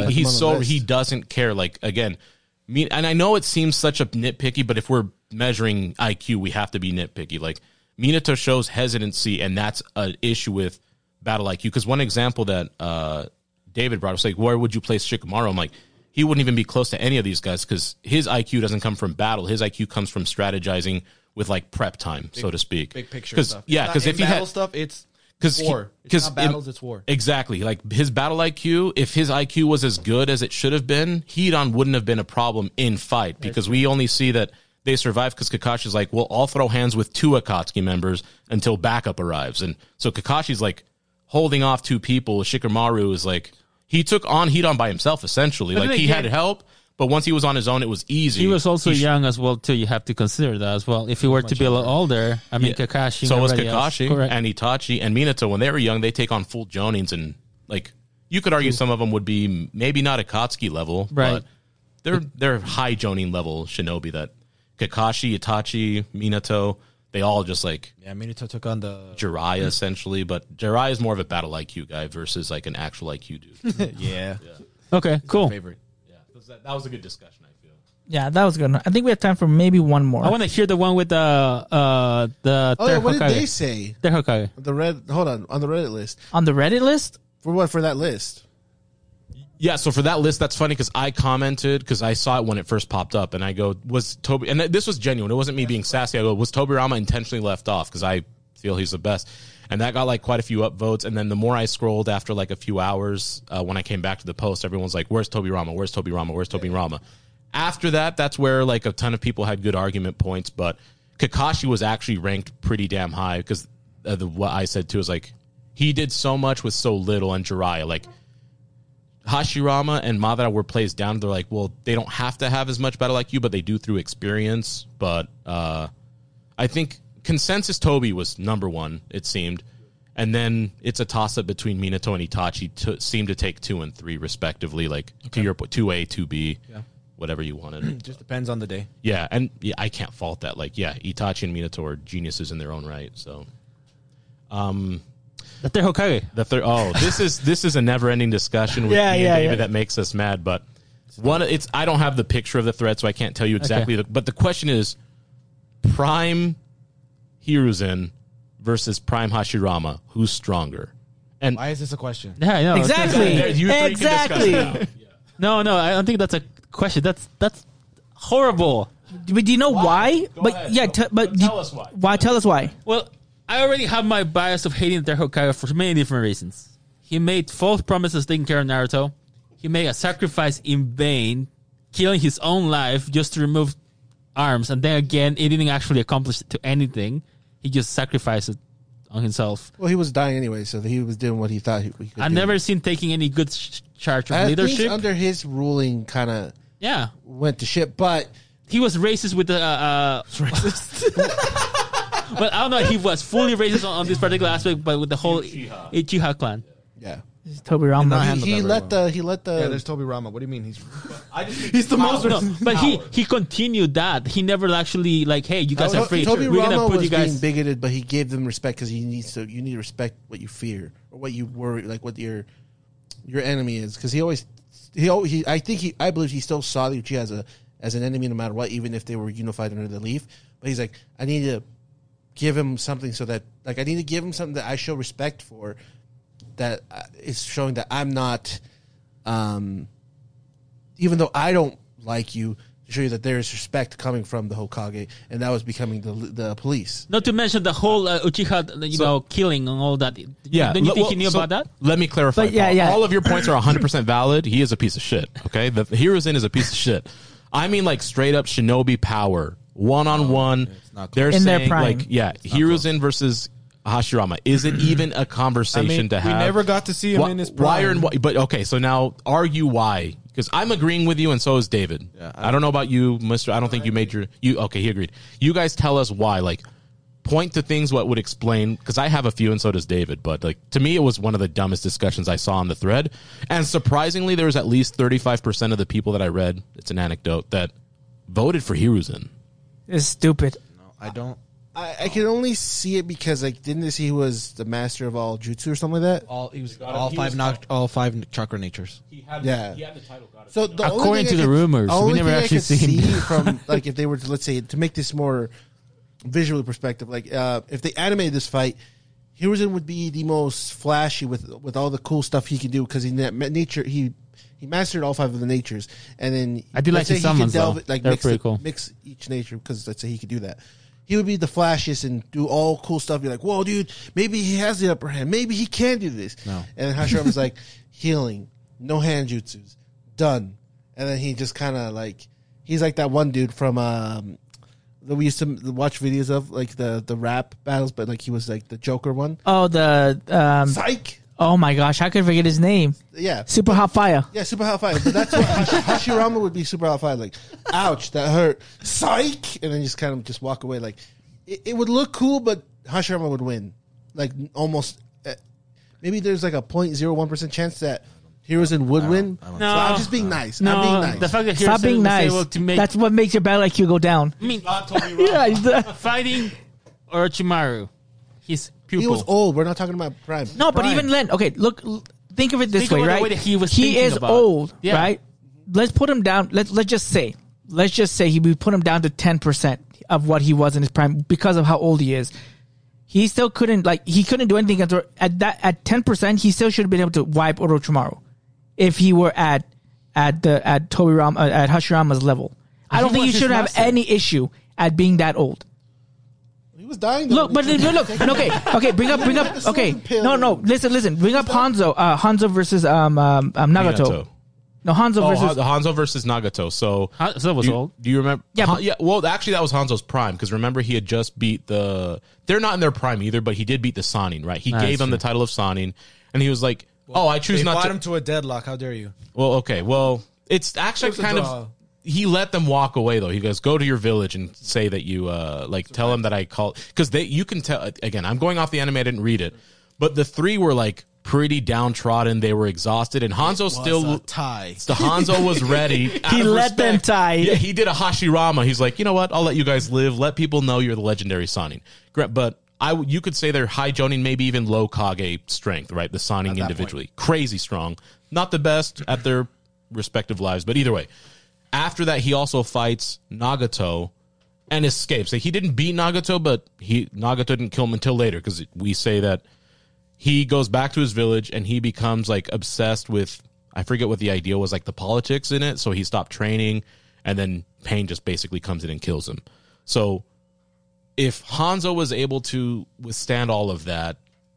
He he doesn't care. Like, again, and I know it seems such a nitpicky, but if we're measuring IQ, we have to be nitpicky. Like, Minato shows hesitancy, and that's an issue with battle IQ. Because one example that David brought was like, where would you place Shikamaru? I'm like, he wouldn't even be close to any of these guys because his IQ doesn't come from battle. His IQ comes from strategizing with like prep time, so to speak. Big picture stuff. Yeah, because if he battle had stuff, it's because war. It's not battles, it's war. Exactly. Like his battle IQ, if his IQ was as good as it should have been, Hidan wouldn't have been a problem in fight because we only see that they survive because Kakashi's like, well, I'll throw hands with 2 Akatsuki members until backup arrives. And so Kakashi's like holding off 2 people. Shikamaru is like, he took on Hidan by himself, essentially. But like he had help, but once he was on his own, it was easy. He was also young as well, too. You have to consider that as well. If he were to be a little older, I mean, Kakashi. So was everybody else. Kakashi Correct. and Itachi and Minato. When they were young, they take on full Jonins, and like you could argue some of them would be maybe not Akatsuki level, Right. but they're high Jonin level shinobi. That Kakashi, Itachi, Minato, they all just like Yeah, Minato took on the Jiraiya essentially, but Jiraiya is more of a battle IQ guy versus like an actual IQ dude. yeah. Okay, cool. Favorite. Yeah, that was a good discussion. I feel. Yeah, that was good. I think we have time for maybe one more. I want to hear the one with the Oh, yeah, third what did Hokage. they say? Third Hokage. Hold on the Reddit list. On the Reddit list? For what? For that list? Yeah, so for that list, that's funny because I commented because I saw it when it first popped up, and I go, "Was Toby?" And this was genuine. It wasn't me being sassy. I go, "Was Tobirama intentionally left off?" Because I feel he's the best, and that got like quite a few upvotes. And then the more I scrolled after like a few hours, when I came back to the post, everyone's like, "Where's Tobirama? Where's Tobirama? Where's Tobirama?" After that, that's where like a ton of people had good argument points, but Kakashi was actually ranked pretty damn high because what I said too is like he did so much with so little, and Jiraiya like. Hashirama and Madara were placed down. They're like, well, they don't have to have as much battle like you, but they do through experience. But I think consensus Toby was number one, it seemed. And then it's a toss-up between Minato and Itachi seem to take 2 and 3, respectively. Like, to your point, 2A, 2B, whatever you wanted. Just depends on the day. Yeah, and yeah, I can't fault that. Like, yeah, Itachi and Minato are geniuses in their own right, so... The third Hokage. This is a never-ending discussion with me and David that makes us mad. But I don't have the picture of the thread, so I can't tell you exactly. Okay. But the question is, Prime Hiruzen versus Prime Hashirama, who's stronger? And Why is this a question? Yeah, I know. Exactly. you three can discuss Exactly. it now. No, I don't think that's a question. That's horrible. But do you know why? Go But ahead. yeah, But tell us why. Why? Tell us why. Well, I already have my bias of hating the Hokage for many different reasons. He made false promises taking care of Naruto. He made a sacrifice in vain, killing his own life just to remove arms. And then again, he didn't actually accomplish to anything. He just sacrificed it on himself. Well, he was dying anyway, so he was doing what he thought he could do. I've never seen taking any good charge of leadership. Things under his ruling kind of Yeah. went to shit, but He was racist with the... Well, I don't know if he was fully racist on this particular aspect, but with the whole Uchiha clan. yeah. Tobirama. He let the Yeah, there's Tobirama. What do you mean? He's the most. No, but he continued that. He never actually like, hey, you guys are free. Toby We're gonna Rama put was you guys. being bigoted, but he gave them respect because you need to respect what you fear or what you worry, like what your enemy is. Because I believe he still saw the Uchiha as an enemy no matter what, even if they were unified under the leaf. But he's like, I need to give him something so that I need to give him something that I show respect for. That is showing that I'm not, even though I don't like you, to show you that there is respect coming from the Hokage, and that was becoming the police. Not to mention the whole Uchiha, killing and all that. Yeah, Don't you think he knew about that? Let me clarify. But yeah, Paul. yeah. All of your points are 100% valid. He is a piece of shit. Okay, the Hiruzen is a piece of shit. I mean, like straight up shinobi power, 1-on-1. They're In their saying prime. like, yeah, Hiruzen versus Hashirama. Is it even a conversation to have? We never got to see him in his prime. But okay, so now argue why. Because I'm agreeing with you, and so is David. Yeah, I don't know about you, Mister. I don't think you made your. Okay, he agreed. You guys tell us why. Like, point to things what would explain, because I have a few and so does David, but like to me it was one of the dumbest discussions I saw on the thread. And surprisingly, there was at least 35% of the people that I read, it's an anecdote, that voted for Hiruzen. It's stupid. No, I don't. I can only see it because like didn't they see he was the master of all jutsu or something like that? All five chakra natures. Yeah. He had the title God of So the According only thing to I the rumors, we only never thing I actually could seen. see from like if they were to, let's say, to make this more visually perspective, like if they animated this fight, Hiruzen would be the most flashy with all the cool stuff he could do because he mastered all five of the natures, and then I do like let's say his he could summons, delve though. it, like They're pretty cool. mix each nature because let's say he could do that. He would be the flashiest and do all cool stuff. You're like, whoa, dude, maybe he has the upper hand. Maybe he can do this. No. And then Hashirama's like, healing, no hand jutsus, done. And then he just kind of like, he's like that one dude from that we used to watch videos of, like the rap battles, but like he was like the Joker one. Oh, the Psych. oh my gosh, how could I forget his name? Yeah. Super Hot Fire. Yeah, super hot fire. But that's what Hashirama would be super hot fire. Like, ouch, that hurt. Psych! And then just kind of just walk away. Like, it would look cool, but Hashirama would win. Like, almost. Maybe there's like a 0.01% chance that Hiruzen would win. So I'm just being nice. No, I'm being nice. the fact that Stop Hiruzen being was nice. able to make That's what makes your battle IQ go down. I mean, Yeah, fighting Orochimaru, his pupil. He was old. We're not talking about prime. no, but Prime. even Len. Okay, look, think of it this Think way, about the right? way that he was he thinking is about. old, Yeah. right? Let's put him down. Let's just say we put him down to 10% of what he was in his prime because of how old he is. He still couldn't do anything at 10%. He still should have been able to wipe Orochimaru if he were at Hashirama's level. I don't think he was his should have master. any issue at being that old. He was dying. Look, but look. Okay. Bring up. Okay, no. Listen. Bring up Hanzo versus Nagato. Minato. No, Hanzo versus. Hanzo versus Nagato. So Hanzo was old. Do you remember? Yeah, but- yeah. Well, actually, that was Hanzo's prime because remember he had just beat the. They're not in their prime either, but he did beat the Sannin, right? He That's gave them true. the title of Sannin, and he was like, "Oh, I choose They not brought to." him to a deadlock. How dare you? Well, okay. Well, it's actually It was a kind draw. of. He let them walk away though. He goes, "Go to your village and say that you tell them that I call because you can tell again. I'm going off the anime. I didn't read it, but the three were like pretty downtrodden. They were exhausted, and Hanzo still tie. the Hanzo was ready. He let them tie. Yeah, he did a Hashirama. He's like, you know what? I'll let you guys live. Let people know you're the legendary Sannin. But you could say they're high Jonin, maybe even low Kage strength, right? The Sannin individually. Crazy strong. Not the best at their respective lives, but either way. After that, he also fights Nagato and escapes. Like, he didn't beat Nagato, but Nagato didn't kill him until later because we say that he goes back to his village and he becomes like obsessed with, I forget what the idea was, like the politics in it. So he stopped training and then Pain just basically comes in and kills him. So if Hanzo was able to withstand all of that,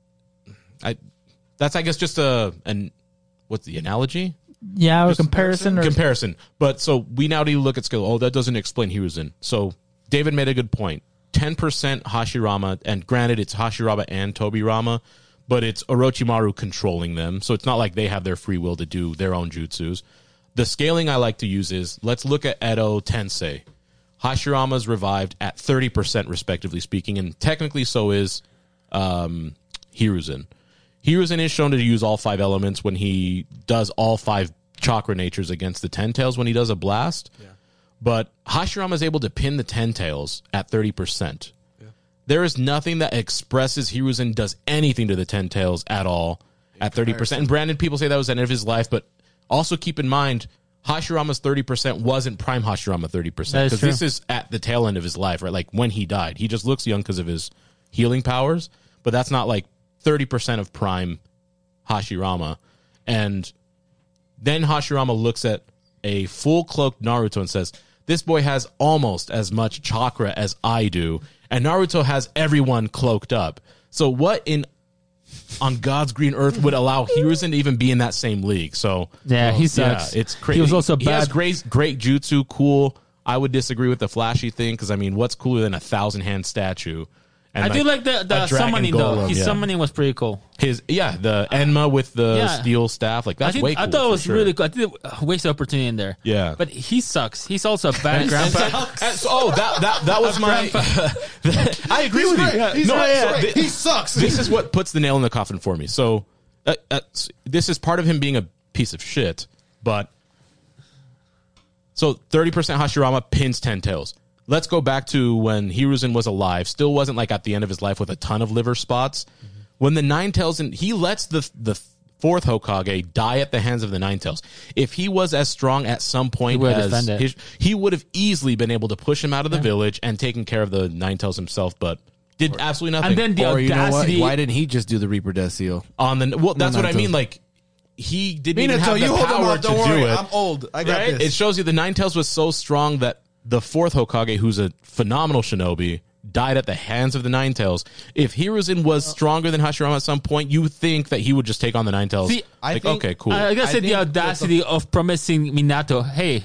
that's I guess just what's the analogy? Yeah, or comparison. Comparison. But so we now need to look at skill. Oh, that doesn't explain Hiruzen. So David made a good point. 10% Hashirama, and granted it's Hashirama and Tobirama, but it's Orochimaru controlling them. So it's not like they have their free will to do their own jutsus. The scaling I like to use is, let's look at Edo Tensei. Hashirama's revived at 30% respectively speaking, and technically so is Hiruzen. Hiruzen is shown to use all five elements when he does all five chakra natures against the Ten Tails when he does a blast. Yeah. But Hashirama is able to pin the Ten Tails at 30%. Yeah. There is nothing that expresses Hiruzen does anything to the Ten Tails at all at 30%. And Brandon, people say that was the end of his life, but also keep in mind, Hashirama's 30% wasn't prime Hashirama 30%. Because this is at the tail end of his life, right? Like when he died. He just looks young because of his healing powers, but that's not like 30% of prime Hashirama. And then Hashirama looks at a full cloaked Naruto and says, this boy has almost as much chakra as I do. And Naruto has everyone cloaked up. So what on God's green earth would allow Hiruzen to even be in that same league? So yeah, he sucks. Yeah, it's crazy. He was also He has bad. great jutsu, cool. I would disagree with the flashy thing because I mean, what's cooler than a 1,000-hand statue? And I do like the a dragon summoning though. golem, His yeah. summoning was pretty cool. The Enma with the steel staff, like that's way cool. I thought it was for sure. really cool. I think a waste of opportunity in there. Yeah. But he sucks. He's also a bad grandpa. That was my. I agree with you. He sucks. This is what puts the nail in the coffin for me. So, this is part of him being a piece of shit. But so 30% Hashirama pins 10 tails. Let's go back to when Hiruzen was alive. Still wasn't like at the end of his life with a ton of liver spots. Mm-hmm. When the Nine Tails, he lets the fourth Hokage die at the hands of the Nine Tails. If he was as strong at some point he would have easily been able to push him out of the village and taken care of the Nine Tails himself, but did absolutely nothing. And then the audacity. Why didn't he just do the Reaper Death Seal? That's what I mean. Like, he didn't even have the hold him power off. to Don't do worry. it. I'm old. I got Right? this. It shows you the Nine Tails was so strong that the fourth Hokage, who's a phenomenal shinobi, died at the hands of the Nine Tails. If Hiruzen was stronger than Hashirama at some point, you think that he would just take on the Nine Tails. See, okay, cool. I gotta say the audacity of promising Minato, hey,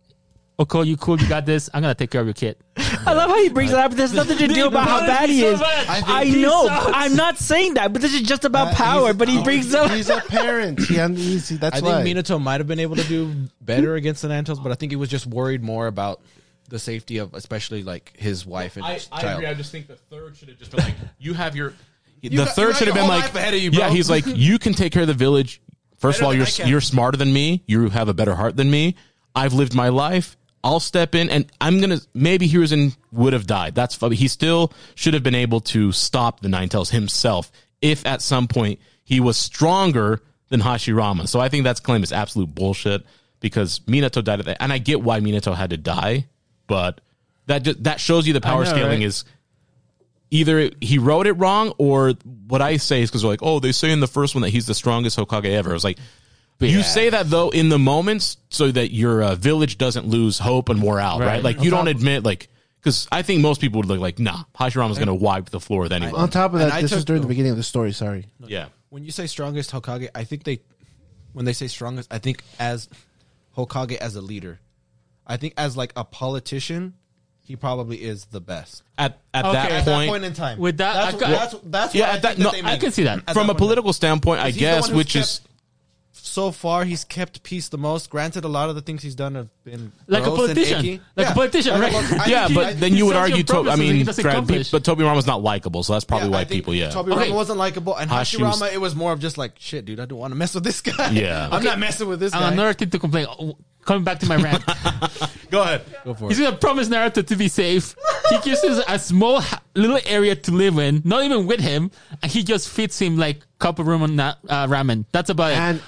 Oko, you cool, you got this. I'm gonna take care of your kid. I love how he brings it up. There's nothing to do about how bad he is. I know. I'm not saying that, but this is just about power. But he brings up. He's a parent. That's I why. think Minato might have been able to do better against the Nine Tails, but I think he was just worried more about the safety of, especially like his wife and his child. I agree. I just think the third should have just been like, you have your. You third should have been like, ahead of you, bro. yeah, he's like, you can take care of the village. First of all, you're smarter than me. You have a better heart than me. I've lived my life. I'll step in, and I'm gonna. Maybe Hiruzen would have died. That's funny. He still should have been able to stop the Nine Tails himself if at some point he was stronger than Hashirama. So I think that's claim is absolute bullshit because Minato died at that, and I get why Minato had to die, but that shows you the power scaling is either he wrote it wrong or what I say is because they're like, oh, they say in the first one that he's the strongest Hokage ever. I was like. You say that, though, in the moments so that your village doesn't lose hope and morale, right? Like, you don't admit, like, because I think most people would look like, nah, Hashirama's going to wipe the floor with anyone. On top of that, this was during the beginning of the story, sorry. Yeah. When you say strongest Hokage, I think when they say strongest, I think as Hokage as a leader. I think as, like, a politician, he probably is the best. At that point in time. With that, That's yeah, what I think that they mean. I can see that. from a political standpoint, I He's the one guess, who's which kept- is. So far, he's kept peace the most. Granted, a lot of the things he's done have been Like a gross and politician. icky. Like a politician, right? Yeah, but then you would argue, but Toby Rama's Rama's not likable, so that's probably why I think people, Toby Okay. Rama wasn't likable, and Hashi was- Hashirama, it was more of just like, shit, dude, I don't want to mess with this guy. Yeah. I'm not messing with this guy. another thing to complain. Coming back to my rant. Go ahead. He's going to promise Naruto to be safe. He gives him a small little area to live in, not even with him, and he just feeds him like cup of ramen. That's about it.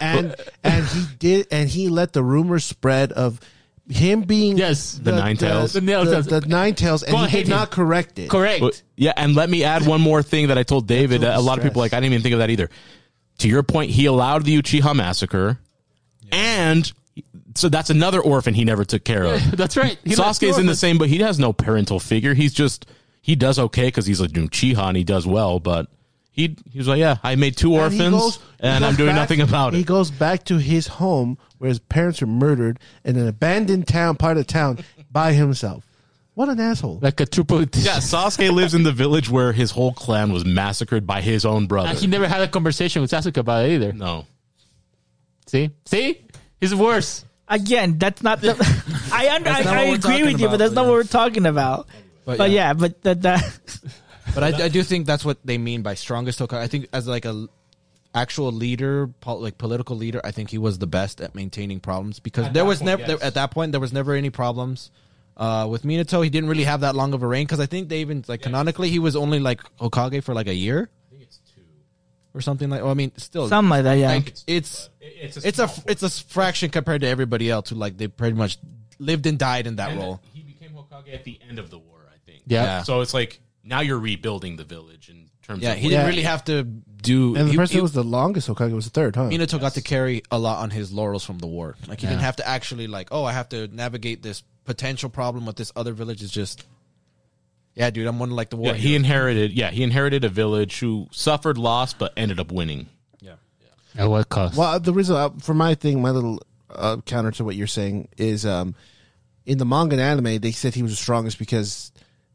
And he let the rumors spread of him being the Nine Tails. the Nine Tails, and Go he ahead, did not correct it. Correct. Well, yeah, and let me add one more thing that I told David. A lot of people like, I didn't even think of that either. To your point, he allowed the Uchiha massacre, and so that's another orphan he never took care of. That's right. Sasuke's in the same, but he has no parental figure. He does okay because he's a Uchiha and he does well, but he was like, yeah, I made two orphans and I'm doing nothing about it. He goes back to his home where his parents are murdered in an abandoned part of town by himself. What an asshole. Like a true politician. Yeah, Sasuke lives in the village where his whole clan was massacred by his own brother. And he never had a conversation with Sasuke about it either. No. See? He's worse. Again, that's not the. I agree talking with you, but about, that's not what we're talking about. But yeah. that. But I do think that's what they mean by strongest Hokage. I think as like a actual leader, like political leader, I think he was the best at maintaining problems because at that point there was never any problems. With Minato, he didn't really have that long of a reign because I think they even canonically he was only like Hokage for like a year. I think it's 2 or something like. Well, I mean, still Something like that, yeah. Like, it's a fraction compared to everybody else who like they pretty much lived and died in that role. He became Hokage at the end of the war, I think. Yeah. So it's like now you're rebuilding the village in terms of He didn't really have to do. And the person who was the longest Hokage was the third, huh? Minato got to carry a lot on his laurels from the war. Like he didn't have to actually like, oh, I have to navigate this potential problem with this other village. It's just, yeah, dude, I'm one of like the war. Yeah, he inherited a village who suffered loss but ended up winning. At what cost? Well, the reason for my thing, my little counter to what you're saying is, in the manga and anime, they said he was the strongest because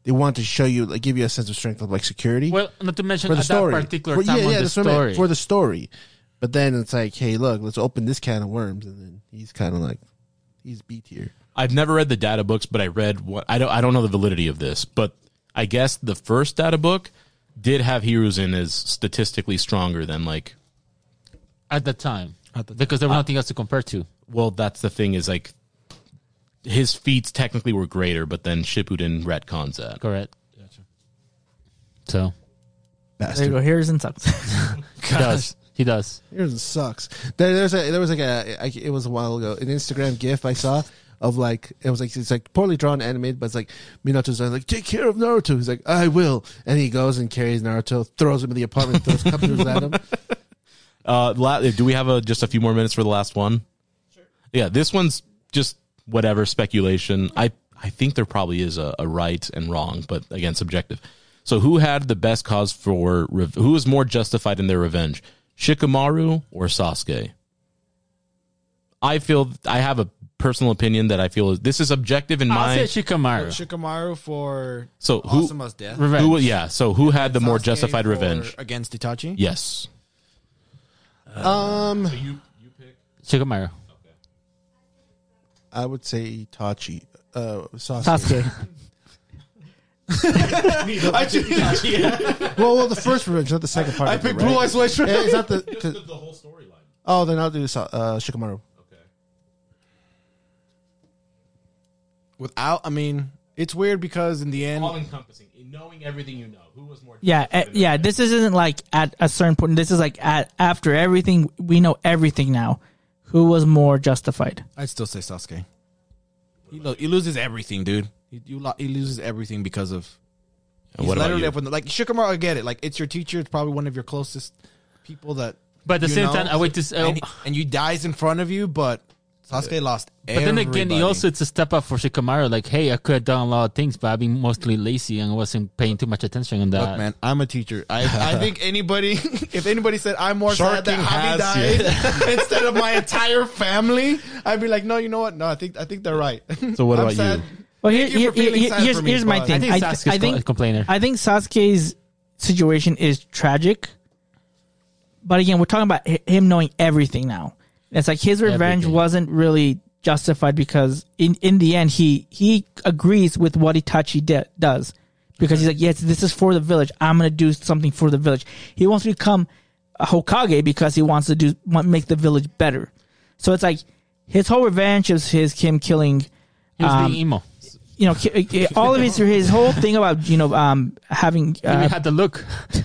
they want to show you, like, give you a sense of strength of like security Well, not to mention for the at story. that particular For- time on the that's what I meant, story. for the story. But then it's like, hey, look, let's open this can of worms, and then he's kind of like, he's B tier. I've never read the data books, but I read what I don't know the validity of this, but I guess the first data book did have Hiruzen as statistically stronger than like. At the time. Because there was nothing else to compare to. Well, that's the thing is like his feats technically were greater, but then Shippuden retcons that. Correct. So, There you go. Here's and sucks. he does. He does. Here's sucks. There was like it was a while ago, an Instagram GIF I saw of like, it's like poorly drawn, animated, but it's like Minato's like, take care of Naruto. He's like, I will, and he goes and carries Naruto, throws him in the apartment, throws cup noodles at him. Do we have just a few more minutes for the last one? Sure. Yeah, this one's just whatever speculation. I think there probably is a right and wrong, but again, subjective. So who had the best cause for who was more justified in their revenge, Shikamaru or Sasuke? I feel I have a personal opinion that I feel this is objective in my. I'll say Shikamaru. Shikamaru for So who? Asuma's death. Revenge. So who had the more Sasuke justified for- revenge? against Itachi? Yes. Shikamaru. I would say Itachi, Sasuke. Sasuke. Well, the first revenge, not the second part. I of it, picked right? Blue Eyes White Shirt. It's not the. The whole storyline. Oh, then I'll do Shikamaru. Without, I mean, it's weird because in the end, All encompassing, knowing everything you know. Who was more? Yeah. This isn't like at a certain point. This is like after everything. We know everything now. Who was more justified? I'd still say Sasuke. He loses everything, dude. He loses everything because of. He's what about literally you? up in like Shikamaru. I get it. Like, it's your teacher. It's probably one of your closest people that. But at the you same know, time, I wait to say. and you dies in front of you, but Sasuke lost. But then again, it's a step up for Shikamaru. Like, hey, I could have done a lot of things, but I've been mostly lazy and wasn't paying too much attention on that. Look, man, I'm a teacher. I think anybody, if anybody said I'm more Shark sad that King Javi has died instead of my entire family, I'd be like, no, you know what? No, I think they're right. So what I'm about sad. you? Well, Thank you for feeling sad for me, here's my but- thing. I think Sasuke's a complainer. I think Sasuke's situation is tragic. But again, we're talking about him knowing everything now. It's like his revenge Everything. wasn't really justified because in the end he agrees with what Itachi does because he's like, yes, this is for the village. I'm gonna do something for the village. He wants to become a Hokage because he wants to make the village better. So it's like his whole revenge is him killing. He was being emo. All of his whole thing about having. He had the look.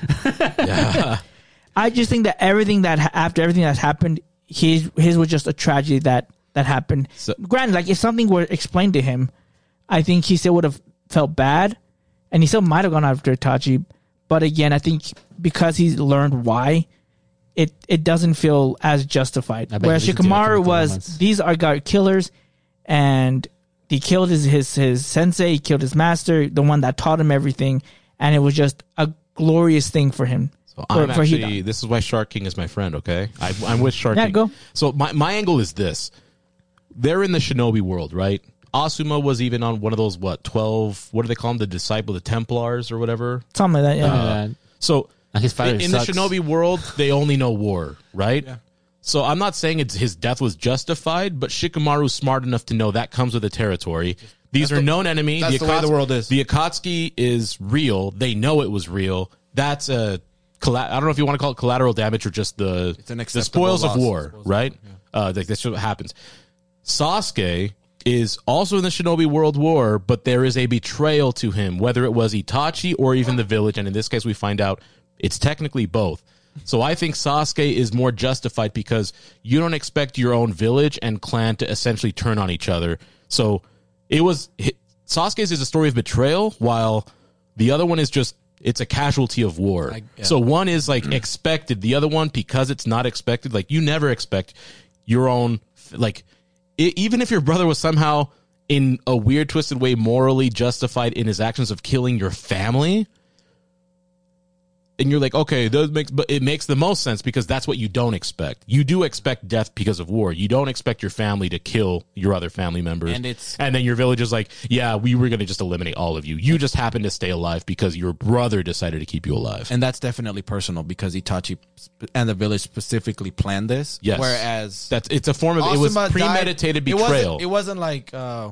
I just think that after everything that's happened, his was just a tragedy that happened. So- Granted, like if something were explained to him, I think he still would have felt bad, and he still might have gone after Itachi. But again, I think because he's learned why, it doesn't feel as justified. I bet Whereas he listened to it Shikamaru for was, months. these are killers, and he killed his sensei, he killed his master, the one that taught him everything, and it was just a glorious thing for him. So I'm for actually. Hidan. This is why Shark King is my friend. Okay, I'm with Shark Yeah, King. go. So my angle is this: they're in the shinobi world, right? Asuma was even on one of those 12. What do they call them? The disciple, the Templars, or whatever. Something like that. Yeah. So His father in the sucks. shinobi world, they only know war, right? Yeah. So I'm not saying his death was justified, but Shikamaru's smart enough to know that comes with the territory. These are known enemy. that's the way the world is. The Akatsuki is real. They know it was real. That's a. I don't know if you want to call it collateral damage or just the an the acceptable spoils of loss. war, right? That's just what happens. Sasuke is also in the Shinobi World War, but there is a betrayal to him, whether it was Itachi or even the village, and in this case we find out it's technically both. So I think Sasuke is more justified because you don't expect your own village and clan to essentially turn on each other. So Sasuke's is a story of betrayal, while the other one is just it's a casualty of war. So one is like expected, the other one because it's not expected. Like you never expect your own even if your brother was somehow in a weird twisted way morally justified in his actions of killing your family, and you're like, okay, but it makes the most sense because that's what you don't expect. You do expect death because of war. You don't expect your family to kill your other family members. And then your village is like, yeah, we were going to just eliminate all of you. You just happened to stay alive because your brother decided to keep you alive. And that's definitely personal because Itachi and the village specifically planned this. Yes. Whereas It's a form of, it was Asuma premeditated died- betrayal. It wasn't like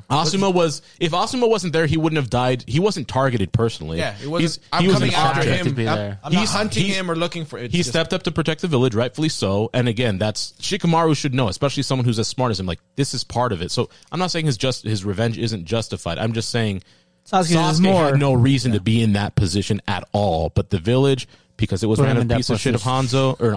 if Asuma wasn't there, he wouldn't have died. He wasn't targeted personally. Yeah, it wasn't. He was coming after instructed. him. be there. I'm not hunting him or looking for it. He stepped up to protect the village, rightfully so. And again, that's Shikamaru should know, especially someone who's as smart as him. Like, this is part of it. So I'm not saying his revenge isn't justified. I'm just saying Sasuke is Sasuke more. had no reason to be in that position at all. But the village, because it was Put ran him a in that piece of shit of position.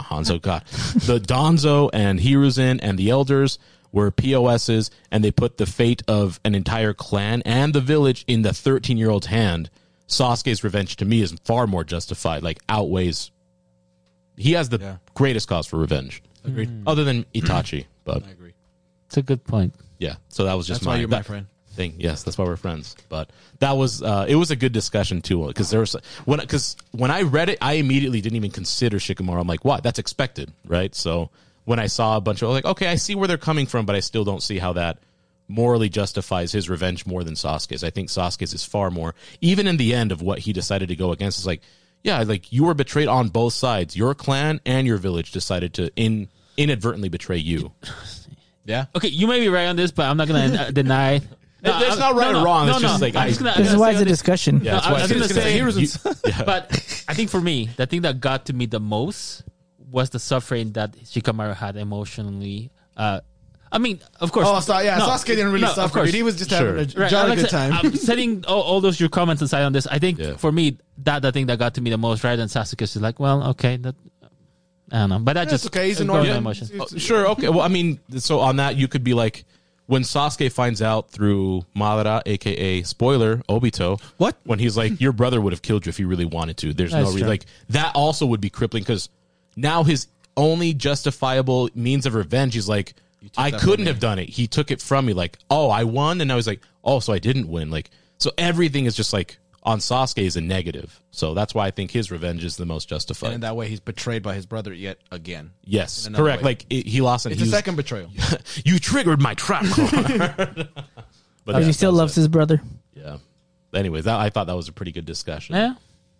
the Danzo and Hiruzen and the elders were POSs, and they put the fate of an entire clan and the village in the 13-year-old's hand. Sasuke's revenge to me is far more justified, like outweighs. He has the greatest cause for revenge. Agreed. Other than Itachi, but I agree. It's a good point. yeah. So that was just That's why you're my friend. thing. Yes, that's why we're friends. But that was it was a good discussion too, because there was when I read it, I immediately didn't even consider Shikamaru. I'm like, what? That's expected, right? So when I saw a bunch of like, okay, I see where they're coming from, but I still don't see how that morally justifies his revenge more than Sasuke's. I think Sasuke's is far more. Even in the end of what he decided to go against, it's like, yeah, like you were betrayed on both sides. Your clan and your village decided to inadvertently betray you. Yeah. Okay, you may be right on this, but I'm not gonna deny. It's not right or wrong. It's just like I'm just gonna- This is I'm why gonna it's a say on this- discussion. Yeah, that's I why was I gonna think say, but I think for me, the thing that got to me the most was the suffering that Shikamaru had emotionally. I mean, of course. Oh, so yeah, no, Sasuke didn't really no, of suffer. course. Dude. He was just Sure. having a Right, jolly like I good said, time. I'm setting all those your comments aside on this. I think Yeah. for me, the thing that got to me the most, right? And Sasuke's is like, well, okay, that I don't know, but that That's just okay. He's a it brought normal my emotion. Sure, okay. Well, I mean, so on that, you could be like, when Sasuke finds out through Madara, a.k.a. spoiler, Obito. What? When he's like, your brother would have killed you if he really wanted to. There's no That's reason. true. Like, that also would be crippling, because now his only justifiable means of revenge, he's like, I that couldn't from me. have done it. He took it from me. Like, oh, I won? And I was like, oh, so I didn't win. Like, so everything is just like, on Sasuke is a negative. So that's why I think his revenge is the most justified. And in that way, he's betrayed by his brother yet again. Yes, in another correct. way. Like, he lost, and It's he a was- second betrayal. you triggered my trap card. But he still loves his brother. Yeah. Anyways, I thought that was a pretty good discussion. Yeah,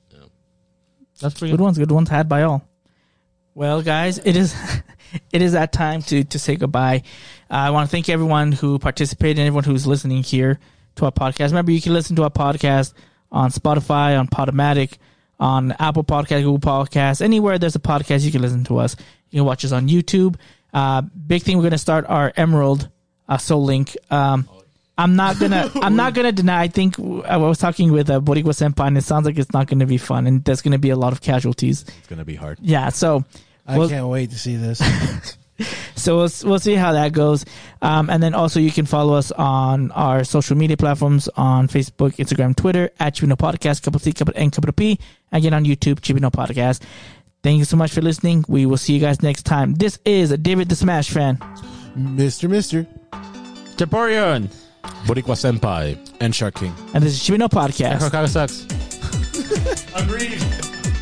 that's pretty Good good. ones had by all. Well, guys, it is that time to say goodbye. I want to thank everyone who participated and everyone who's listening here to our podcast. Remember, you can listen to our podcast on Spotify, on Podomatic, on Apple Podcast, Google Podcasts, anywhere there's a podcast, you can listen to us. You can watch us on YouTube. Big thing, we're going to start our Emerald Soul Link. I'm not gonna deny. I think I was talking with Boricua Senpai, and it sounds like it's not going to be fun, and there's going to be a lot of casualties. It's gonna be hard. Yeah, so I can't wait to see this. So we'll see how that goes. And then also you can follow us on our social media platforms on Facebook, Instagram, Twitter, at Chibino Podcast, capital C, capital N, capital P. Again on YouTube, Chibino Podcast. Thank you so much for listening. We will see you guys next time. This is David the Smash Fan. Mr. Japorion. Boricua Senpai. And Shark King. And this is Chibino Podcast. Hokkaido sucks. Agreed.